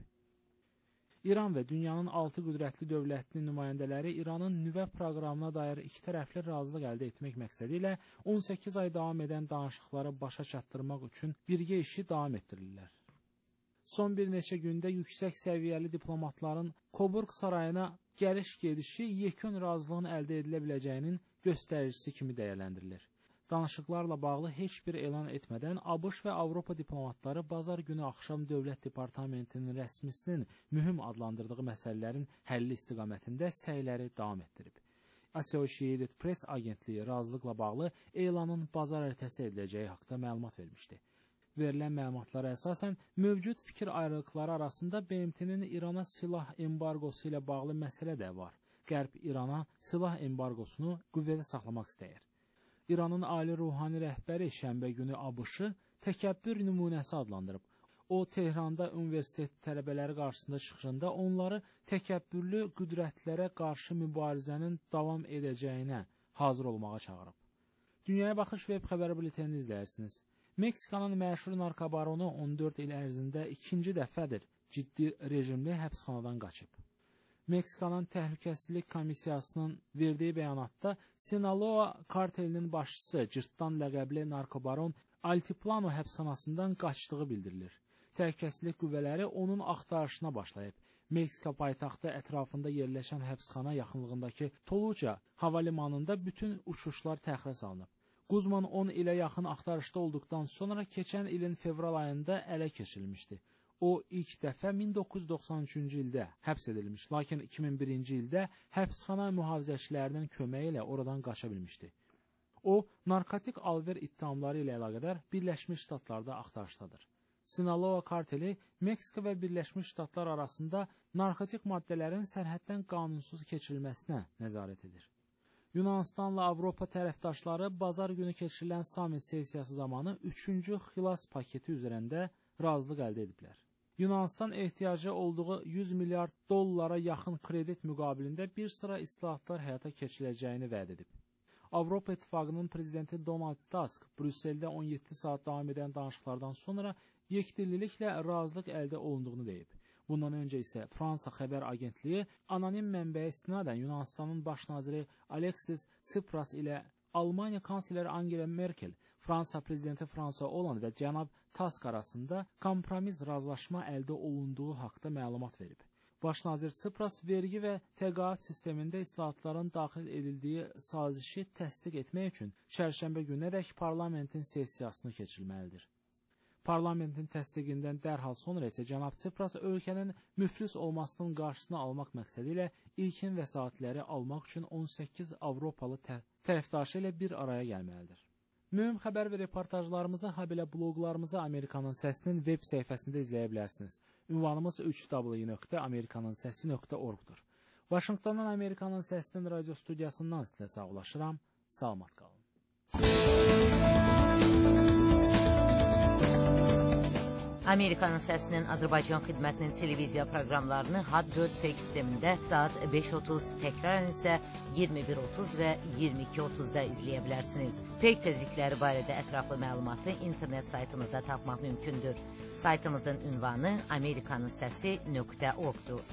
İran və dünyanın altı qüdrətli dövlətinin nümayəndələri İranın nüvə proqramına dair iki tərəfli razılıq əldə etmək məqsədi ilə on səkkiz ay davam edən danışıqları başa çatdırmaq üçün birgə işi davam etdirirlər. Son bir neçə gündə yüksək səviyyəli diplomatların Koburg sarayına gəliş-gedişi yekun razılığın əldə edilə biləcəyinin göstəricisi kimi dəyərləndirilir. Danışıqlarla bağlı heç bir elan etmədən ABŞ və Avropa diplomatları bazar günü axşam Dövlət Departamentinin rəsmisinin mühüm adlandırdığı məsələlərin həlli istiqamətində səyləri davam etdirib. Associated Press agentliyi razılıqla bağlı elanın bazar ertəsi ediləcəyi haqda məlumat vermişdi. Verilən məlumatlara əsasən mövcud fikir ayrılıqları arasında B M T-nin İrana silah embargosu ilə bağlı məsələ də var. Qərb İrana silah embargosunu qüvvədə saxlamaq istəyir. İranın ali ruhani rəhbəri şənbə günü ABŞ-ı təkəbbür nümunəsi adlandırıb. O, Tehranda universitet tələbələri qarşısında çıxışında onları təkəbbürlü qüdrətlərə qarşı mübarizənin davam edəcəyinə hazır olmağa çağırıb. Dünyaya Baxış web xəbər bültenini izləyirsiniz. Meksikanın məşhur narkobaronu on dörd il ərzində ikinci dəfədir ciddi rejimli həbsxanadan qaçıb. Meksikanın Təhlükəsizlik Komissiyasının verdiyi bəyanatda Sinaloa kartelinin başçısı Cırtdan ləqəbli narkobaron Altiplano həbsxanasından qaçdığı bildirilir. Təhlükəsizlik qüvvələri onun axtarışına başlayıb. Meksika paytaxtı ətrafında yerləşən həbsxana yaxınlığındakı Toluca hava limanında bütün uçuşlar təxirə salınıb. Guzman on ilə yaxın axtarışda olduqdan sonra keçən ilin fevral ayında ələ keçirilmişdi. O, ilk dəfə min doqquz yüz doxsan üçüncü ildə həbs edilmiş, lakin iki min birinci ildə həbsxana mühafizəçilərinin köməyi ilə oradan qaça bilmişdi. O, narkotik alver ittihamları ilə əlaqədar Birləşmiş Ştatlarda axtarışdadır. Sinaloa karteli Meksika və Birləşmiş Ştatlar arasında narkotik maddələrin sərhəddən qanunsuz keçirilməsinə nəzarət edir. Yunanistanla Avropa tərəfdaşları bazar günü keçirilən samit sessiyası zamanı üçüncü xilas paketi üzərində razılıq əldə ediblər. Yunanistan ehtiyacı olduğu yüz milyard dollara yaxın kredit müqabilində bir sıra islahatlar həyata keçiriləcəyini vəd edib. Avropa İttifaqının prezidenti Donald Tusk Brüsseldə on yeddi saat davam edən danışıqlardan sonra yekdilliklə razılıq əldə olunduğunu deyib. Bundan öncə isə Fransa xəbər agentliyi anonim mənbəyə istinadən Yunanistanın baş naziri Alexis Tsipras ilə Almaniya kansleri Angela Merkel, Fransa prezidenti Fransa Hollande və cənab Tusk arasında kompromis razılaşma əldə olunduğu haqda məlumat verib. Baş nazir Tsipras vergi və təqaüd sistemində islahatların daxil edildiyi sazişi təsdiq etmək üçün çərşənbə günədək parlamentin sessiyasını keçirməlidir. Parlamentin təsdiqindən dərhal sonra isə cənab Tsipras ölkənin müflis olmasının qarşısını almaq məqsədi ilə ilkin vəsaitləri almaq üçün on səkkiz Avropalı tə tərəfdaşı ilə bir araya gəlməlidir. Mühüm xəbər və reportajlarımızı, habelə bloqlarımızı Amerikanın Səsinin web səhifəsində izləyə bilərsiniz. Ünvanımız üç w nöqtə amerikanın səsi nöqtə org-dur. Vaşinqtondan Amerikanın Səsinin radio studiyasından sizlə sağlaşıram. Salamat qalın. Amerikanın Səsinin Azərbaycan xidmətinin televiziya proqramlarını H A D dörd P sistemində saat beş otuz, təkrarən isə iyirmi bir otuz və iyirmi iki otuzda izləyə bilərsiniz. P tezlikləri barədə ətraflı məlumatı internet saytımızda tapmaq mümkündür. Saytımızın ünvanı amerikanın səsi nöqtə org-dur.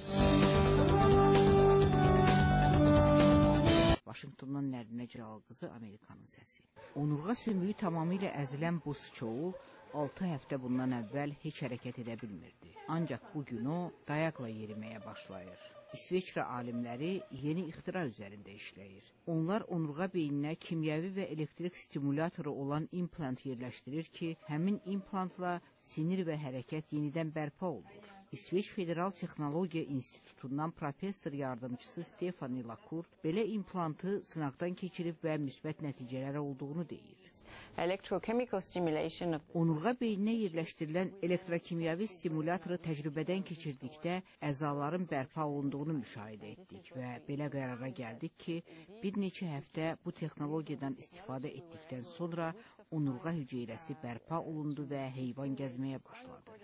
Vaşinqtondan Nərdinə Cəlal qızı, Amerikanın səsi. Onurğa sümüyü tamamilə əzilən bu sıçoğul altı həftə bundan əvvəl heç hərəkət edə bilmirdi. Ancaq bugün o dayaqla yeriməyə başlayır. İsveçrə alimləri yeni ixtira üzərində işləyir. Onlar onurğa beyninə kimyəvi və elektrik stimulatoru olan implant yerləşdirir ki, həmin implantla sinir və hərəkət yenidən bərpa olunur. İsveç Federal Texnologiya İnstitutundan professor yardımcısı Stefani Lacour belə implantı sınaqdan keçirib və müsbət nəticələri olduğunu deyir. Onurğa beyninə yerləşdirilən elektrokimyəvi stimulatoru təcrübədən keçirdikdə əzaların bərpa olunduğunu müşahidə etdik və belə qərara gəldik ki, bir neçə həftə bu texnologiyadan istifadə etdikdən sonra onurğa hüceyrəsi bərpa olundu və heyvan gəzməyə başladı.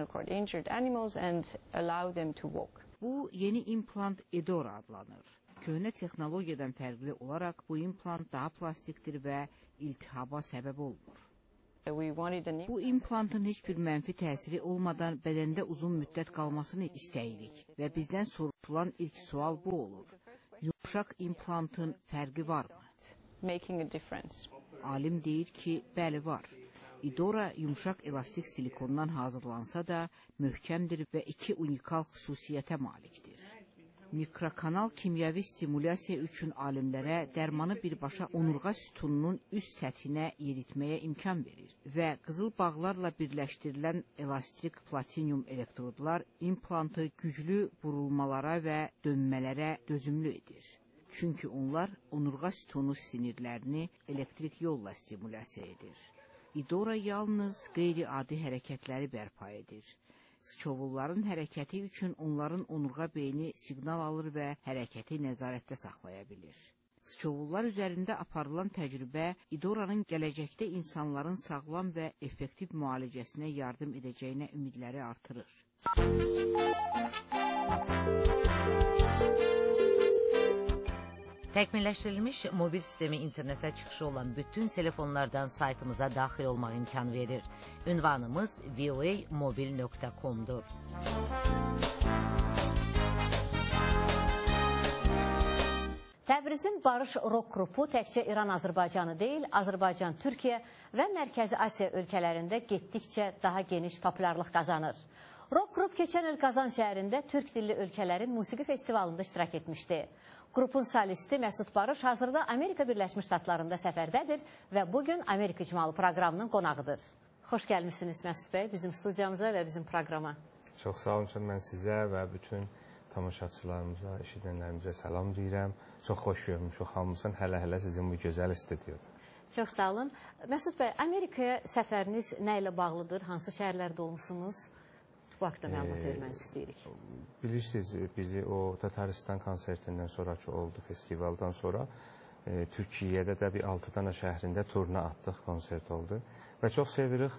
Bu yeni implant Edora adlanır. Köhnə texnologiyadan fərqli olaraq bu implant daha plastikdir və iltihaba səbəb olmur. Bu implantın heç bir mənfi təsiri olmadan bədəndə uzun müddət qalmasını istəyirik və bizdən soruşulan ilk sual bu olur. Yumuşaq implantın fərqi varmı? Alim deyir ki, bəli var. Edora yumuşaq elastik silikondan hazırlansa da möhkəmdir və iki unikal xüsusiyyətə malikdir. Mikrokanal kimyəvi stimulyasiya üçün alimlərə dərmanı birbaşa onurğa sütununun üst səthinə yeritməyə imkan verir və qızıl bağlarla birləşdirilən elastik platinium elektrodlar implantı güclü burulmalara və dönmələrə dözümlü edir. Çünki onlar onurğa sütunu sinirlərini elektrik yolla stimulyasiya edir. Edora yalnız qeyri-adi hərəkətləri bərpa edir. Sıçovulların hərəkəti üçün onların onurğa beyni siqnal alır və hərəkəti nəzarətdə saxlaya bilir. Sıçovullar üzərində aparılan təcrübə Edoranın gələcəkdə insanların sağlam və effektiv müalicəsinə yardım edəcəyinə ümidləri artırır. Təkmilləşdirilmiş mobil sistemi internetə çıxışı olan bütün telefonlardan saytımıza daxil olmaq imkanı verir. Ünvanımız v o a mobil nöqtə com-dur. Təbrizin Barış Rock qrupu təkcə İran-Azərbaycanı deyil, Azərbaycan, Türkiyə və Mərkəzi Asiya ölkələrində getdikcə daha geniş populyarlıq qazanır. Rock qrup keçən il Qazan şəhərində türk dilli ölkələrin musiqi festivalında iştirak etmişdi. Qrupun solisti Məsud Barış hazırda Amerika Birləşmiş Ştatlarında səfərdədir və bugün Amerika İcmalı proqramının qonağıdır. Xoş gəlmişsiniz Məsud bəy bizim studiyamıza və bizim proqrama. Çox sağ olun, mən sizə və bütün tamaşaçılarımıza, eşidənlərimizə salam deyirəm. Çox xoş görmüşük hamısını, hələ-hələ sizin bu gözəl studiyada. Çox sağ olun. Məsud bəy, Amerikaya səfəriniz nə ilə bağlıdır? Hansı şəhərlərdə olmuşsunuz? Bu haqda məlumat vermənizi istəyirik. Bilirsiniz, bizi o Tataristan konsertindən sonraki oldu, festivaldan sonra Türkiyədə də bir altı dana şəhrində turna atdıq, konsert oldu. Və çox sevirik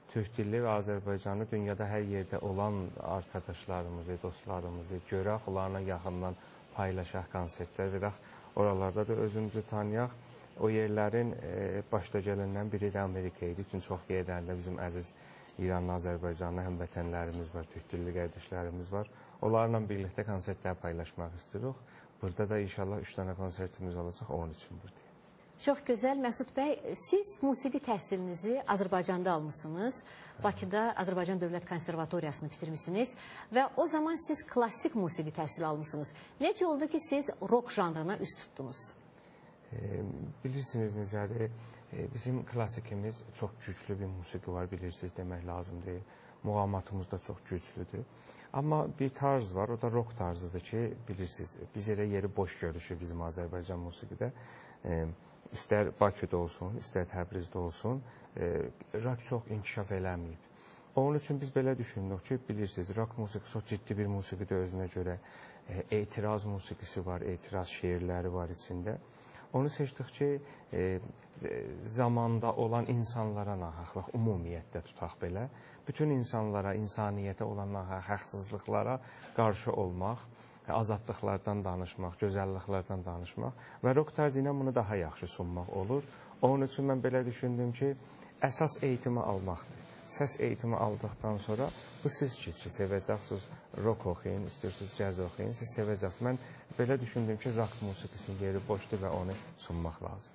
Türk dilli və Azərbaycanlı dünyada hər yerdə olan arkadaşlarımızı, dostlarımızı görək, onlarla yaxından paylaşaq, konsertlər verək, oralarda da özümüzü tanıyaq. O yerlərin e, başda gələnlərindən biri də Amerika idi. Çünki çox yerlərində bizim əziz İranlı, Azərbaycanlı həmvətənlərimiz var, Türk dilli qardaşlarımız var. Onlarla birlikdə konsertlər paylaşmaq istəyirik. Burada da inşallah üç dənə konsertimiz olacaq, onun üçün buradayım. Çox gözəl. Məsud bəy, siz musiqi təhsilinizi Azərbaycanda almışsınız. Bakıda Azərbaycan Dövlət Konservatoriyasını bitirmişsiniz və o zaman siz klassik musiqi təhsili almışsınız. Necə oldu ki, siz rock janrına üst tutdunuz? E, bilirsiniz necədir, e, bizim klassikimiz çox güclü bir musiqi var, bilirsiniz demək lazımdır. Muğamatımız da çox güclüdür. Amma bir tarz var, o da rock tarzıdır ki, bilirsiniz, biz elə yeri boş görüşür bizim Azərbaycan musiqidə. E, İstər Bakıda olsun, istər Təbrizdə olsun, e, rock çox inkişaf eləməyib. Onun üçün biz belə düşündük ki, bilirsiniz, rock musiqisi çox ciddi bir musiqidir özünə görə. E, etiraz musiqisi var, etiraz şeirləri var içində. Onu seçdik ki, e, zamanda olan insanlara nahaxlıq, ümumiyyətdə tutaq belə, bütün insanlara, insaniyyətə olan haqsızlıqlara qarşı olmaq, azadlıqlardan danışmaq, gözəlliklərdən danışmaq və rock tərzi ilə bunu daha yaxşı sunmaq olur. Onun üçün mən belə düşündüm ki, əsas eğitimi almaqdır. Səs eğitimi aldıqdan sonra bu siz ki, sevəcəksiniz, rock oxuyun, istəyirsiniz, caz oxuyun, siz sevəcəksiniz. Mən belə düşündüm ki, rock musiqisinin yeri boşdur və onu sunmaq lazım.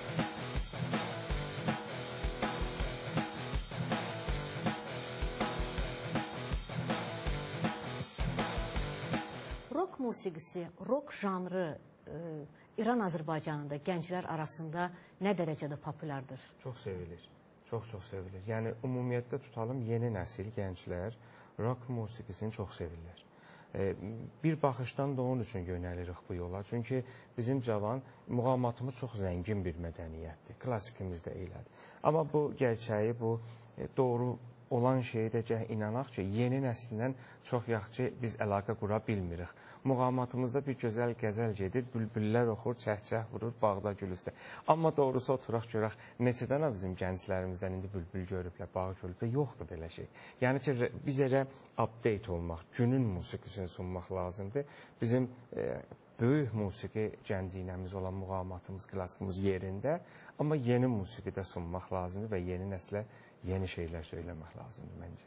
Rock musiqisi, rock janrı e, İran Azərbaycanında gənclər arasında nə dərəcədə populyardır? Çox sevilir. Çox-çox sevilir. Yəni, ümumiyyətlə tutalım, yeni nəsil gənclər rock musiqisini çox sevirlər. E, bir baxışdan da onun üçün yönəlirik bu yola. Çünki bizim cavan muğamatımız çox zəngin bir mədəniyyətdir. Klassikimiz də elədir. Amma bu gerçəyi, bu e, doğru olan şeyə də gəh inanaq ki, yeni nəslinlə çox yaxşı biz əlaqə qura bilmirik. Muğamatımızda bir gözəl qəzəl gedir, bülbüllər oxur, çəh-çəh vurur, bağda gül üstə. Amma doğrusu oturaq görək, neçə dənə bizim gənclərimizdən indi bülbül görüblər, bağ görüblər, yoxdur belə şey. Yəni ki, biz elə update olmaq, günün musiqisini sunmaq lazımdır. Bizim e, böyük musiqi gənciyinəmiz olan muğamatımız, klassikimiz yerində, amma yeni musiqidə sunmaq lazımdır və yeni nəslə yeni şeylər söyləmək lazımdır məncə.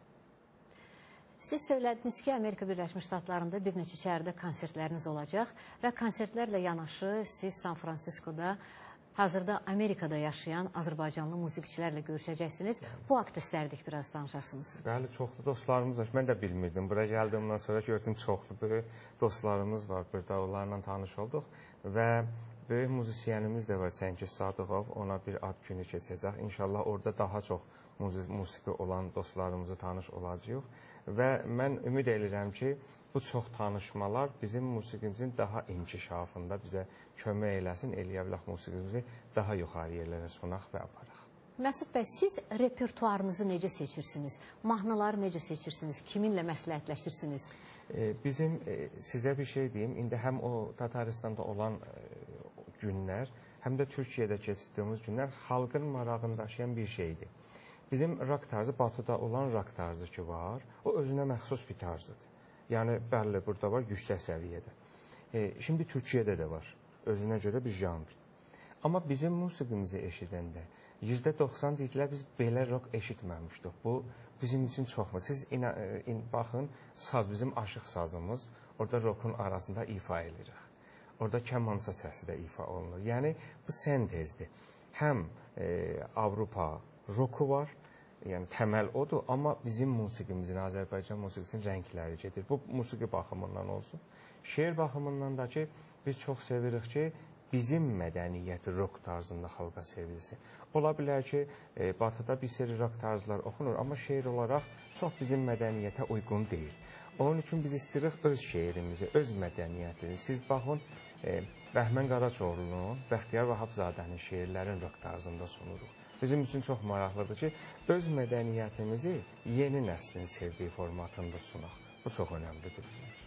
Siz söylədiniz ki, Amerika Birləşmiş Ştatlarında bir neçə şəhərdə konsertləriniz olacaq və konsertlərlə yanaşı siz San Fransiskoda hazırda Amerikada yaşayan Azərbaycanlı musiqiçilərlə görüşəcəksiniz. Bu haqda istərdik biraz danışasınız. Bəli, çoxlu dostlarımız var. Mən də bilmirdim. Bura gəldiyimdən sonra gördüm çoxlu böyük dostlarımız var. Burada onlarla tanış olduq və böyük müzisyenimiz də var, Çəngiz Sadıqov. Ona bir ad günü keçəcək. İnşallah orada daha çox musiqi olan dostlarımızı tanış olacağıq və mən ümid edirəm ki, bu çox tanışmalar bizim musiqimizin daha inkişafında bizə kömək eləsin, eləyə bilək musiqimizi daha yuxarı yerlərə sunaq və aparaq. Məsud bəy, siz repertuarınızı necə seçirsiniz? Mahnıları necə seçirsiniz? Kiminlə məsləhətləşirsiniz? E, bizim, e, sizə bir şey deyim, indi həm o Tataristanda olan e, günlər, həm də Türkiyədə keçdiyimiz günlər xalqın marağını daşıyan bir şeydir. Bizim rock tarzı, batıda olan rock tarzı ki var, o özünə məxsus bir tarzıdır. Yəni, bəli, burada var, yüksək səviyyədə. E, şimdi Türkiyədə də var, özünə görə bir janr. Amma bizim musiqimizi eşidəndə yüzdə doxsan deyirlər, biz belə rock eşitməmişdik. Bu, bizim üçün çoxmu? Siz ina, in, baxın, saz, bizim aşıq sazımız, orada rockun arasında ifa edirik. Orada kəmança səsi də ifa olunur. Yəni, bu sentezdir. Həm e, Avropa roku var, yəni təməl odur, amma bizim musiqimizin, Azərbaycan musiqisinin rəngləri gedir. Bu, musiqi baxımından olsun. Şeir baxımından da ki, biz çox sevirik ki, bizim mədəniyyəti rock tarzında xalqa sevilsin. Ola bilər ki, e, batıda bir seri rock tarzlar oxunur, amma şeir olaraq çox bizim mədəniyyətə uyğun deyil. Onun üçün biz istəyirik öz şeirimizi, öz mədəniyyətini. Siz baxın, e, Bəhmən Qaraçoğlunun, Bəxtiyar Vahabzadənin şeirlərin rock tarzında sunuruq. Bizim üçün çox maraqlıdır ki, öz mədəniyyətimizi yeni nəslin sevdiyi formatında sunaq. Bu çox önəmlidir bizim üçün.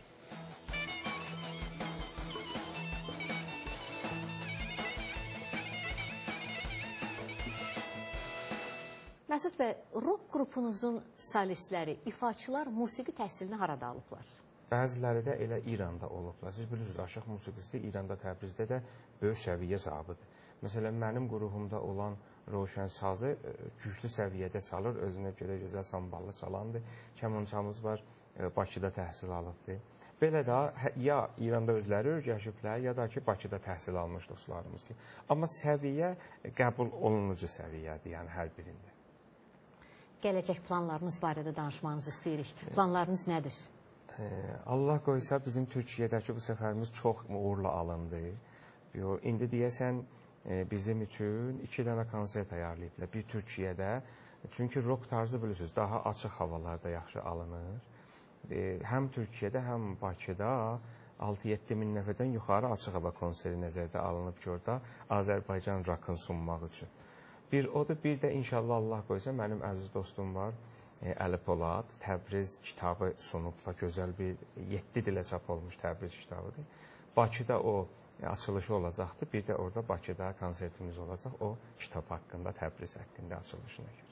Məsud bəy, rock qrupunuzun solistləri, ifaçılar musiqi təhsilini harada alıblar? Bəziləri də elə İranda olublar. Siz bilirsiniz, aşıq musiqisti İranda, Təbrizdə də böyük səviyyə sahibidir. Məsələn, mənim qrupumda olan Roşən sazı güclü səviyyədə çalır, özünə görə gözəl samballı çalandır. Kəmançamız var, Bakıda təhsil alıbdır. Belə də ya İranda özləri öyrəşiblər, ya da ki, Bakıda təhsil almış dostlarımız ki. Amma səviyyə qəbul olunucu səviyyədir, yəni hər birində. Gələcək planlarınız barədə danışmanızı istəyirik. Planlarınız nədir? Allah qoysa bizim Türkiyədəki bu səfərimiz çox uğurla alındı. İndi deyəsən bizim üçün iki dənə konsert ayarlayıblar. Bir Türkiyədə, çünki rock tarzı bilirsiniz, daha açıq havalarda yaxşı alınır. Həm Türkiyədə, həm Bakıda altı yeddi min nəfərdən yuxarı açıq hava konseri nəzərdə alınıb ki, orada Azərbaycan rock'ını sunmaq üçün. Bir odur, bir də inşallah Allah qoysa mənim əziz dostum var, Əli Polad, Təbriz kitabı sunublar, gözəl bir yeddi dilə çap olmuş Təbriz kitabıdır. Bakıda o açılışı olacaqdır, bir də orada Bakıda konsertimiz olacaq, o kitab haqqında, Təbriz haqqında açılışına görə.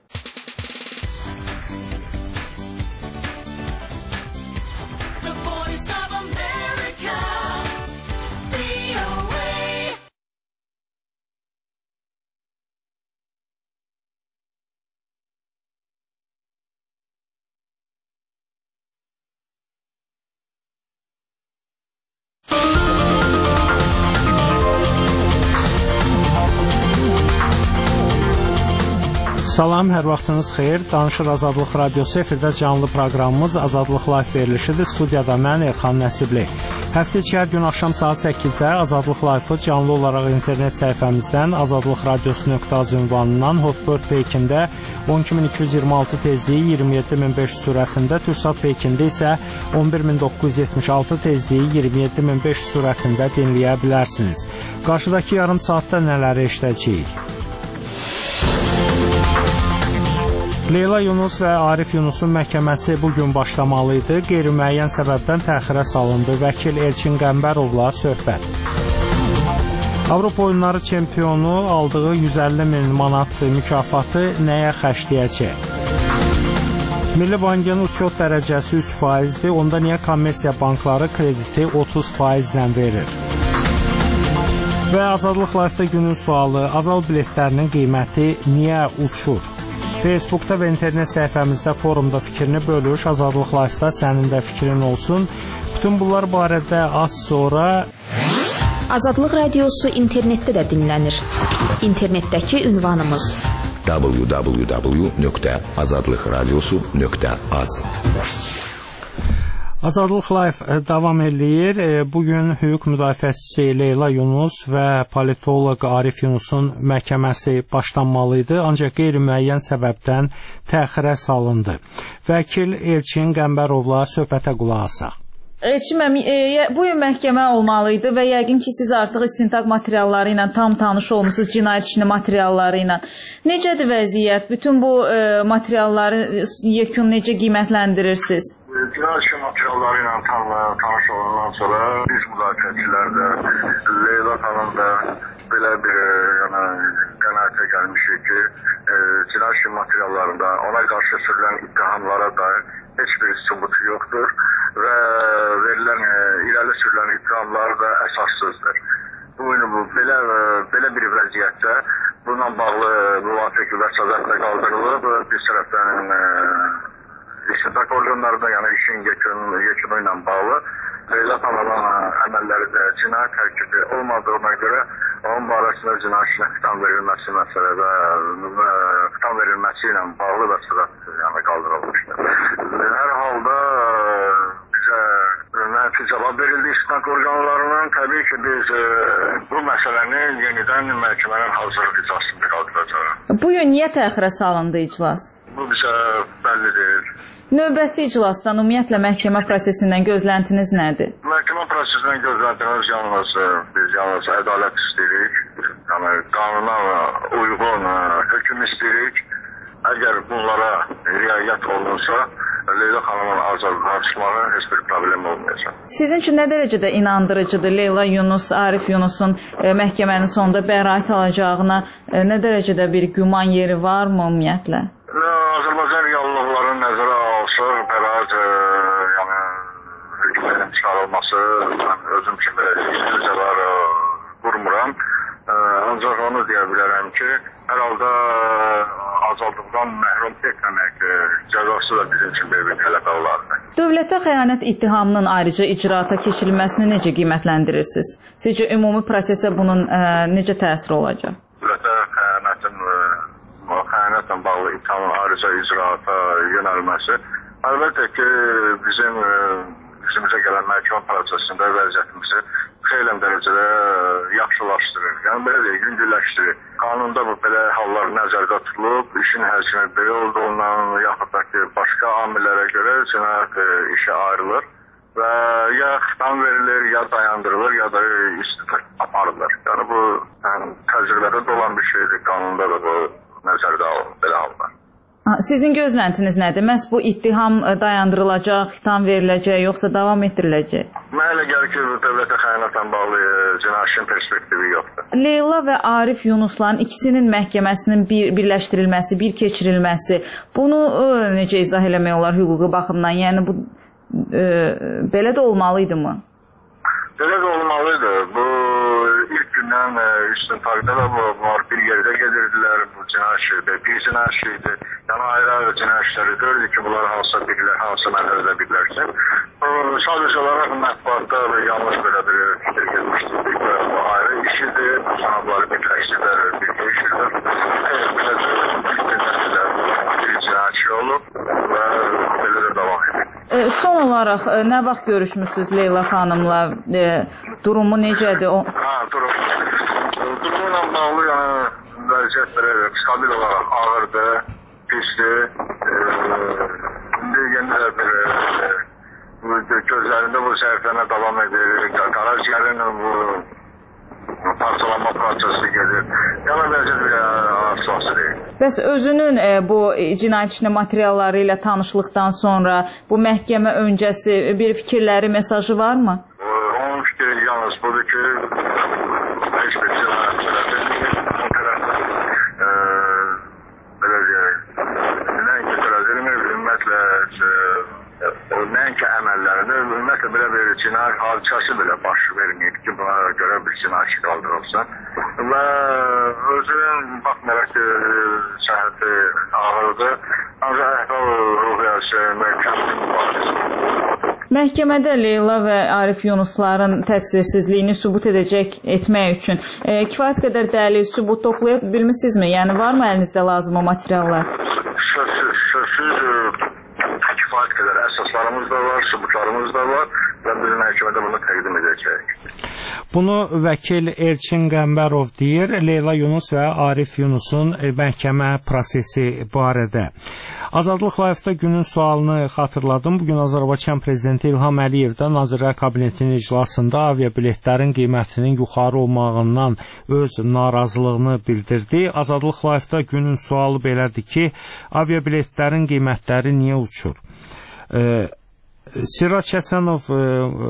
Salam, hər vaxtınız xeyir. Danışır Azadlıq Radiosu efirdə canlı proqramımız Azadlıq Live verilişidir. Studiyada mən Elxan Nəsibli. Həftə içi hər gün axşam saat səkkizdə Azadlıq Live-ı canlı olaraq internet səhifəmizdən azadlıq radiosu nöqtə az ünvanından Hotbird Peykində on iki min iki yüz iyirmi altı tezliyi iyirmi yeddi min beş yüz sürətində, Türksat Peykində isə on bir min doqquz yüz yetmiş altı tezliyi iyirmi yeddi min beş yüz sürətində dinləyə bilərsiniz. Qarşıdakı yarım saatda nələri eşidəcəyik? Leyla Yunus və Arif Yunusun məhkəməsi bugün başlamalıydı. Qeyri-müəyyən səbəbdən təxirə salındı. Vəkil Elçin Qəmbərovla söhbət. Avropa oyunları çempionu aldığı yüz əlli min manat mükafatı nəyə xərcləyəcək? Milli Bankın uçot dərəcəsi üç faizdir. Onda niyə kommersiya bankları krediti otuz faizlə verir? Və Azadlıq Live-da günün sualı, Azal biletlərinin qiyməti niyə uçur? Facebookda və internet səhifəmizdə forumda fikrini bölüş, Azadlıq Live-da sənin də fikrin olsun. Bütün bunlar barədə az sonra... Azadlıq Radiosu internetdə də dinlənir. İnternetdəki ünvanımız w w w nöqtə azadlıq radiosu nöqtə az. Azadlıq Live davam eləyir. Bugün hüquq müdafiəçisi Leyla Yunus və politoloq Arif Yunusun məhkəməsi başlanmalıydı, ancaq qeyri-müəyyən səbəbdən təxirə salındı. Vəkil Elçin Qəmbərovla söhbətə qulaq asaq. Elçin müəllim, e, bugün məhkəmə olmalıydı və yəqin ki, siz artıq istintaq materialları ilə tam tanış olmusunuz, cinayət işinin materialları ilə. Necədir vəziyyət? Bütün bu e, materialları yekun necə qiymətləndirirsiniz? Cinayət işi materialları ilə tam tanış olandan sonra biz müdafiəçilər də, Leyla xanım da belə bir yəni, qənaətə gəlmişik ki, e, cinayət işi materiallarında ona qarşı sürülən ittihamlara dair heç bir sübut yoxdur və verilən, e, irəli sürülən ittihamlar da əsassızdır. Bu, bu belə, belə bir vəziyyətdə bununla bağlı müvafiq və səzətlə qaldırılıb, bir tərəfdən e, İstintaq orqanlarında, yəni işin yekunu, yekunu ilə bağlı Leyla xanımın əməlləri də cinayət hərəkəti olmadığına görə onun barəsində cinayət işinə xitam verilməsi məsələdə və xitam verilməsi ilə bağlı və səzət yəni, qaldırılmışdır. Hər halda bizə mənfi cavab verildi istintaq orqanlarından. Təbii ki, biz bu məsələni yenidən məhkəmənin hazırlıq iclasında qaldıracağıq. Bugün niyə təxirə salındı iclas? Bu bizə bəllidir. Növbəti iclasdan ümumiyyətlə məhkəmə prosesindən gözləntiniz nədir? Məhkəmə prosesindən gözləntimiz yalnız, biz yalnız ədalət istəyirik. Yəni, qanuna uyğun hökm istəyirik. Əgər bunlara riayət olunsa, Leyla xanımın azadlığa çıxmağı heç bir problem olmayacaq. Sizin üçün nə dərəcədə inandırıcıdır Leyla Yunus, Arif Yunusun e, məhkəmənin sonunda bəraət alacağına e, nə dərəcədə bir güman yeri varmı ümumiyyətlə? ki, hər halda azadlıqdan məhrum etməmək cəzası da bizim üçün bir bir tələb olardı. Dövlətə xəyanət ittihamının ayrıca icraata keçirilməsini necə qiymətləndirirsiniz? Sizcə ümumi prosesə bunun ə, necə təsir olacaq? Dövlətə xəyanətin, xəyanətlə bağlı ittihamın ayrıca icraata yönəlməsi əlbəttə ki, bizim bizimizə gələn məhkəmə prosesində vəziyyətimizi xeyli dərəcədə yaxşılaşdırır. Yəni belə deyək, yüngülləşdirir. Qanunda bu belə hallar nəzərdə tutulub, işin həcmi belə olduğundan, yaxud da ki, başqa amillərə görə cinayət işə ayrılır və ya xitam verilir, ya dayandırılır, ya da istifa aparılır. Yəni bu yəni, təcrübədə olan bir şeydir. Qanunda da bu nəzərdə alınır, belə hallar. Sizin gözləntiniz nədir? Məhz bu ittiham dayandırılacaq, xitam veriləcək, yoxsa davam etdiriləcək? Mənə elə gəlir ki, dövlətə xəyanətlə bağlı cinayətin perspektivi yoxdur. Leyla və Arif Yunusların ikisinin məhkəməsinin bir, birləşdirilməsi, bir keçirilməsi, bunu ə, necə izah eləmək olar hüquqi baxımdan? Yəni bu ə, belə də olmalıydı mı? Belə də olmalıydı. Bu ilk gündən istintaqda da bunlar bir yerdə gedirdilər. Bu cinayət şeydir, bir cinayət şeydir. Yəni ayrı-ayrı cinayət işləridir ki, bunlar hansısa birlər, hansısa mərhələdə birləşsin. Sadəcə olaraq mətbuatda yanlış belə bir fikir gelmişdir. Bu ayrı işidir, bu sanatları birləşdirlər, birləşdirlər. Bir cinayət şey olub və belə də devam edir. Son olaraq nə vaxt görüşmüsünüz Leyla xanımla? E, durumu necədir? O... Ha, durum. Durumla bağlı yəni vəziyyət belə stabil olaraq ağırdır, pisdir. İndi yenə də bir gözlərində bu zəifləmə davam edir. Qaraciyərin bu parçalanma prosesi gedir. Yəni vəziyyət bir asası deyil. Bəs özünün e, bu cinayət işinin materialları ilə tanışlıqdan sonra bu məhkəmə öncəsi bir fikirləri, mesajı varmı? Onun fikri yalnız budur ki, heç bir cinayət belə deyək, nəinki etiraz edilmir, ümumiyyətlə nəinki əməllərində, ümumiyyətlə belə bir cinayət hadisəsi belə baş verməyib ki, buna görə bir cinayət qaldırılsa və özünün baxmayaraq ki, səhəti ağırdır, ancaq əhval-ruhiyyəsi məhkəmənin mübarizəsidir. Məhkəmədə Leyla və Arif Yunusların təqsirsizliyini sübut edəcək etmək üçün e, kifayət qədər dəlil, sübut toplaya bilmisinizmi? Yəni varmı əlinizdə lazım o materiallar? Sözsüz, sözsüz kifayət qədər əsaslarımız da var, sübutlarımız da var və biz məhkəmədə bunu təqdim edəcəyik. Bunu vəkil Elçin Qəmbərov deyir, Leyla Yunus və Arif Yunusun məhkəmə prosesi barədə. Azadlıq Live-da günün sualını xatırladım. Bugün Azərbaycan Prezidenti İlham Əliyev də Nazirlər Kabinetinin iclasında aviabiletlərin qiymətinin yuxarı olmağından öz narazılığını bildirdi. Azadlıq Live-da günün sualı belədir ki, aviabiletlərin qiymətləri niyə uçur? Ee, Sirac Həsənov, e,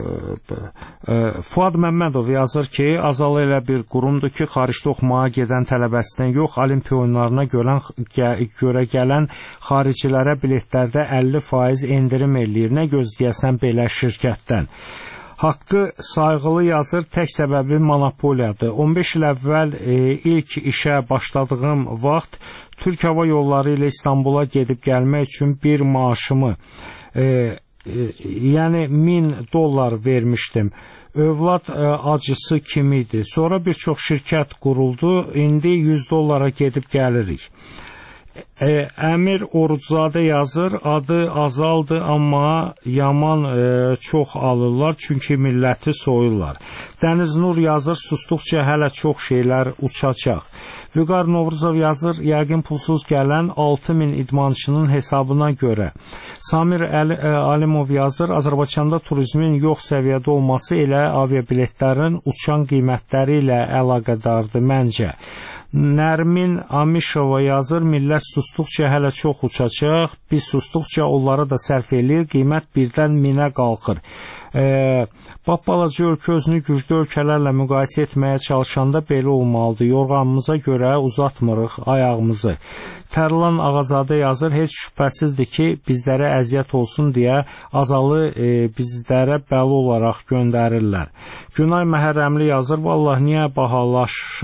e, Fuad Məmmədov yazır ki, Azal elə bir qurumdur ki, xaricdə oxumağa gedən tələbəsindən yox, olimpiya oyunlarına görən, gə, görə gələn xaricilərə biletlərdə əlli faiz endirim eləyir. Nə gözləyəsən belə şirkətdən? Haqqı Sayğılı yazır, tək səbəbi monopoliyadır. on beş il əvvəl e, ilk işə başladığım vaxt Türk Hava Yolları ilə İstanbula gedib gəlmək üçün bir maaşımı e, yəni min dollar vermişdim. Övlad ə, acısı kimi idi. Sonra bir çox şirkət quruldu. İndi yüz dollara gedib gəlirik. Ə, Əmir Oruczadə yazır, adı azaldı, amma yaman ə, çox alırlar, çünki milləti soyurlar. Dəniz Nur yazır, susduqca hələ çox şeylər uçacaq. Vüqar Novruzov yazır, yəqin pulsuz gələn altı min idmançının hesabına görə. Samir Əli, ə, Alimov yazır, Azərbaycanda turizmin yox səviyyədə olması elə aviabiletlərin uçan qiymətləri ilə əlaqədardır məncə. Nərmin Amişova yazır, millət susduqca hələ çox uçacaq, biz susduqca onlara da sərf eləyir, qiymət birdən minə qalxır. Ee, Babbalaca ölkə özünü güclü ölkələrlə müqayisə etməyə çalışanda belə olmalıdır. Yorğanımıza görə uzatmırıq ayağımızı. Tərlan Ağazadə yazır, heç şübhəsizdir ki, bizlərə əziyyət olsun deyə Azalı e, bizlərə bəli olaraq göndərirlər. Günay Məhərrəmli yazır, vallah niyə bahalaşır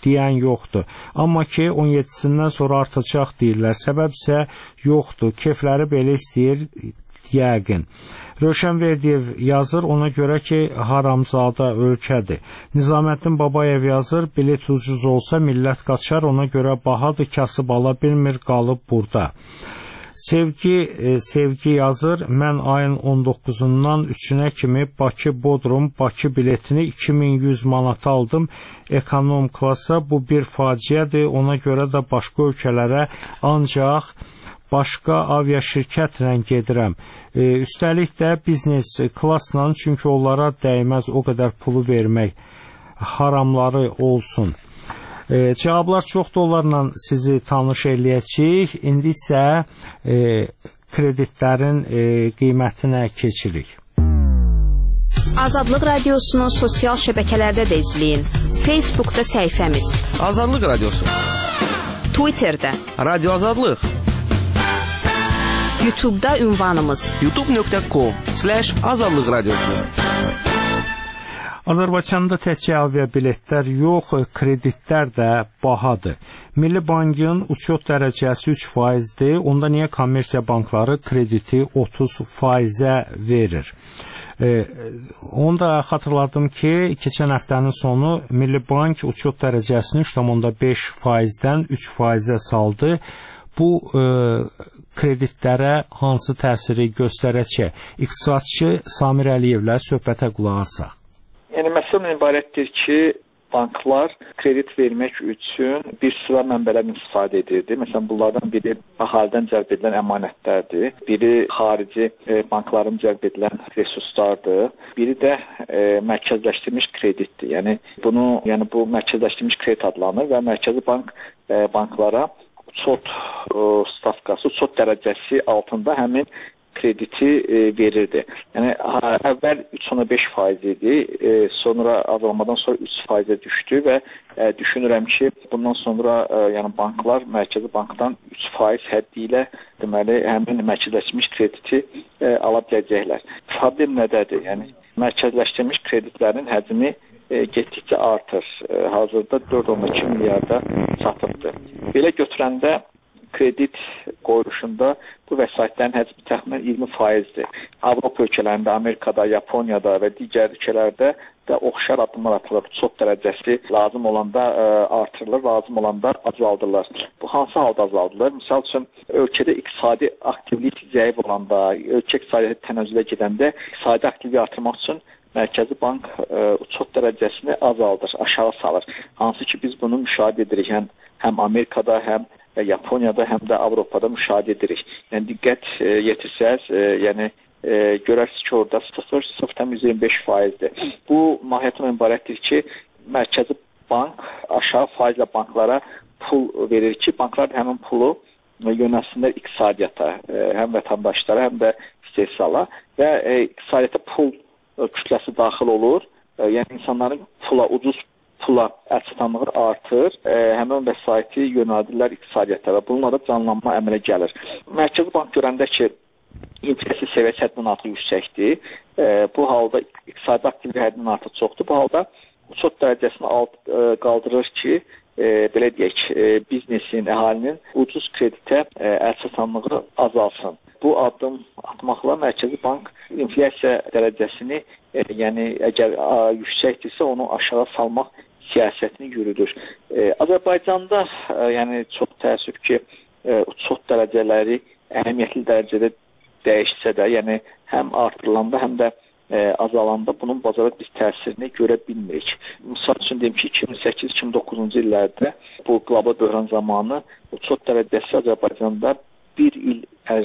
deyən yoxdur. Amma ki, on yeddisindən sonra artacaq deyirlər. Səbəb isə yoxdur. Kefləri belə istəyir yəqin. Rövşən Verdiyev yazır, ona görə ki, haramzada ölkədir. Nizaməddin Babayev yazır, bilet ucuz olsa millət qaçar, ona görə bahadır, kasıb ala bilmir, qalıb burada. Sevgi, e, Sevgi yazır, mən ayın on doqquzundan üçünə kimi Bakı-Bodrum Bakı biletini iki min yüz manata aldım ekonom klasa. Bu bir faciədir, ona görə də başqa ölkələrə ancaq başqa aviaşirkətlə gedirəm. E, üstəlik də biznes klasla, çünki onlara dəyməz o qədər pulu vermək, haramları olsun. E, cavablar çoxdur, onlarla sizi tanış eləyəcəyik. İndi isə e, kreditlərin e, qiymətinə keçirik. Azadlıq Radiosunu sosial şəbəkələrdə də izləyin. Facebookda səhifəmiz Azadlıq Radiosu, Twitterdə Radio Azadlıq, YouTube'da ünvanımız youtube nöqtə com slash azadlıq radiosu. Azərbaycanda təkcə aviabiletlər yox, kreditlər də bahadır. Milli Bankın uçot dərəcəsi üç faizdir. Onda niyə kommersiya bankları krediti otuz faizə verir? Ee, onu da xatırladım ki, keçən həftənin sonu Milli Bank uçot dərəcəsini üç tam beş faizdən üç faizə saldı. Bu e, kreditlərə hansı təsiri göstərəcək? İqtisadçı Samir Əliyevlə söhbətə qulaq asaq. Yəni, məsələn ibarətdir ki, banklar kredit vermək üçün bir sıra mənbələrdən istifadə edirdi. Məsələn, bunlardan biri əhalidən cəlb edilən əmanətlərdir. Biri xarici e, bankların cəlb edilən resurslardır. Biri də e, mərkəzləşdirilmiş kreditdir. Yəni, bunu, yəni bu mərkəzləşdirilmiş kredit adlanır və Mərkəzi Bank e, banklara uçot stavkası, uçot dərəcəsi altında həmin krediti e, verirdi. Yəni, əvvəl üç tam beş faiz idi, e, sonra azalmadan sonra üç faizə düşdü və e, düşünürəm ki, bundan sonra e, yəni banklar Mərkəzi Bankdan üç faiz həddi ilə deməli, həmin mərkəzləşmiş krediti e, ala biləcəklər. Problem nədədir? Yəni, mərkəzləşdirilmiş kreditlərin həcmi e, getdikcə artır. E, hazırda dörd tam iki milyarda çatıbdır. Belə götürəndə kredit qoyuluşunda bu vəsaitlərin həcmi təxminən iyirmi faizdir. Avropa ölkələrində, Amerikada, Yaponiyada və digər ölkələrdə də oxşar addımlar atılır. Uçot dərəcəsi lazım olanda ə, artırılır, lazım olanda azaldırlar. Bu hansı halda azaldırlar? Misal üçün, ölkədə iqtisadi aktivlik zəif olanda, ölkə iqtisadi tənəzzülə gedəndə iqtisadi aktivliyi artırmaq üçün Mərkəzi Bank ə, uçot dərəcəsini azaldır, aşağı salır. Hansı ki, biz bunu müşahidə edirik həm, həm Amerikada, həm Yaponiyada, həm də Avropada müşahidə edirik. Yəni, diqqət e, yetirsəz, e, yəni e, görərsiniz ki, orada sıfır tam iyirmi beş faizdir. Bu mahiyyətlə ibarətdir ki, Mərkəzi Bank aşağı faizlə banklara pul verir ki, banklar həmin pulu yönəlsinlər iqtisadiyyata, e, həm vətəndaşlara, həm də istehsala və e, iqtisadiyyata pul kütləsi daxil olur. E, yəni, insanların pula, ucuz pula əlçatanlığı artır, e, həmin vəsaiti yönəldirlər iqtisadiyyata və bununla da canlanma əmələ gəlir. Mərkəzi Bank görəndə ki, inflyasiya səviyyəsi həddindən artıq yüksəkdir, e, bu halda iqtisadi aktivlik həddindən artıq çoxdur. Bu halda uçot dərəcəsini alt, e, qaldırır ki, e, belə deyək, e, biznesin, əhalinin ucuz kreditə e, əlçatanlığı azalsın. Bu addım atmaqla Mərkəzi Bank inflyasiya dərəcəsini, e, yəni əgər a, yüksəkdirsə, onu aşağı salmaq siyasətini yürüdür. E, Azərbaycanda e, yəni çox təəssüf ki, e, uçot dərəcələri əhəmiyyətli dərəcədə dəyişsə də, yəni həm artırılanda, həm də e, azalanda bunun bazara biz təsirini görə bilmirik. Misal üçün deyim ki, iki min səkkiz iki min doqquzuncu illərdə bu qlobal böhran zamanı uçot dərəcəsi Azərbaycanda bir il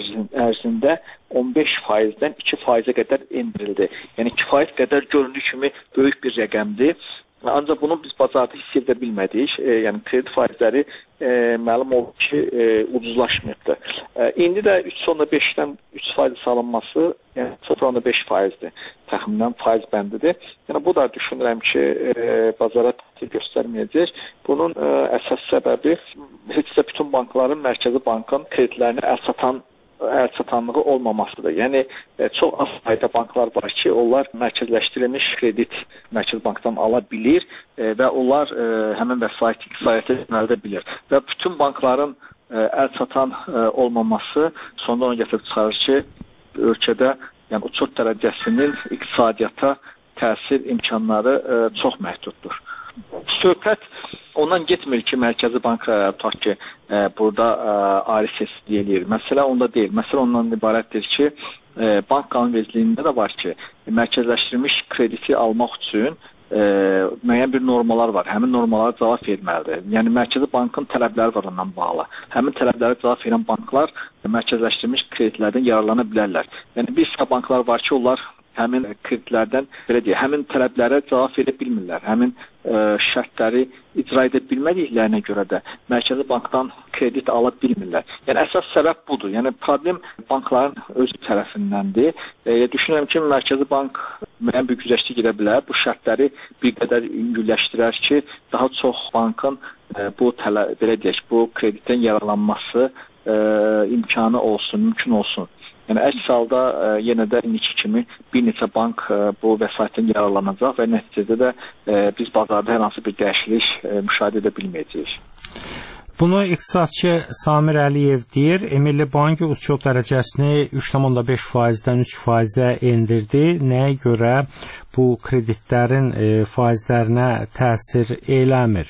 ərzində on beş faizdən iki faizə qədər endirildi. Yəni iki faiz qədər göründüyü kimi böyük bir rəqəmdir. Ancaq bunu biz bazarda hiss edə bilmədik. E, yəni kredit faizləri e, məlum oldu ki, e, ucuzlaşmıyıbdı. E, indi də üç tam beşdən üç faiz salınması, yəni sıfır tam beş faizdir. Təxminən faiz bəndidir. Yəni bu da düşünürəm ki, e, bazara təsir göstərməyəcək. Bunun e, əsas səbəbi heç də bütün bankların Mərkəzi Bankın kreditlərini əl satan əlçatanlığı olmamasıdır. Yəni e, çox az sayda banklar var ki, onlar mərkəzləşdirilmiş kredit Mərkəzi Bankdan ala bilir e, və onlar e, həmin vəsaiti iqtisadiyyata yönəldə bilir. Və bütün bankların e, əlçatan e, olmaması sonunda onu gətirib çıxarır ki, ölkədə yəni uçur dərəcəsinin iqtisadiyyata təsir imkanları e, çox məhduddur. Söhbət ondan getmir ki, Mərkəzi Bank tutaq ki, e, burada e, ayrı seçkilik eləyir. Məsələ onda deyil. Məsələ ondan ibarətdir ki, e, bank qanunvericiliyində də var ki, mərkəzləşdirilmiş krediti almaq üçün e, müəyyən bir normalar var. Həmin normalara cavab verməlidir. Yəni Mərkəzi Bankın tələbləri var ondan bağlı. Həmin tələblərə cavab verən banklar mərkəzləşdirilmiş kreditlərdən yararlana bilərlər. Yəni bir sıra banklar var ki, onlar həmin kreditlərdən, belə deyək, həmin tələblərə cavab verə bilmirlər. Həmin ə, şərtləri icra edə bilmədiklərinə görə də Mərkəzi Bankdan kredit ala bilmirlər. Yəni əsas səbəb budur. Yəni problem bankların özü tərəfindəndir. E, düşünürəm ki, Mərkəzi Bank müəyyən bir güzəştə gedə bilər. Bu şərtləri bir qədər yüngülləşdirər ki, daha çox bankın e, bu tələ, belə deyək, bu kreditdən yararlanması e, imkanı olsun, mümkün olsun. Yəni əks halda e, yenə də indiki kimi bir neçə bank e, bu vəsaitdən yararlanacaq və nəticədə də e, biz bazarda hər hansı bir dəyişiklik e, müşahidə edə bilməyəcəyik. Bunu iqtisadçı Samir Əliyev deyir. Milli Bank uçuş dərəcəsini üç tam beş faizdən üç faizə endirdi. Nəyə görə bu kreditlərin e, faizlərinə təsir eləmir?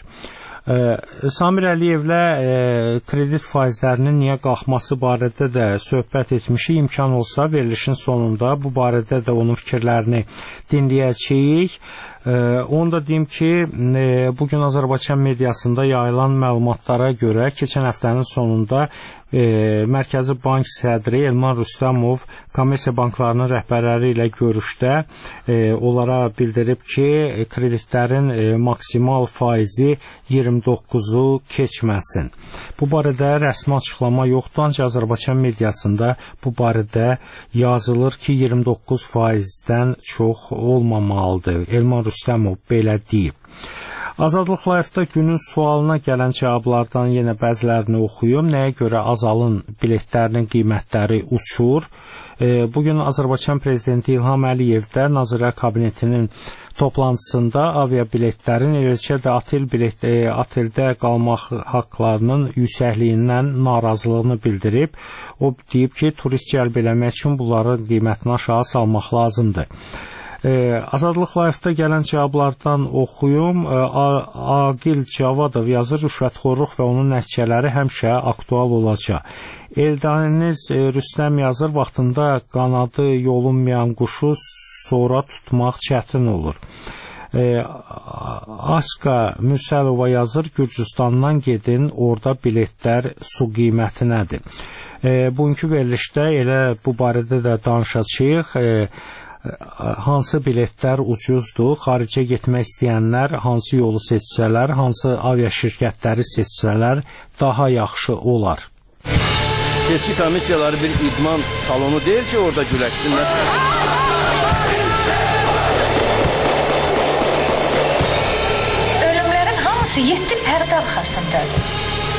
Samir Əliyevlə e, kredit faizlərinin niyə qalxması barədə də söhbət etmişik. İmkan olsa verilişin sonunda bu barədə də onun fikirlərini dinləyəcəyik. E, onu da deyim ki, e, bugün Azərbaycan mediasında yayılan məlumatlara görə keçən həftənin sonunda e, Mərkəzi Bank sədri Elman Rüstəmov kommersiya banklarının rəhbərləri ilə görüşdə e, onlara bildirib ki, kreditlərin e, maksimal faizi iyirmi doqquzu keçməsin. Bu barədə rəsmi açıqlama yoxdur, ancaq Azərbaycan mediasında bu barədə yazılır ki, iyirmi doqquz faizdən çox olmamalıdır. Elman Rüstəmov belə deyib. Azadlıq Live-da günün sualına gələn cavablardan yenə bəzilərini oxuyum. Nəyə görə azalın biletlərinin qiymətləri uçur? Bugün Azərbaycan Prezidenti İlham Əliyev də Nazirlər Kabinetinin toplantısında aviabiletlərin, eləcə də otel bilet, e, oteldə qalmaq haqqlarının yüksəkliyindən narazılığını bildirib. O deyib ki, turist cəlb eləmək üçün bunların qiymətini aşağı salmaq lazımdır. E, Azadlıq Live-da gələn cavablardan oxuyum. E, Aqil Cavadov yazır, rüşvətxorluq və onun nəticələri həmişə aktual olacaq. Eldaniz e, Rüstəm yazır, vaxtında qanadı yolunmayan quşu sonra tutmaq çətin olur. E, Aska Müsəlova yazır, Gürcüstandan gedin, orada biletlər su qiymətinədir. E, bugünkü verilişdə elə bu barədə də danışacağıq. E, hansı biletlər ucuzdur, xaricə getmək istəyənlər hansı yolu seçsələr, hansı avia şirkətləri seçsələr daha yaxşı olar. Seçki komissiyaları bir idman salonu deyil ki, orada güləşsinlər. Ölümlərin hamısı yeddi pərdə arxasındadır.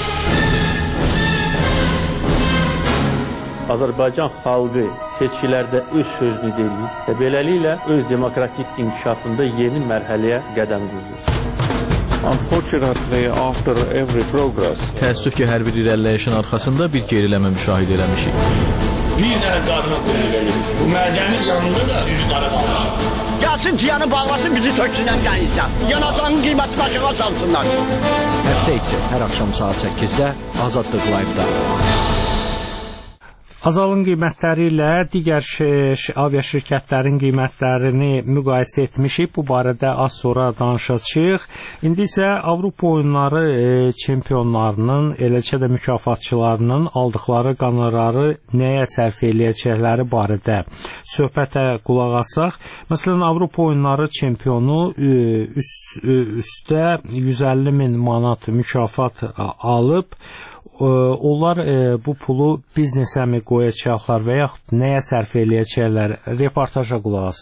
Azərbaycan xalqı seçkilərdə öz sözünü deyir və beləliklə öz demokratik inkişafında yeni mərhələyə qədəm qoyur. Unfortunately, after every progress, təəssüf ki, hər bir irəliləyişin arxasında bir geriləmə müşahidə eləmişik. Bir dənə qarına qoyulur. Bu mədəni canında da düz qara qalmışıq. Gəlsin ciyanı bağlasın, bizi töksünən qənizdən. Yanacağının qiyməti başına salsınlar. Həftə içi hər axşam saat səkkizdə Azadlıq Live-da. Azalın qiymətləri ilə digər avia şirkətlərin qiymətlərini müqayisə etmişik. Bu barədə az sonra danışacağıq. İndi isə Avropa oyunları e, çempionlarının, eləcə də mükafatçılarının aldıqları qonorarı nəyə sərf eləyəcəkləri barədə söhbətə qulaq asaq. Məsələn, Avropa oyunları çempionu e, üst, e, üstdə yüz əlli min manat mükafat alıb. Onlar e, bu pulu biznesə mi qoyacaqlar və yaxud nəyə sərf eləyəcəklər? Reportaja qulaq asaq.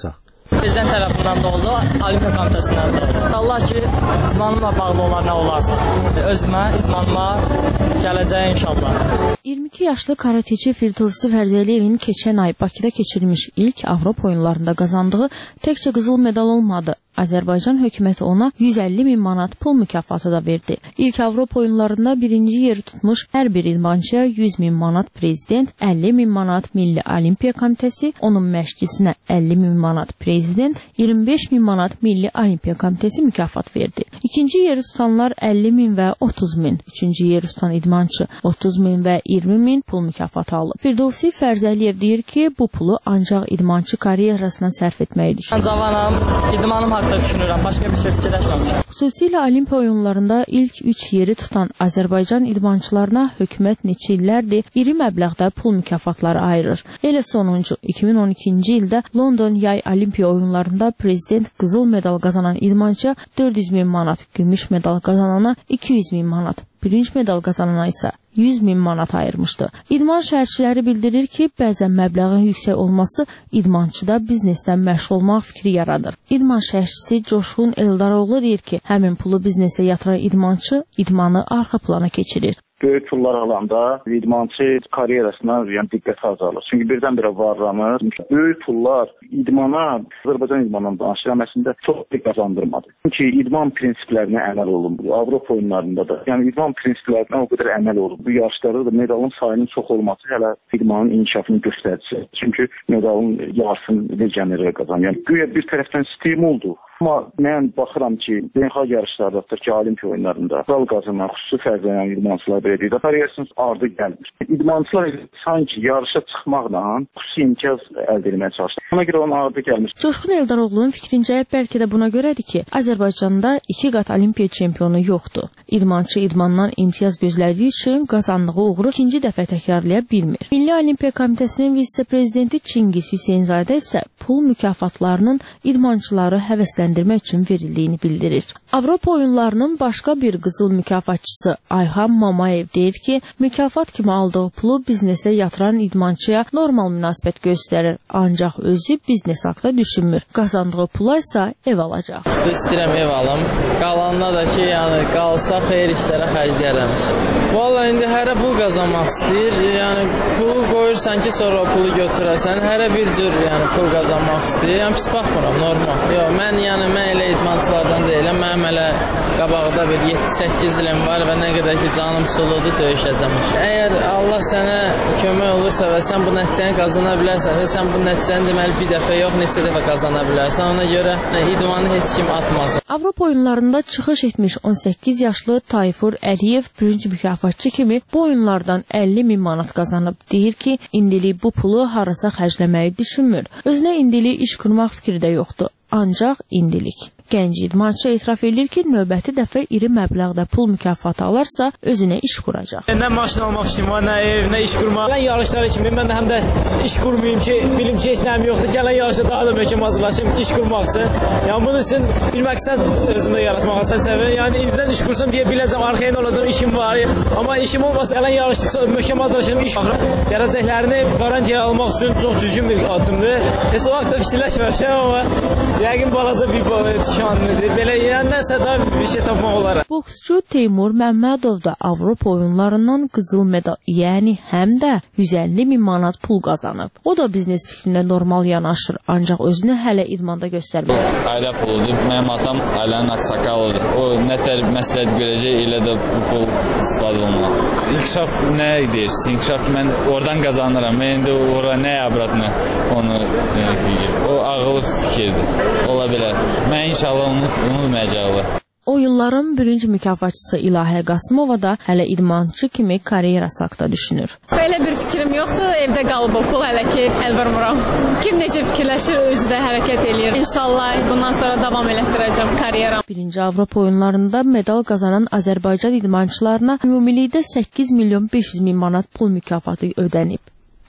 Prezident tərəfindən də oldu, Olimpiya Komitəsindən də oldu. Allah ki, idmanımla bağlı olar nə olarsa. Özümə, idmanıma gələcək inşallah. iyirmi iki yaşlı karateci Firdovsi Fərzəliyevin keçən ay Bakıda keçirilmiş ilk Avropa oyunlarında qazandığı təkcə qızıl medal olmadı. Azərbaycan hökuməti ona yüz əlli min manat pul mükafatı da verdi. İlk Avropa oyunlarında birinci yeri tutmuş hər bir idmançıya yüz min manat prezident, əlli min manat Milli Olimpiya Komitəsi, onun məşqçisinə əlli min manat prezident, iyirmi beş min manat Milli Olimpiya Komitəsi mükafat verdi. İkinci yeri tutanlar əlli min və otuz min, üçüncü yeri tutan idmançı otuz min və iyirmi min pul mükafatı alıb. Firdovsi Fərzəliyev deyir ki, bu pulu ancaq idmançı karyerasına sərf etməyi düşünür. Cavanam, idmanım haqqında düşünürəm, başqa bir şey fikirləşməmişəm. Xüsusilə Olimpiya oyunlarında ilk üç yeri tutan Azərbaycan idmançılarına hökumət neçə illərdir iri məbləğdə pul mükafatları ayırır. Elə sonuncu iki min on ikinci ildə London Yay Olimpiya oyunlarında prezident qızıl medal qazanan idmançıya dörd yüz min manat, gümüş medal qazanana iki yüz min manat, bürünc medal qazanana isə yüz min manat ayırmışdı. İdman şərhçiləri bildirir ki, bəzən məbləğin yüksək olması idmançıda biznesdən məşğul olmaq fikri yaradır. İdman şərhçisi Coşqun Eldaroğlu deyir ki, həmin pulu biznesə yatıran idmançı idmanı arxa plana keçirir. Böyük pullar alanda idmançı karyerasına yəni diqqət azalır. Çünki birdən-birə varlanır. Böyük pullar idmana, Azərbaycan idmanından danışıram, əslində çox bir qazandırmadı. Çünki idman prinsiplərinə əməl olundu. Avropa oyunlarında da. Yəni idman prinsiplərinə o qədər əməl olundu. Bu yarışlarda da medalın sayının çox olması hələ idmanın inkişafını göstəricisi. Çünki medalın yarısını legionerə qazanır. Yəni güya bir tərəfdən stimuldur. Amma mən baxıram ki, beynəlxalq yarışlarda, tutaq ki, Olimpiya oyunlarında medal qazanan, xüsusi fərqlənən idmançılar belə deyil, karyerasının ardı gəlmir. İdmançılar sanki yarışa çıxmaqla xüsusi imtiyaz əldə etməyə çalışır. Ona görə onun ardı gəlmir. Coşqun Eldaroğlu'nun fikrincə bəlkə də buna görədir ki, Azərbaycanda iki qat Olimpiya çempionu yoxdur. İdmançı idmandan imtiyaz gözlədiyi üçün qazandığı uğuru ikinci dəfə təkrarlaya bilmir. Milli Olimpiya Komitəsinin vitse-prezidenti Çingiz Hüseynzadə isə pul mükafatlarının idmançıları həvəsləndirmək üçün verildiyini bildirir. Avropa oyunlarının başqa bir qızıl mükafatçısı Ayhan Mamayev deyir ki, mükafat kimi aldığı pulu biznesə yatıran idmançıya normal münasibət göstərir, ancaq özü biznes haqda düşünmür. Qazandığı pula isə ev alacaq. İstəyirəm ev alım, qalanına da ki, yəni qalsa xeyir işlərə xərcləyərəm. Valla indi hərə pul qazanmaq istəyir, yəni pulu qoyursan ki, sonra o pulu götürəsən, hərə bir cür yəni pul qazanmaq istəyir, yəni pis baxmıram, normal. Yox, mən yəni mən elə idmançılardan deyiləm, mənim elə qabaqda bir yeddi səkkiz ilim var və nə qədər ki canım suludur döyüşəcəm. Əgər Allah sənə kömək olursa və sən bu nəticəni qazana bilərsən, sən bu nəticəni deməli bir dəfə yox, neçə dəfə qazana bilərsən, ona görə idmanı heç kim atmasın. Avropa oyunlarında çıxış etmiş on səkkiz yaşlı Tayfur Əliyev bürünc mükafatçı kimi bu oyunlardan əlli min manat qazanıb. Deyir ki, indilik bu pulu harasa xərcləməyi düşünmür. Özünə indilik iş qurmaq fikri də yoxdur. Ancaq indilik. Gənc idmançı etiraf edir ki, növbəti dəfə iri məbləğdə pul mükafatı alarsa özünə iş quracaq. Nə maşın almaq üçün var, nə ev, nə iş qurmaq. Gələn yarışlar üçün mən də həm də iş qurmayayım ki, bilim ki, heç nəyim yoxdur. Gələn yarışda daha da möhkəm hazırlaşım, iş qurmaq üçün. Yəni bunun üçün bilmək istədim özümdə yaratmağa səbəb. Yəni indidən iş qursam deyə biləcəm, arxaya nə olacaq, işim var. Amma işim olmasa gələn yarışda möhkəm hazırlaşım, iş baxıram. Gələcəklərini qarantiya almaq üçün çox düzgün bir addımdır. Heç o vaxt da fikirləşməmişəm, amma yəqin balaca bir belə yerəndənsə də bir şey tapmaq olar. Boksçu Teymur Məmmədov da Avropa oyunlarından qızıl medal, yəni həm də yüz əlli min manat pul qazanıb. O da biznes fikrinə normal yanaşır, ancaq özünü hələ idmanda göstərmir. Ailə puludur. Mənim atam ailənin aksakalıdır. O nə tər məsləhət görəcək, elə də bu pul istifadə olmaq. İnkişaf nə deyirsin? İnkişaf mən oradan qazanıram. Mən indi ora nə abratını onu o ağılı fikirdir. Ola bilər. Mən İnşallah onu unutmayacaqlar. Oyunların bürünc mükafatçısı İlahə Qasımova da hələ idmançı kimi karyerası haqda düşünür. Belə bir fikrim yoxdur, evdə qalıb okul hələ ki əl vurmuram. Kim necə fikirləşir, özü də hərəkət eləyir. İnşallah bundan sonra davam elətdirəcəm karyeram. Birinci Avropa oyunlarında medal qazanan Azərbaycan idmançılarına ümumilikdə səkkiz milyon beş yüz min manat pul mükafatı ödənib.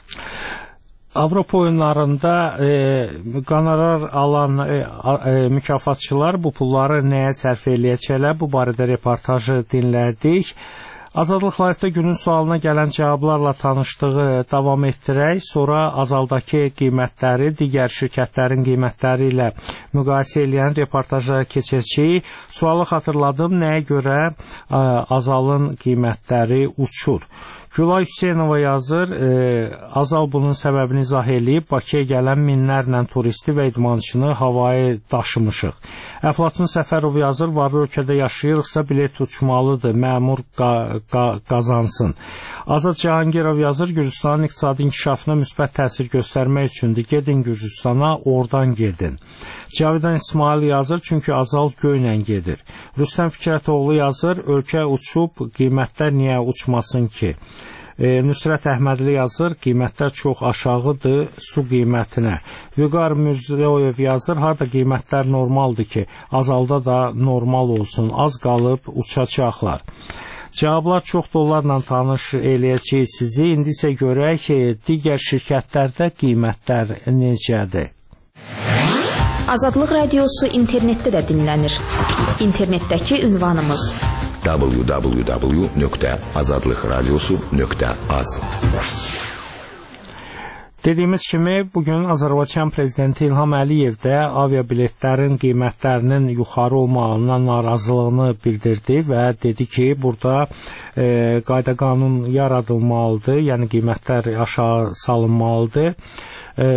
Avropa oyunlarında e, qonorar alan e, e, mükafatçılar bu pulları nəyə sərf eləyəcəklər? Bu barədə reportajı dinlədik. Azadlıq Live-da günün sualına gələn cavablarla tanışdığı davam etdirək. Sonra Azaldakı qiymətləri digər şirkətlərin qiymətləri ilə müqayisə edən reportaja keçəcəyik. Sualı xatırladım, nəyə görə Azalın qiymətləri uçur? Gülay Hüseynova yazır, e, Azal bunun səbəbini izah eləyib, Bakıya gələn minlərlə turisti və idmançını havaya daşımışıq. Əflatun Səfərov yazır, varlı ölkədə yaşayırıqsa bilet uçmalıdır, məmur qa qa qazansın. Azad Cahangirov yazır, Gürcüstanın iqtisadi inkişafına müsbət təsir göstərmək üçündür, gedin Gürcüstana, oradan gedin. Cavidan İsmail yazır, çünki Azal göylə gedir. Rüstəm Fikrətoğlu yazır, ölkə uçub, qiymətlər niyə uçmasın ki? E, Nüsrət Əhmədli yazır, qiymətlər çox aşağıdır su qiymətinə. Vüqar Mürzəoyev yazır, harada qiymətlər normaldır ki, Azalda da normal olsun, az qalıb uçacaqlar. Cavablar çox dollarla tanış eləyəcək sizi. İndi isə görək ki, digər şirkətlərdə qiymətlər necədir? Azadlıq Radiosu internetdə də dinlənir. İnternetdəki ünvanımız w w w nöqtə azadlıq radiosu nöqtə az. Dediyimiz kimi, bugün Azərbaycan Prezidenti İlham Əliyev də aviabiletlərin qiymətlərinin yuxarı olmağından narazılığını bildirdi və dedi ki, burada e, qayda qanun yaradılmalıdır, yəni qiymətlər aşağı salınmalıdır. E,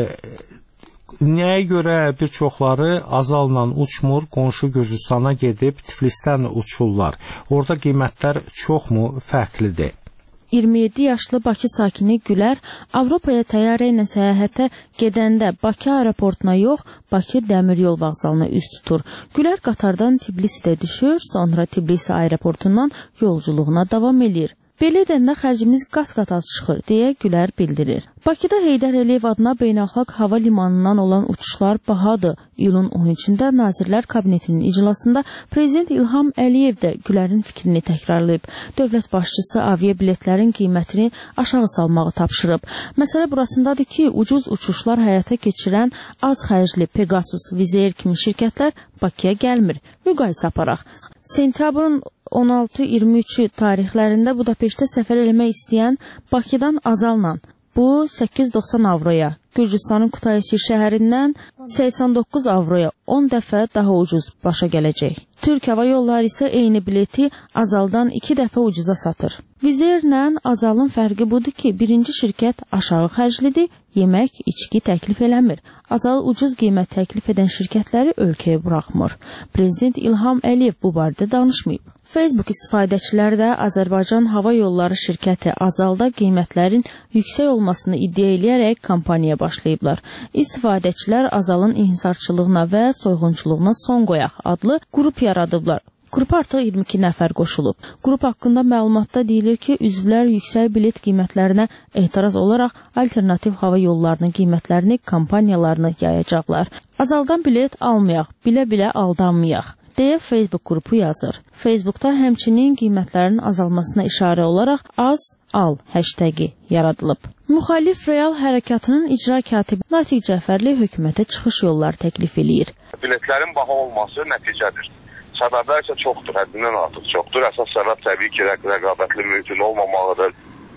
Nəyə görə bir çoxları Azalla uçmur, qonşu Gürcüstana gedib Tiflisdən uçurlar? Orada qiymətlər çoxmu fərqlidir? iyirmi yeddi yaşlı Bakı sakini Gülər Avropaya təyyarə ilə səyahətə gedəndə Bakı aeroportuna yox, Bakı dəmiryol vağzalına üz tutur. Gülər qatardan Tbilisidə düşür, sonra Tbilisi aeroportundan yolculuğuna davam edir. Belə edəndə xərcimiz qat-qat az çıxır, deyə Gülər bildirir. Bakıda Heydər Əliyev adına beynəlxalq hava limanından olan uçuşlar bahadır. İyulun on üçündə Nazirlər Kabinetinin iclasında Prezident İlham Əliyev də Gülərin fikrini təkrarlayıb. Dövlət başçısı aviabiletlərin qiymətini aşağı salmağı tapşırıb. Məsələ burasındadır ki, ucuz uçuşlar həyata keçirən az xərcli Pegasus, Wizz Air kimi şirkətlər Bakıya gəlmir. Müqayisə aparaq. Sentyabrın on altı iyirmi üçü tarixlərində Budapeştə səfər eləmək istəyən Bakıdan Azalla bu səkkiz yüz doxsan avroya, Gürcüstanın Kutaisi şəhərindən səksən doqquz avroya on dəfə daha ucuz başa gələcək. Türk Hava Yolları isə eyni bileti Azaldan iki dəfə ucuza satır. Wizz Airlə Azalın fərqi budur ki, birinci şirkət aşağı xərclidir, yemək, içki təklif eləmir. Azal ucuz qiymət təklif edən şirkətləri ölkəyə buraxmır. Prezident İlham Əliyev bu barədə danışmayıb. Facebook istifadəçiləri də Azərbaycan Hava Yolları şirkəti Azalda qiymətlərin yüksək olmasını iddia eləyərək kampaniya başlayıblar. İstifadəçilər Azalın inhisarçılığına və soyğunçuluğuna son qoyaq adlı qrup yaradıblar. Qrupa artıq iyirmi iki nəfər qoşulub. Qrup haqqında məlumatda deyilir ki, üzvlər yüksək bilet qiymətlərinə etiraz olaraq alternativ hava yollarının qiymətlərini, kampaniyalarını yayacaqlar. Azaldan bilet almayaq, bilə-bilə aldanmayaq deyə Facebook qrupu yazır. Facebookda həmçinin qiymətlərin azalmasına işarə olaraq az al hashtagi yaradılıb. Müxalif Real Hərəkatının icra katibi Natiq Cəfərli hökumətə çıxış yolları təklif eləyir. Biletlərin baha olması nəticədir. Səbəblər isə çoxdur, həddindən artıq çoxdur. Əsas səbəb təbii ki, rəqabətli mühitin olmamalıdır.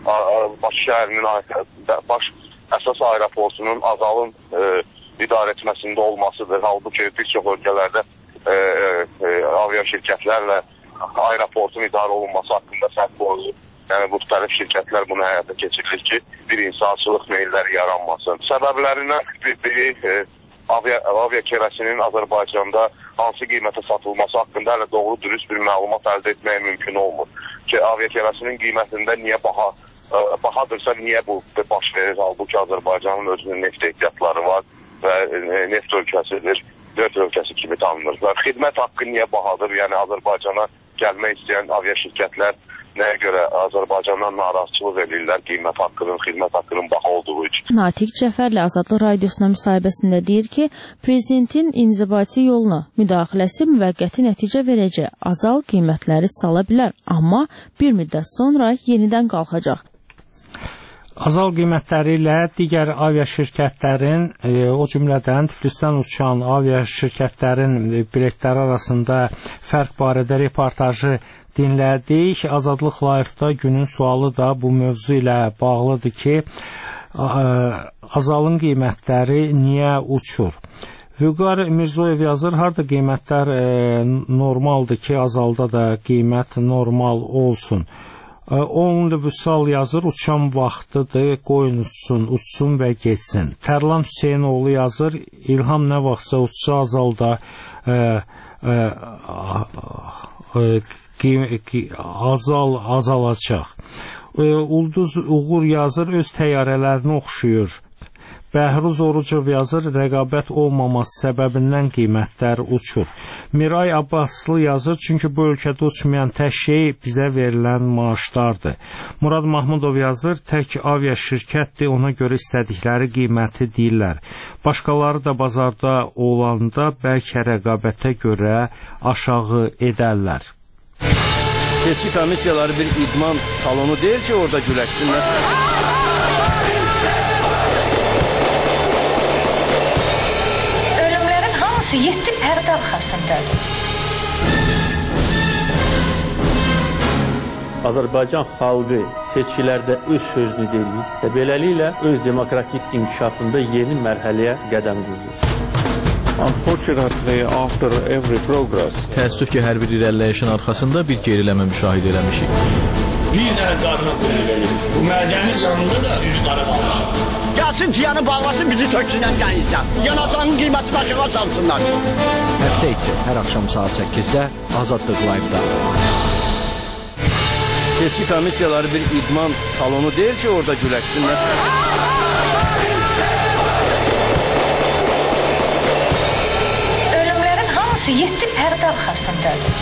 Bakı şəhərinin baş əsas aeroportunun Azalın e, idarə etməsində olmasıdır. Halbuki bir çox ölkələrdə e, e, avia şirkətlərlə aeroportun idarə olunması haqqında səhv olunur. Yəni, müxtəlif şirkətlər bunu həyata keçirir ki, bir insançılıq meylləri yaranmasın. Səbəblərindən biri e, avia, avia kerəsinin Azərbaycanda hansı qiymətə satılması haqqında hələ doğru dürüst bir məlumat əldə etməyə mümkün olmur. Ki, avia kerəsinin qiymətində niyə baha, ə, bahadırsa niyə bu baş verir? Halbuki Azərbaycanın özünün neft ehtiyatları var və neft ölkəsidir, neft ölkəsi kimi tanınır. Və xidmət haqqı niyə bahadır? Yəni Azərbaycana gəlmək istəyən avia şirkətlər nəyə görə Azərbaycandan narazıçılıq edirlər qiymət haqqının, xidmət haqqının baha olduğu üçün. Natiq Cəfərli Azadlıq Radiosuna müsahibəsində deyir ki, Prezidentin inzibati yoluna müdaxiləsi müvəqqəti nəticə verəcək. Azal qiymətləri sala bilər, amma bir müddət sonra yenidən qalxacaq. Azal qiymətləri ilə digər avia şirkətlərin, e, o cümlədən Tiflisdən uçan avia şirkətlərin biletləri arasında fərq barədə reportajı dinlədik. Azadlıq Live-da günün sualı da bu mövzu ilə bağlıdır ki, Azalın qiymətləri niyə uçur? Vüqar Mirzoyev yazır, harda qiymətlər e, normaldır ki, Azalda da qiymət normal olsun. E, Onlu Vüsal yazır, uçan vaxtıdır, qoyun uçsun, uçsun və geçsin. Tərlan Hüseynoğlu yazır, İlham nə vaxtsa uçsa Azalda e, e, e, azal azalacaq. E, Ulduz Uğur yazır, öz təyyarələrini oxşuyur. Bəhruz Orucov yazır, rəqabət olmaması səbəbindən qiymətlər uçur. Miray Abbaslı yazır, çünki bu ölkədə uçmayan tək şey bizə verilən maaşlardır. Murad Mahmudov yazır, tək avia şirkətdir, ona görə istədikləri qiyməti deyirlər. Başqaları da bazarda olanda bəlkə rəqabətə görə aşağı edərlər. Seçki komissiyaları bir idman salonu deyil ki, orada güləşsinlər. Yeddi pərdə arxasındadır. Azərbaycan xalqı seçkilərdə öz sözünü deyir və beləliklə öz demokratik inkişafında yeni mərhələyə qədəm qoyur. Unfortunately, after every progress, təəssüf ki, hər bir irəliləyişin arxasında bir geriləmə müşahidə eləmişik. Bir dənə qarına pul verir. Bu mədəni canında da üç qara qalmışıq. Gəlsin ciyanı bağlasın, bizi töksünən qənizdən. Yanacağının qiyməti başına salsınlar. Həftə içi hər axşam saat səkkizdə Azadlıq Live-da. Seçki komissiyaları bir idman salonu deyil ki, orada güləşsinlər. Ölümlərin hamısı yeddi pərdə arxasındadır.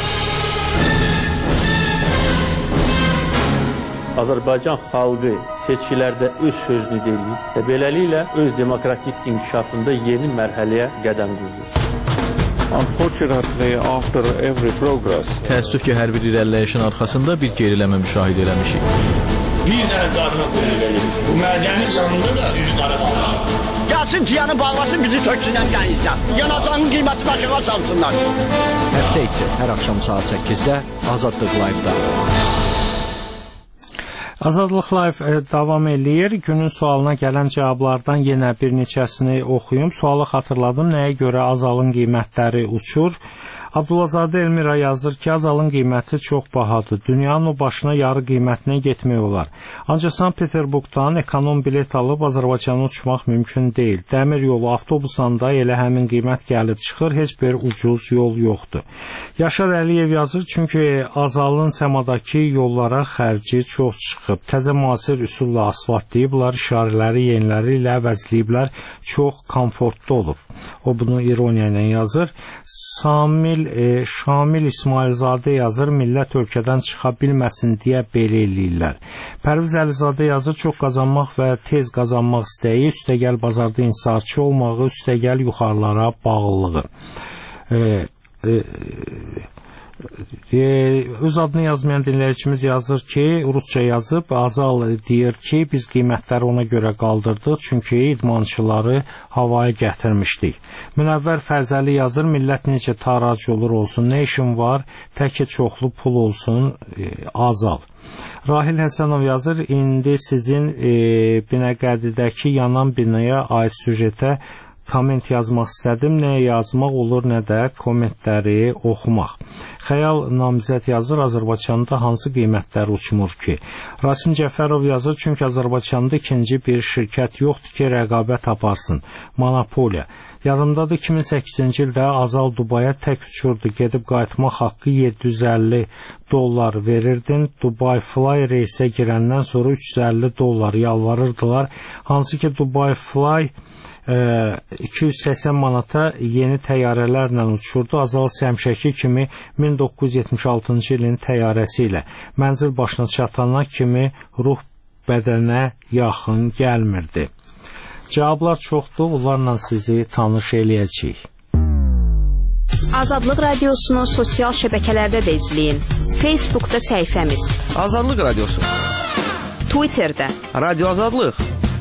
Azərbaycan xalqı seçkilərdə öz sözünü deyir və beləliklə öz demokratik inkişafında yeni mərhələyə qədəm qoyur. Unfortunately, after every progress, təəssüf ki, hər bir irəliləyişin arxasında bir geriləmə müşahidə eləmişik. Bir dənə qarına pul verir. Bu mədəni canında da üç qara qalmışıq. Gəlsin ciyanı bağlasın, bizi töksünən qənizdən. Yanacağının qiyməti başına salsınlar. Həftə içi hər axşam saat səkkizdə Azadlıq Live-da. Azadlıq Live davam eləyir. Günün sualına gələn cavablardan yenə bir neçəsini oxuyum. Sualı xatırladım. Nəyə görə Azalın qiymətləri uçur? Abdullazadə Elmira yazır ki, Azalın qiyməti çox bahadır. Dünyanın o başına yarı qiymətinə getmək olar. Ancaq Sankt-Peterburqdan ekonom bilet alıb Azərbaycana uçmaq mümkün deyil. Dəmir yolu, avtobusanda elə həmin qiymət gəlib çıxır. Heç bir ucuz yol yoxdur. Yaşar Əliyev yazır, çünki Azalın səmadakı yollara xərci çox çıxıb. Təzə müasir üsulla asfaltlayıblar, işarələri yeniləri ilə əvəzləyiblər. Çox komfortlu olub. O bunu ironiya ilə yazır. Samil e, Şamil İsmailzadə yazır, millət ölkədən çıxa bilməsin deyə belə eləyirlər. Pərviz Əlizadə yazır, çox qazanmaq və tez qazanmaq istəyi, üstəgəl bazarda insarçı olmağı, üstəgəl yuxarılara bağlılığı. E, e, E, öz adını yazmayan dinləyicimiz yazır ki, rusca yazıb, Azal deyir ki, biz qiymətləri ona görə qaldırdıq, çünki idmançıları havaya gətirmişdik. Münəvvər Fərzəli yazır, millət necə tarac olur olsun, nə işin var, təki çoxlu pul olsun, e, Azal. Rahil Həsənov yazır, indi sizin e, Binəqədidəki yanan binaya aid süjetə komment yazmaq istədim. Nəyə yazmaq olur, nə də kommentləri oxumaq. Xəyal Namizət yazır, Azərbaycanda hansı qiymətlər uçmur ki? Rasim Cəfərov yazır, çünki Azərbaycanda ikinci bir şirkət yoxdur ki, rəqabət aparsın. Monopoliya. Yadımdadır, iki min səkkizinci ildə Azal Dubaya tək uçurdu. Gedib qayıtmaq haqqı yeddi yüz əlli dollar verirdin. Dubai Fly reysə girəndən sonra üç yüz əlli dollar yalvarırdılar. Hansı ki Dubai Fly iki yüz səksən manata yeni təyyarələrlə uçurdu. Azal həmişəki kimi min doqquz yüz yetmiş altıncı ilin təyyarəsi ilə mənzil başına çatana kimi ruh bədənə yaxın gəlmirdi. Cavablar çoxdur, bunlarla sizi tanış eləyəcəyik. Azadlıq Radiosu'nu sosial şəbəkələrdə də izləyin. Facebook'da səhifəmiz Azadlıq Radiosu, Twitter'da Radio Azadlıq,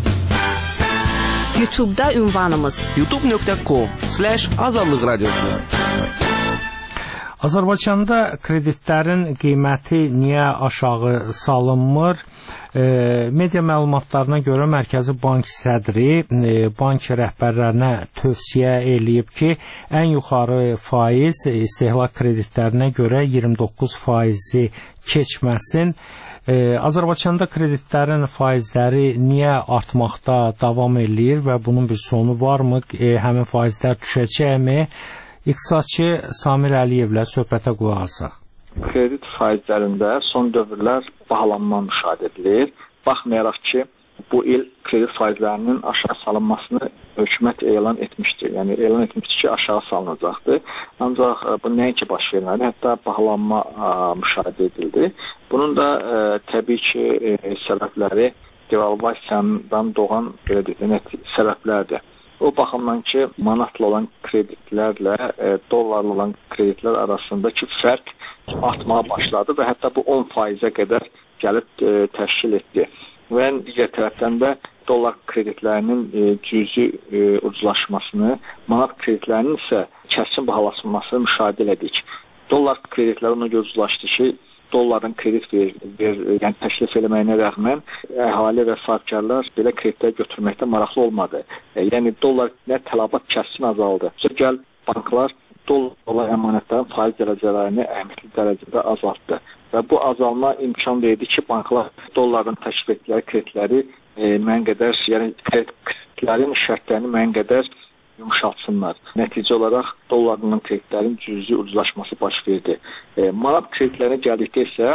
YouTube'da ünvanımız youtube nöqtə com slash azadlıq radiosu. Azərbaycanda kreditlərin qiyməti niyə aşağı salınmır? E, media məlumatlarına görə Mərkəzi Bank sədri e, bank rəhbərlərinə tövsiyə eləyib ki, ən yuxarı faiz istehlak kreditlərinə görə iyirmi doqquz faizi keçməsin. E, Azərbaycanda kreditlərin faizləri niyə artmaqda davam eləyir və bunun bir sonu varmı? E, həmin faizlər düşəcəkmi? İqtisadçı Samir Əliyevlə söhbətə qulaq asaq. Kredit faizlərində son dövrlər bahalanma müşahidə edilir. Baxmayaraq ki, bu il kredit faizlərinin aşağı salınmasını hökumət elan etmişdi. Yəni elan etmişdi ki, aşağı salınacaqdır. Ancaq bu nəinki baş vermədi, hətta bahalanma ə, müşahidə edildi. Bunun da ə, təbii ki, ə, səbəbləri devalvasiyadan doğan belə deyək, səbəblərdir. O baxımdan ki, manatla olan kreditlərlə e, dollarla olan kreditlər arasındakı fərq artmağa başladı və hətta bu on faizə qədər gəlib e, təşkil etdi. Və digər tərəfdən də dollar kreditlərinin e, cüzi e, ucuzlaşmasını, manat kreditlərinin isə kəskin bahalaşmasını müşahidə edirik. Dollar kreditləri ona görə ucuzlaşdı ki, dollardan kredit ver, ver, yəni təklif eləməyinə rəğmən əhali və sahibkarlar belə kreditlər götürməkdə maraqlı olmadı. E, yəni dollar nə tələbat kəskin azaldı. So, gəl banklar dollar olan əmanətlərin faiz dərəcələrini əhəmiyyətli dərəcədə azaltdı. Və bu azalma imkan verdi ki, banklar dollardan təklif etdikləri kreditləri e, müəyyən qədər, yəni kreditlərin şərtlərini müəyyən qədər yumuşatsınlar. Nəticə olaraq dollarla kreditlərin cüzi ucuzlaşması baş verdi. E, manat kreditlərinə gəldikdə isə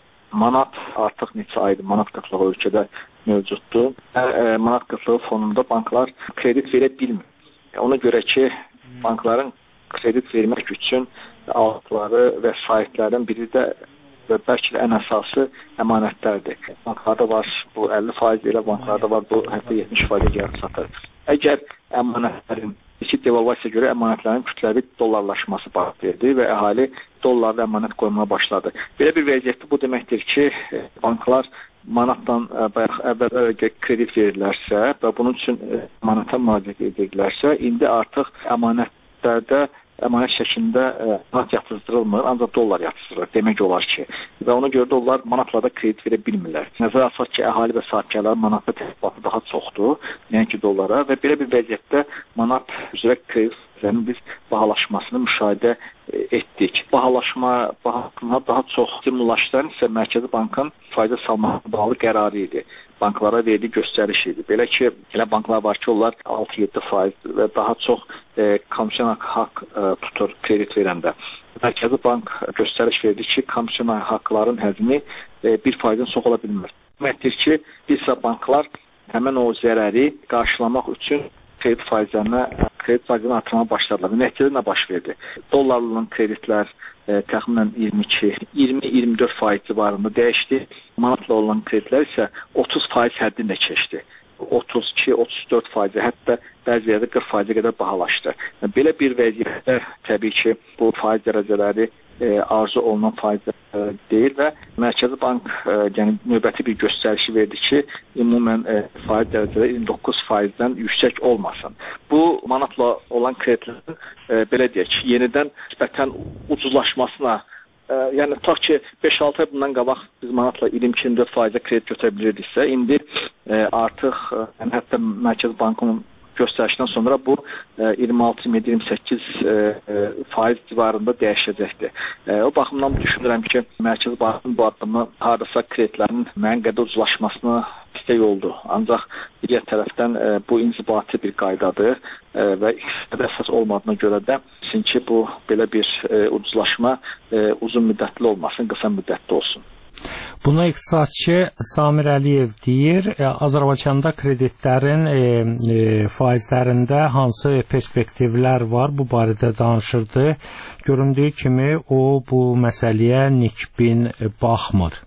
manat artıq neçə aydır manat qıtlığı ölkədə mövcuddur. E, e, manat qıtlığı fonunda banklar kredit verə bilmir. E, ona görə ki, bankların kredit vermək üçün aldıqları vəsaitlərdən biri də və bəlkə də ən əsası əmanətlərdir. Banklarda var bu əlli faiz ilə, banklarda var bu hətta yetmiş faiz gəlib satır. Əgər əmanətlərin, iki devalvasiya görə əmanətlərin kütləvi dollarlaşması baş verdi və əhali dollarla əmanət qoymaya başladı. Belə bir vəziyyətdə bu deməkdir ki, banklar manatdan bayaq əvvəl kredit verirlərsə və bunun üçün əmanətə müraciət edirlərsə, indi artıq əmanətlərdə əmanət şəklində manat yatızdırılmır, ancaq dollar yatızdırılır, demək olar ki. Və ona görə də onlar manatlarda kredit verə bilmirlər. Nəzərə alsaq ki, əhali və sahibkarlar manatda tələbatı daha çoxdur, nəinki dollara və belə bir vəziyyətdə manat üzrə kreditlərin biz bahalaşmasını müşahidə etdik. Bahalaşma, bahalaşma daha çox stimullaşdıran isə Mərkəzi Bankın faiz salmasına bağlı qərarı idi. Banklara verdiyi göstəriş idi. Belə ki, elə banklar var ki, onlar altı yeddi faiz və daha çox e, komisyon haqq e, tutur kredit verəndə. Mərkəzi Bank göstəriş verdi ki, komisyon haqqların həcmi e, bir faizdən çox ola bilmir. Deməkdir ki, bir sıra banklar həmin o zərəri qarşılamaq üçün kredit faizlərinə, kredit faizlərini artırmaya başladılar. Nəticədə nə baş verdi? Dollarla kreditlər e, təxminən iyirmi iki, iyirmi iyirmi dörd faiz civarında dəyişdi. Manatla olan kreditlər isə otuz faiz həddində keçdi. otuz iki otuz dörd faizə, hətta bəzi yerdə qırx faizə qədər bahalaşdı. Belə bir vəziyyətdə təbii ki, bu faiz dərəcələri e, arzu olunan faizlər deyil və Mərkəzi Bank e, yəni növbəti bir göstərişi verdi ki, ümumən e, faiz dərəcələri iyirmi doqquz faizdən yüksək olmasın. Bu manatla olan kreditlərin e, belə deyək ki, yenidən nisbətən ucuzlaşmasına, e, yəni tutaq ki, beş altı ay bundan qabaq biz manatla iyirmi iki iyirmi dörd faizə kredit götürə bilirdiksə, indi e, artıq e, yəni, hətta Mərkəzi Bankın göstərişdən sonra bu iyirmi altı iyirmi yeddi iyirmi səkkiz e, e, faiz civarında dəyişəcəkdir. E, o baxımdan düşünürəm ki, Mərkəzi Bankın bu addımı hardasa kreditlərin müəyyən qədər ucuzlaşmasına istək oldu. Ancaq digər tərəfdən e, bu inzibati bir qaydadır e, və iqtisadi əsas olmadığına görə də ki, bu belə bir e, ucuzlaşma e, uzun müddətli olmasın, qısa müddətli olsun. Buna iqtisadçı Samir Əliyev deyir, Azərbaycanda kreditlərin e, e, faizlərində hansı perspektivlər var, bu barədə danışırdı. Göründüyü kimi o bu məsələyə nikbin baxmır.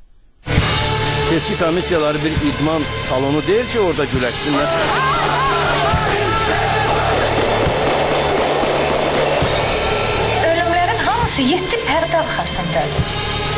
Seçki komissiyaları bir idman salonu deyil ki, orada güləşsinlər. Ölümlərin hamısı yeddi pərdə arxasındadır.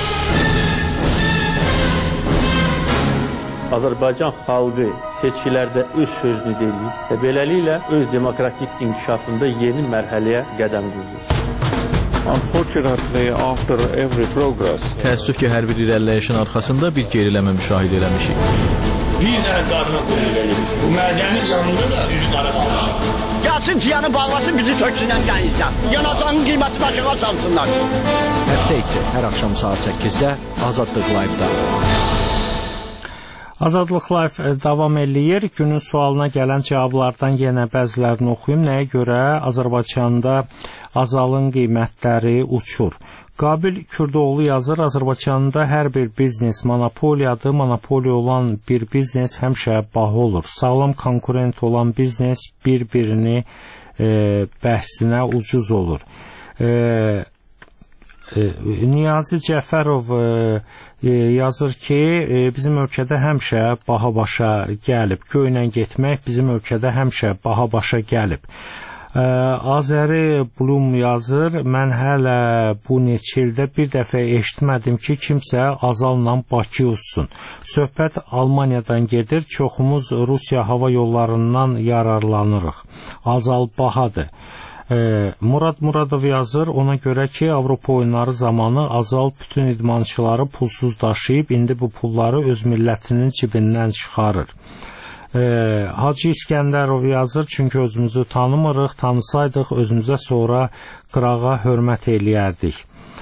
Azərbaycan xalqı seçkilərdə öz sözünü deyir və beləliklə öz demokratik inkişafında yeni mərhələyə qədəm qoyur. Unfortunately, after every progress, təəssüf ki, hər bir irəliləyişin arxasında bir geriləmə müşahidə eləmişik. Bir dənə qarına qulluq bu mədəni canında da üzü qara qalmışam. Gəlsin ciyanı bağlasın, bizi töksünən qənizdən. Yanacağın qiyməti başına salsınlar. Həftə içi hər axşam saat səkkizdə Azadlıq Live-da. Azadlıq Live davam eləyir. Günün sualına gələn cavablardan yenə bəzilərini oxuyum. Nəyə görə Azərbaycanda azalın qiymətləri uçur? Qabil Kürdoğlu yazır, Azərbaycanda hər bir biznes monopoliyadır. Monopoliya olan bir biznes həmişə baha olur. Sağlam konkurent olan biznes bir-birini e, bəhsinə ucuz olur. E, e, Niyazi Cəfərov e, e, yazır ki, e, bizim ölkədə həmişə baha başa gəlib. Göylə getmək bizim ölkədə həmişə baha başa gəlib. Azəri Blum yazır, mən hələ bu neçə ildə bir dəfə eşitmədim ki, kimsə azalla Bakı uçsun. Söhbət Almaniyadan gedir, çoxumuz Rusiya hava yollarından yararlanırıq. Azal bahadır. Murad Muradov yazır, ona görə ki, Avropa oyunları zamanı Azal bütün idmançıları pulsuz daşıyıb, indi bu pulları öz millətinin cibindən çıxarır. Ee, Hacı İskəndərov yazır, çünki özümüzü tanımırıq, tanısaydıq özümüzə sonra qırağa hörmət eləyərdik.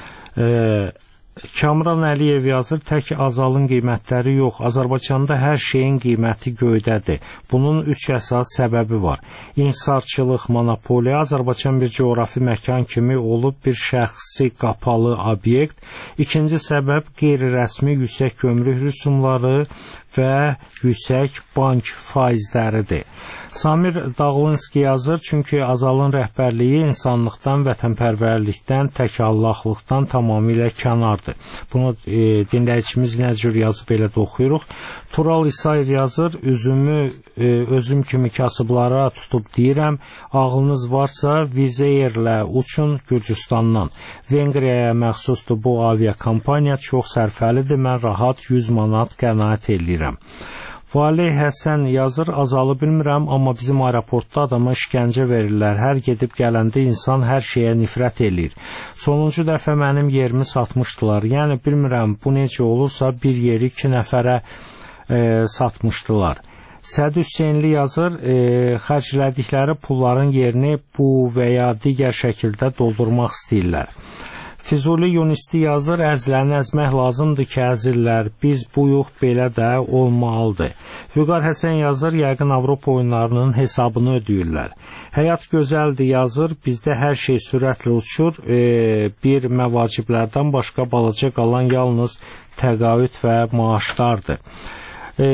Ee, Kamran Əliyev yazır, tək azalın qiymətləri yox, Azərbaycanda hər şeyin qiyməti göydədir. Bunun üç əsas səbəbi var. İnsarçılıq, monopoliya, Azərbaycan bir coğrafi məkan kimi olub bir şəxsi qapalı obyekt. İkinci səbəb qeyri-rəsmi yüksək gömrük rüsumları və yüksək bank faizləridir. Samir Dağlınski yazır, çünki Azalın rəhbərliyi insanlıqdan, vətənpərvərlikdən, təkallahlıqdan tamamilə kənardır. Bunu e, dinləyicimiz nə cür yazıb elə də oxuyuruq. Tural İsayev yazır, üzümü e, özüm kimi kasıblara tutub deyirəm, ağlınız varsa Vizeyerlə uçun Gürcüstandan. Vengriyaya məxsusdur bu aviakampaniya, çox sərfəlidir, mən rahat yüz manat qənaət eləyirəm. Valih Həsən yazır, azalı bilmirəm, amma bizim aeroportda adama işgəncə verirlər. Hər gedib gələndə insan hər şeyə nifrət eləyir. Sonuncu dəfə mənim yerimi satmışdılar. Yəni bilmirəm, bu necə olursa bir yeri iki nəfərə e, satmışdılar. Səd Hüseynli yazır, e, xərclədikləri pulların yerini bu və ya digər şəkildə doldurmaq istəyirlər. Füzuli Yunisti yazır, əzləni əzmək lazımdır ki, əzirlər, biz buyuq belə də olmalıdır. Vüqar Həsən yazır, yəqin Avropa oyunlarının hesabını ödəyirlər. Həyat gözəldir yazır, bizdə hər şey sürətlə uçur, e, bir məvaciblərdən başqa balaca qalan yalnız təqaüd və maaşlardır. E,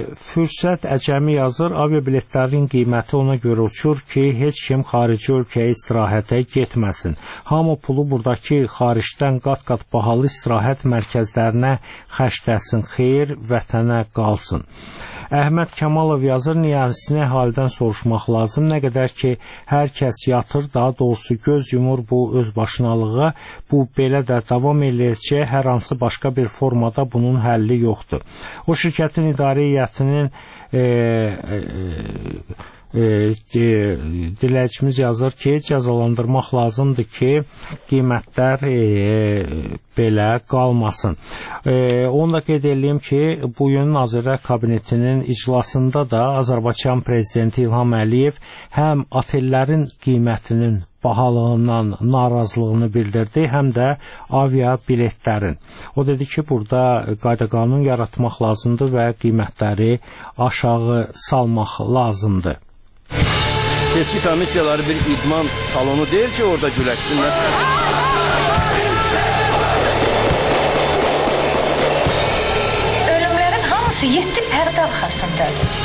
Fürsət Əcəmi yazır, aviabiletlərin qiyməti ona görə uçur ki, heç kim xarici ölkəyə istirahətə getməsin. Hamı pulu buradakı xaricdən qat-qat bahalı istirahət mərkəzlərinə xərcləsin, xeyir vətənə qalsın. Əhməd Kamalov yazır, niyazisini əhalidən soruşmaq lazım. Nə qədər ki, hər kəs yatır, daha doğrusu göz yumur bu özbaşınalığa, bu belə də davam eləyəcək, hər hansı başqa bir formada bunun həlli yoxdur. O şirkətin idarə heyətinin e, e, e, dinləyicimiz yazır ki, cəzalandırmaq lazımdır ki, qiymətlər e, belə qalmasın. E, onu da qeyd edeyim ki, bugün Nazirlər Kabinetinin iclasında da Azərbaycan Prezidenti İlham Əliyev həm otellərin qiymətinin bahalığından narazılığını bildirdi, həm də avia biletlərin. O dedi ki, burada qayda-qanun yaratmaq lazımdır və qiymətləri aşağı salmaq lazımdır. Seçki komissiyaları bir idman salonu deyil ki, orada güləşsinlər. Ölümlərin hamısı yeddi pərdə arxasındadır.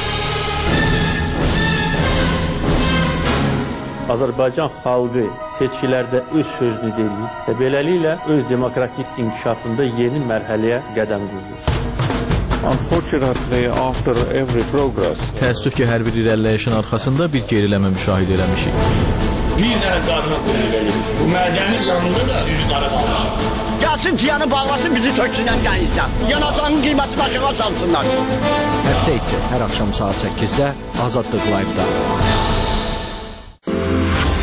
Azərbaycan xalqı seçkilərdə öz sözünü deyir və beləliklə öz demokratik inkişafında yeni mərhələyə qədəm qoyur. Unfortunately, after every progress, təəssüf ki, hər bir irəliləyişin arxasında bir geriləmə müşahidə eləmişik. Bir dənə qarına qulluq bu mədəni canında da üzü qara qalmışam. Gəlsin ciyanı bağlasın, bizi töksünən qənizdən. Yanacağın qiyməti başına salsınlar. Həftə içi hər axşam saat səkkizdə Azadlıq Live-da.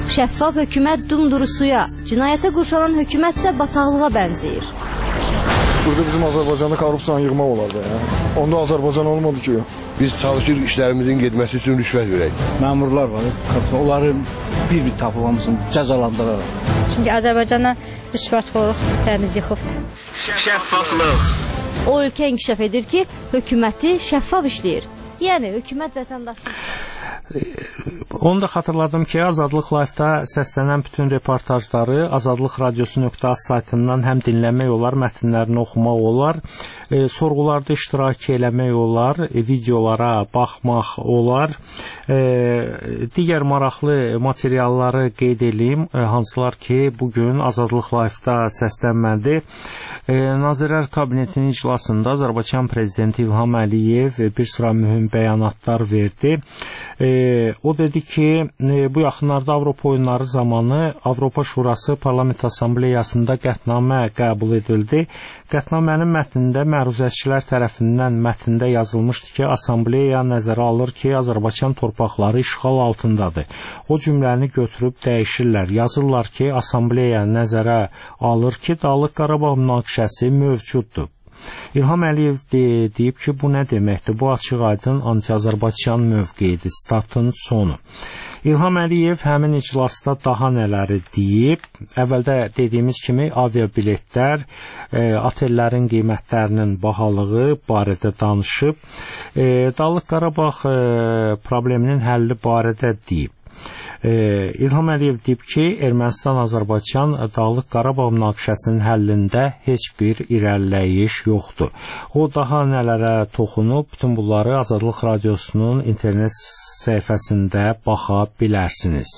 Şəffaf hökumət dumduru suya, cinayətə qurşanan hökumətsə bataqlığa bənzəyir. Burada bizim Azərbaycanda korrupsiyanı yığmaq olardı. Ya. Onda Azərbaycan olmadı ki. Biz çalışırıq işlərimizin getməsi üçün rüşvət verək. Məmurlar var, onları bir-bir tapılmasın, cəzalandıraraq. Çünki Azərbaycana rüşvətxorluq təmiz yıxıbdır. Şəffaflıq. O ölkə inkişaf edir ki, hökuməti şəffaf işləyir. Yəni, hökumət vətəndaşı... Onu da xatırladım ki, Azadlıq Live-da səslənən bütün reportajları azadlıq radiosu nöqtə az saytından həm dinləmək olar, mətnlərini oxumaq olar, e, sorğularda iştirak eləmək olar, e, videolara baxmaq olar. E, digər maraqlı materialları qeyd edeyim, e, hansılar ki, bugün Azadlıq Live-da səslənmədi. E, Nazirlər Kabinetinin iclasında Azərbaycan Prezidenti İlham Əliyev bir sıra mühüm bəyanatlar verdi. E, O dedi ki, bu yaxınlarda Avropa oyunları zamanı Avropa Şurası Parlament Assambleyasında qətnamə qəbul edildi. Qətnamənin mətnində məruzəçilər tərəfindən mətndə yazılmışdı ki, Assambleya nəzərə alır ki, Azərbaycan torpaqları işğal altındadır. O cümləni götürüb dəyişirlər. Yazırlar ki, Assambleya nəzərə alır ki, Dağlıq Qarabağ münaqişəsi mövcuddur. İlham Əliyev de, deyib ki, bu nə deməkdir? Bu açıq-aydın anti-Azərbaycan mövqeyidir. Statın sonu. İlham Əliyev həmin iclasda daha nələri deyib? Əvvəldə dediyimiz kimi aviabiletlər, e, otellərin qiymətlərinin bahalığı barədə danışıb. E, Dağlıq Qarabağ e, probleminin həlli barədə deyib. E, İlham Əliyev deyib ki, Ermənistan-Azərbaycan Dağlıq Qarabağ münaqişəsinin həllində heç bir irəliləyiş yoxdur. O daha nələrə toxunub, bütün bunları Azadlıq Radiosunun internet səhifəsində baxa bilərsiniz.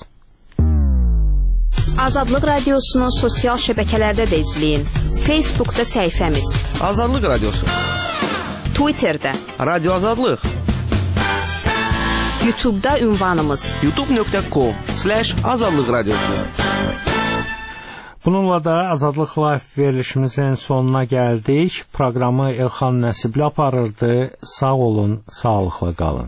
Azadlıq Radiosunu sosial şəbəkələrdə də izləyin. Facebookda səhifəmiz Azadlıq Radiosu, Twitterdə Radio Azadlıq, YouTube'da ünvanımız youtube nöqtə com slash azadlıq radiosu. Bununla da Azadlıq Live verilişimizin sonuna gəldik. Proqramı Elxan Nəsibli aparırdı. Sağ olun, sağlıqla qalın.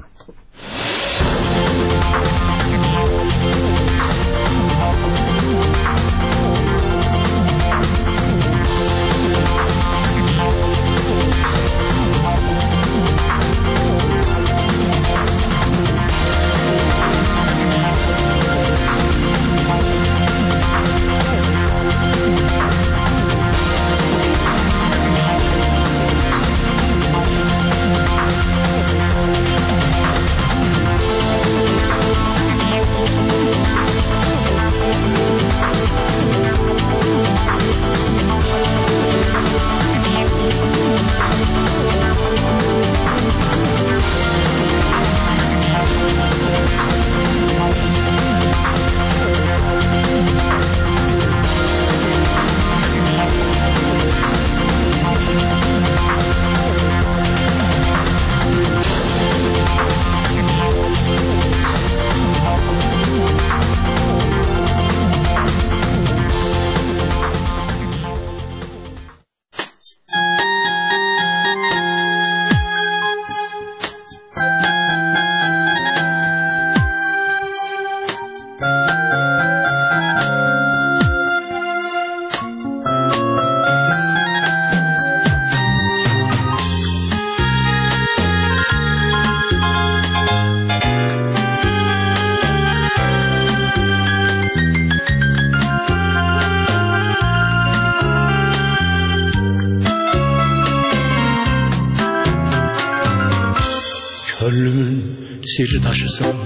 sir daşısan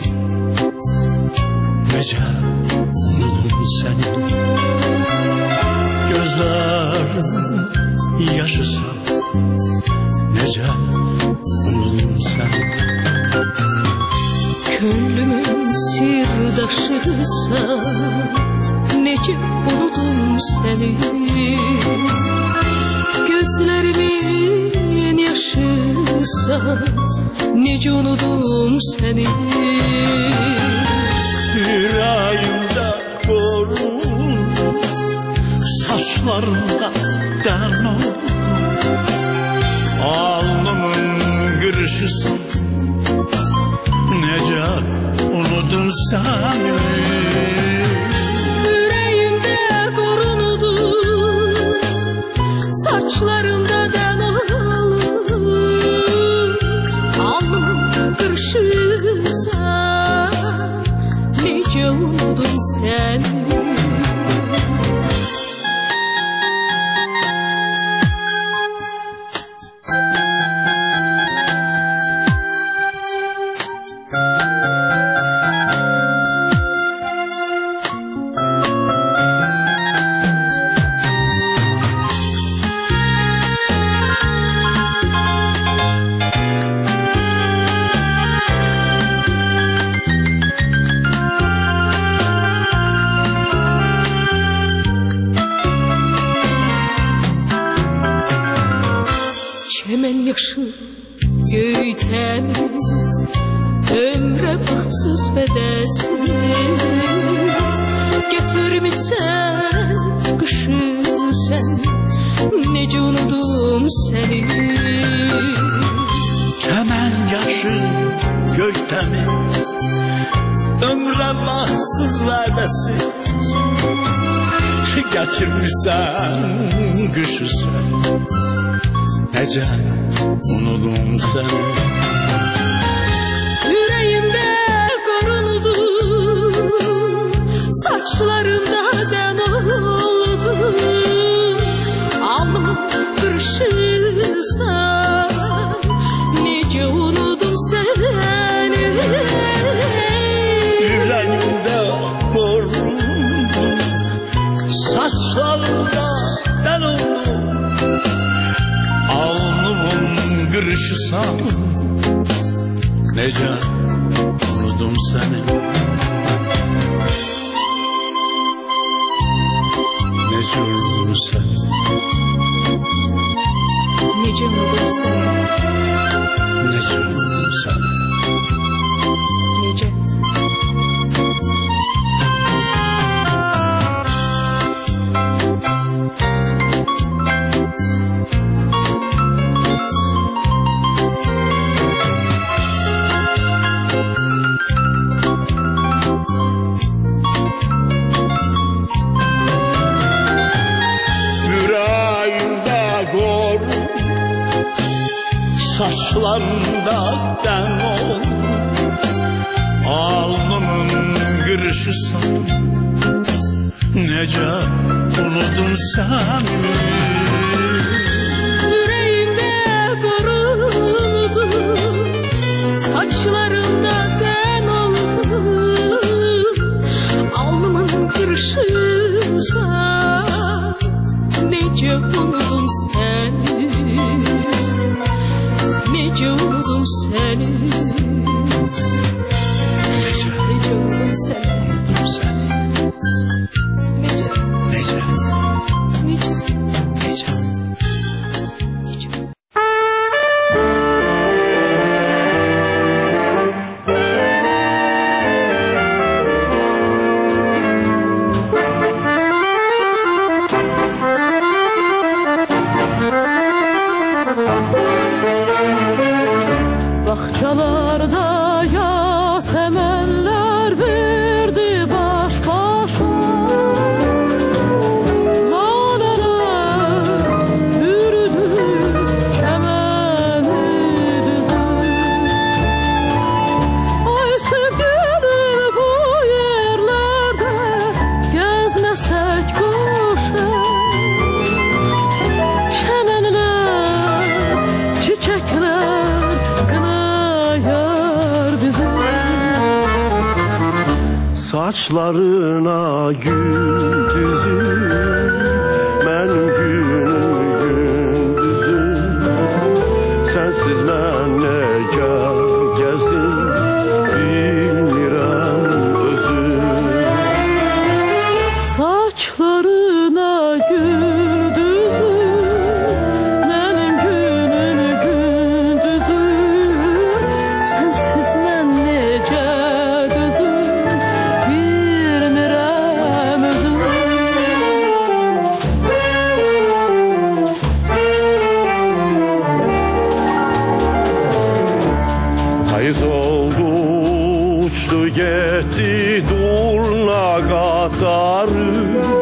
necə unudum səni gözlərim yaşısan necə unudum səni könlümün sir daşısan necə unudum səni gözlərimin yaşısan necə unudum səni yüreğimdə qorun saçlarımda qan oldum alnımın gülüşüsün necə unudum səni Mən yaşım göytəmiz, ömrə baxsız fədəsiz. Gətirmisən qışı sən, necə unudum səni. Çəmən yaşım göytəmiz, ömrə baxsız vədəsiz. Gətirmisən qışı sən, necə unudum səni. Ürəyimdə qorundu, saçlarımda dəm oldu. Alnım qırışırsan, necə unudum səni. Ürəyimdə qorundu, saçlarımda dəm oldu. Alnımın qırışırsan, necə unudum səni. Necə unudum səni. Necə unudum səni. Necə unudum səni. Necə. Saçlarımda dəm ol, alnımın qırışırsan, necə unudum səni. Ürəyimdə qorundu, saçlarımda dəm oldu. Alnımın qırışırsan, necə unudum səni. Necə unudum səni. Necə, necə unudum səni. Unudum səni. Necə, necə, necə, necə. Bağçalarda yasəmənlər verdi baş başa. Lalələr yürüdü çəməni düzü. Ay sevgilim bu yerlərdə gəzməsək boşa. Çəmənlər, çiçəklər saçlarına gündüzüm, mənim günüm gündüzüm. Sənsiz mən necə gəzim, bilmirəm özüm. Saçlarına gündüzüm, mənim günüm gündüzüm. Sənsiz mən necə Payız oldu, uçtu gitti durna qatarı.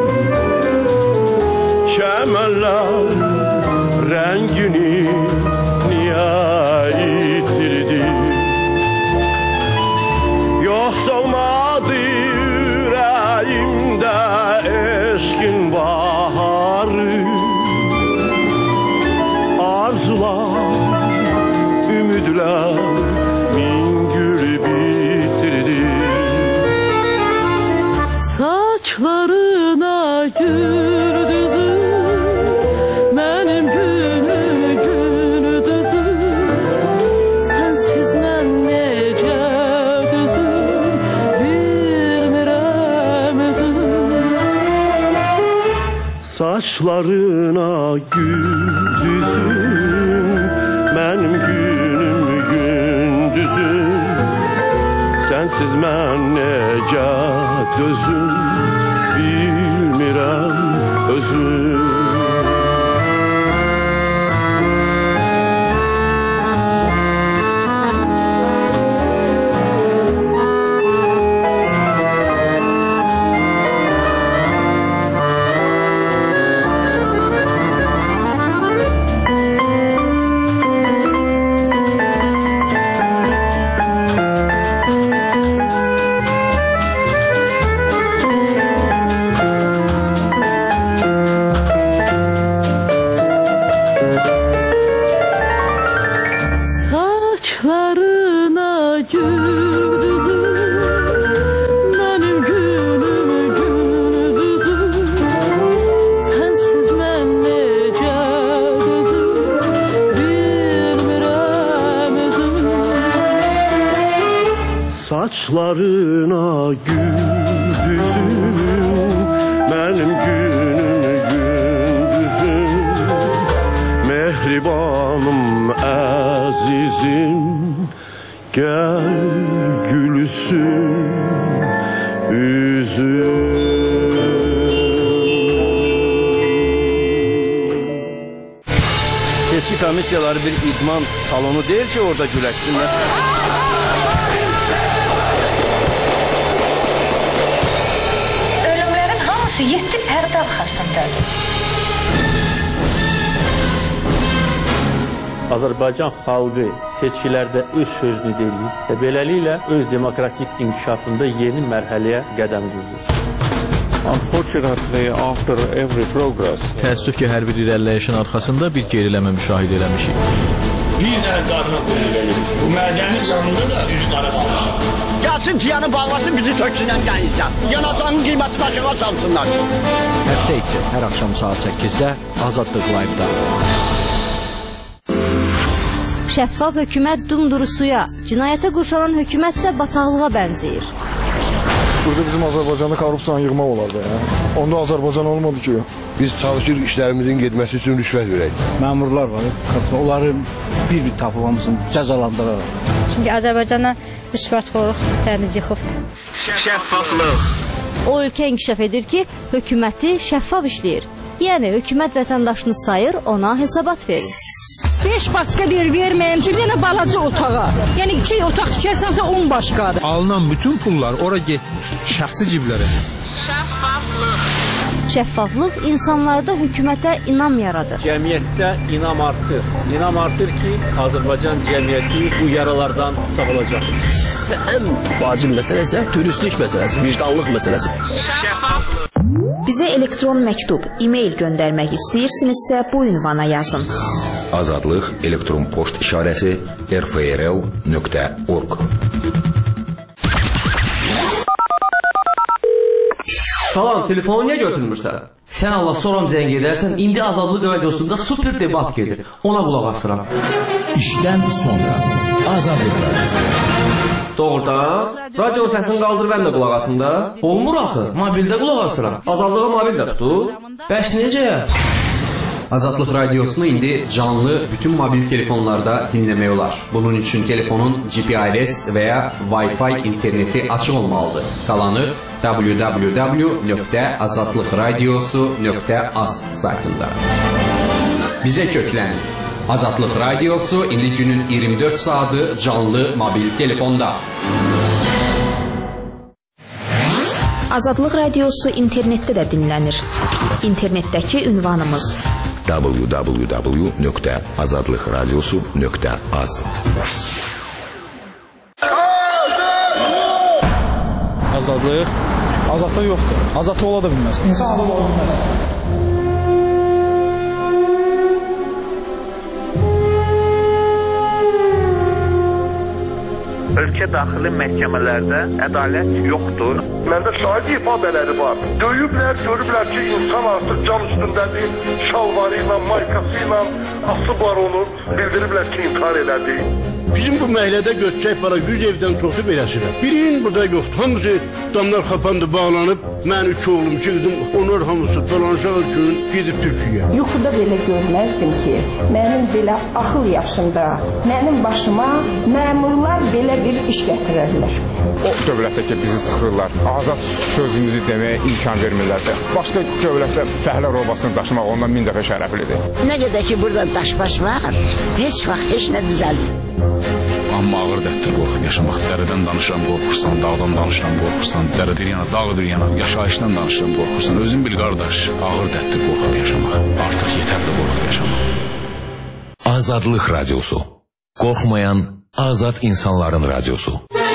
Çəmənlər rəngini niyə itirdi? Yoxsa olmadı ürəyimdə eşqin baharı. Arzular, ümidlər min gül bitirdi. Saçlarına gündüzüm, mənim günüm gündüzüm. Sənsiz mən necə düzüm, bilmirəm özüm. Saçlarına gündüzüm, Mənim günüm gündüzüm, sənsiz mən necə dözüm, bilmirəm özüm. Saçlarına güldüzüm, mənim günüm gündüzüm, mehribanım əzizim, gəl gülsün üzüm. Seçki komissiyaları bir idman salonu deyil ki orada güləşsinlər. Yedi pərdə arxasındadır. Azərbaycan xalqı seçkilərdə öz sözünü deyir və beləliklə öz demokratik inkişafında yeni mərhələyə qədəm qoyur. Unfortunately, after every progress, təəssüf ki, hər bir irəliləyişin arxasında bir geriləmə müşahidə eləmişik. Bir dənə qarına verir. Bu mədəni canında da üz qara qalmışıq. Gəlsin ciyanı bağlasın, bizi töksünən qənizdən. Yanacağın qiyməti aşağı salsınlar. Həftə içi hər axşam saat səkkizdə Azadlıq Live-da. Şəffaf hökumət dumduru suya, cinayətə qurşanan hökumət isə bataqlığa bənzəyir. Burada bizim Azərbaycanda korrupsiyanı yığmaq olardı ya. Onda Azərbaycan olmadı ki. Biz çalışırıq işlərimizin getməsi üçün rüşvət verək. Məmurlar var, onların bir-bir tapılmasını cəzalandıraraq. Çünki Azərbaycana rüşvətxorluq təmiz yıxıbdır. Şəffaflıq. O ölkə inkişaf edir ki, hökuməti şəffaf işləyir. Yəni hökumət vətəndaşını sayır, ona hesabat verir. beş başqa deyir verməyim, çünki yenə balaca otağa. Yəni iki otaq tikərsənsə on başqadır. Alınan bütün pullar ora getmiş, şəxsi ciblərə. Şəffaflıq. Şəffaflıq insanlarda hökumətə inam yaradır. Cəmiyyətdə inam artır. İnam artır ki, Azərbaycan cəmiyyəti bu yaralardan sağolacaq. Və ən vacib məsələ isə dürüstlük məsələsi, vicdanlıq məsələsi. Şəffaflıq. Bizə elektron məktub, e-mail göndərmək istəyirsinizsə bu ünvana yazın. Azadlıq elektron poçt işarəsi r f r l nöqtə org. Salam, telefonu niyə götürmürsən? Sən Allah soram zəng edərsən, indi Azadlıq radiosunda super debat gedir. Ona qulaq asıram. İşdən sonra Azadlıq radiosu. Doğrudan, radionun səsini qaldır, mən də qulaq asım da. Olmur axı, mobildə qulaq asıram. Azadlığa mobil də tutur. Bəs necə? Azadlıq radiosunu indi canlı bütün mobil telefonlarda dinləmək olar. Bunun üçün telefonun G P R S və ya Wi-Fi interneti açıq olmalıdır. Qalanı w w w nöqtə azadlıq radiosu nöqtə az saytında. Bizə köklənin. Azadlıq radiosu indi günün iyirmi dörd saatı canlı mobil telefonda. Azadlıq radiosu internetdə də dinlənir. İnternetdəki ünvanımız w w w nöqtə azadlıq radiosu nöqtə az. Azadlıq? Azadlıq yoxdur. Azadlıq ola da bilməz. İnsan azadlıq ola bilməz. Ölkə daxili məhkəmələrdə ədalət yoxdur. Məndə şahid ifadələri var. Döyüblər, görüblər ki, insan artıq can üstündədir, şalvarı ilə, maykası ilə asıblar onu, bildiriblər ki, intihar elədi. Bizim bu məhəllədə götürək falan yüz evdən çoxu beləsidir. Birinin burada yoxdur. Hamısı damlar xapandı, bağlanıb. Mən üç oğlum, iki qızım, onlar hamısı dolanışaq üçün gedib Türkiyə. Yuxuda belə görməzdim ki, mənim belə axıl yaşında, mənim başıma məmurlar belə bir iş gətirərlər. O dövlətdə ki, bizi sıxırlar, azad sözümüzü deməyə imkan vermirlər. Başqa dövlətdə fəhlə robasını daşımaq ondan min dəfə şərəflidir. Nə qədər ki, burada daşbaş var, heç vaxt heç nə düzəlmir. Amma ağır dərddir qorxub yaşamaq. Dərədən danışıram, qorxursan, dağdan danışıram, qorxursan, dərədir yana, dağdır yana, yaşayışdan danışıram, qorxursan. Özün bil qardaş, ağır dərddir qorxub yaşamaq. Artıq yetərli qorxub yaşamaq. Azadlıq Radyosu. Qorxmayan azad insanların radyosu.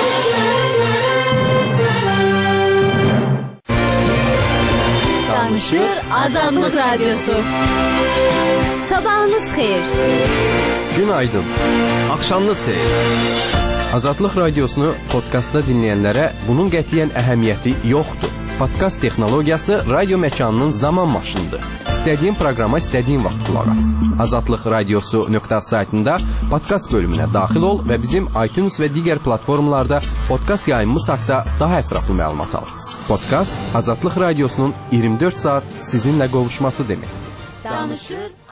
Danışır Azadlıq Radyosu. Sabahınız xeyir. Günaydın. Axşamınız xeyir. Azadlıq Radiosunu podkastda dinləyənlərə bunun qətiyyən əhəmiyyəti yoxdur. Podkast texnologiyası radio məkanının zaman maşınıdır. İstədiyin proqrama istədiyin vaxt qulaq as. azadlıq radiosu nöqtə saytında podkast bölümünə daxil ol və bizim iTunes və digər platformalarda podkast yayımımız haqqında daha ətraflı məlumat al. Podkast Azadlıq Radiosunun iyirmi dörd saat sizinlə qovuşması demək. Danışır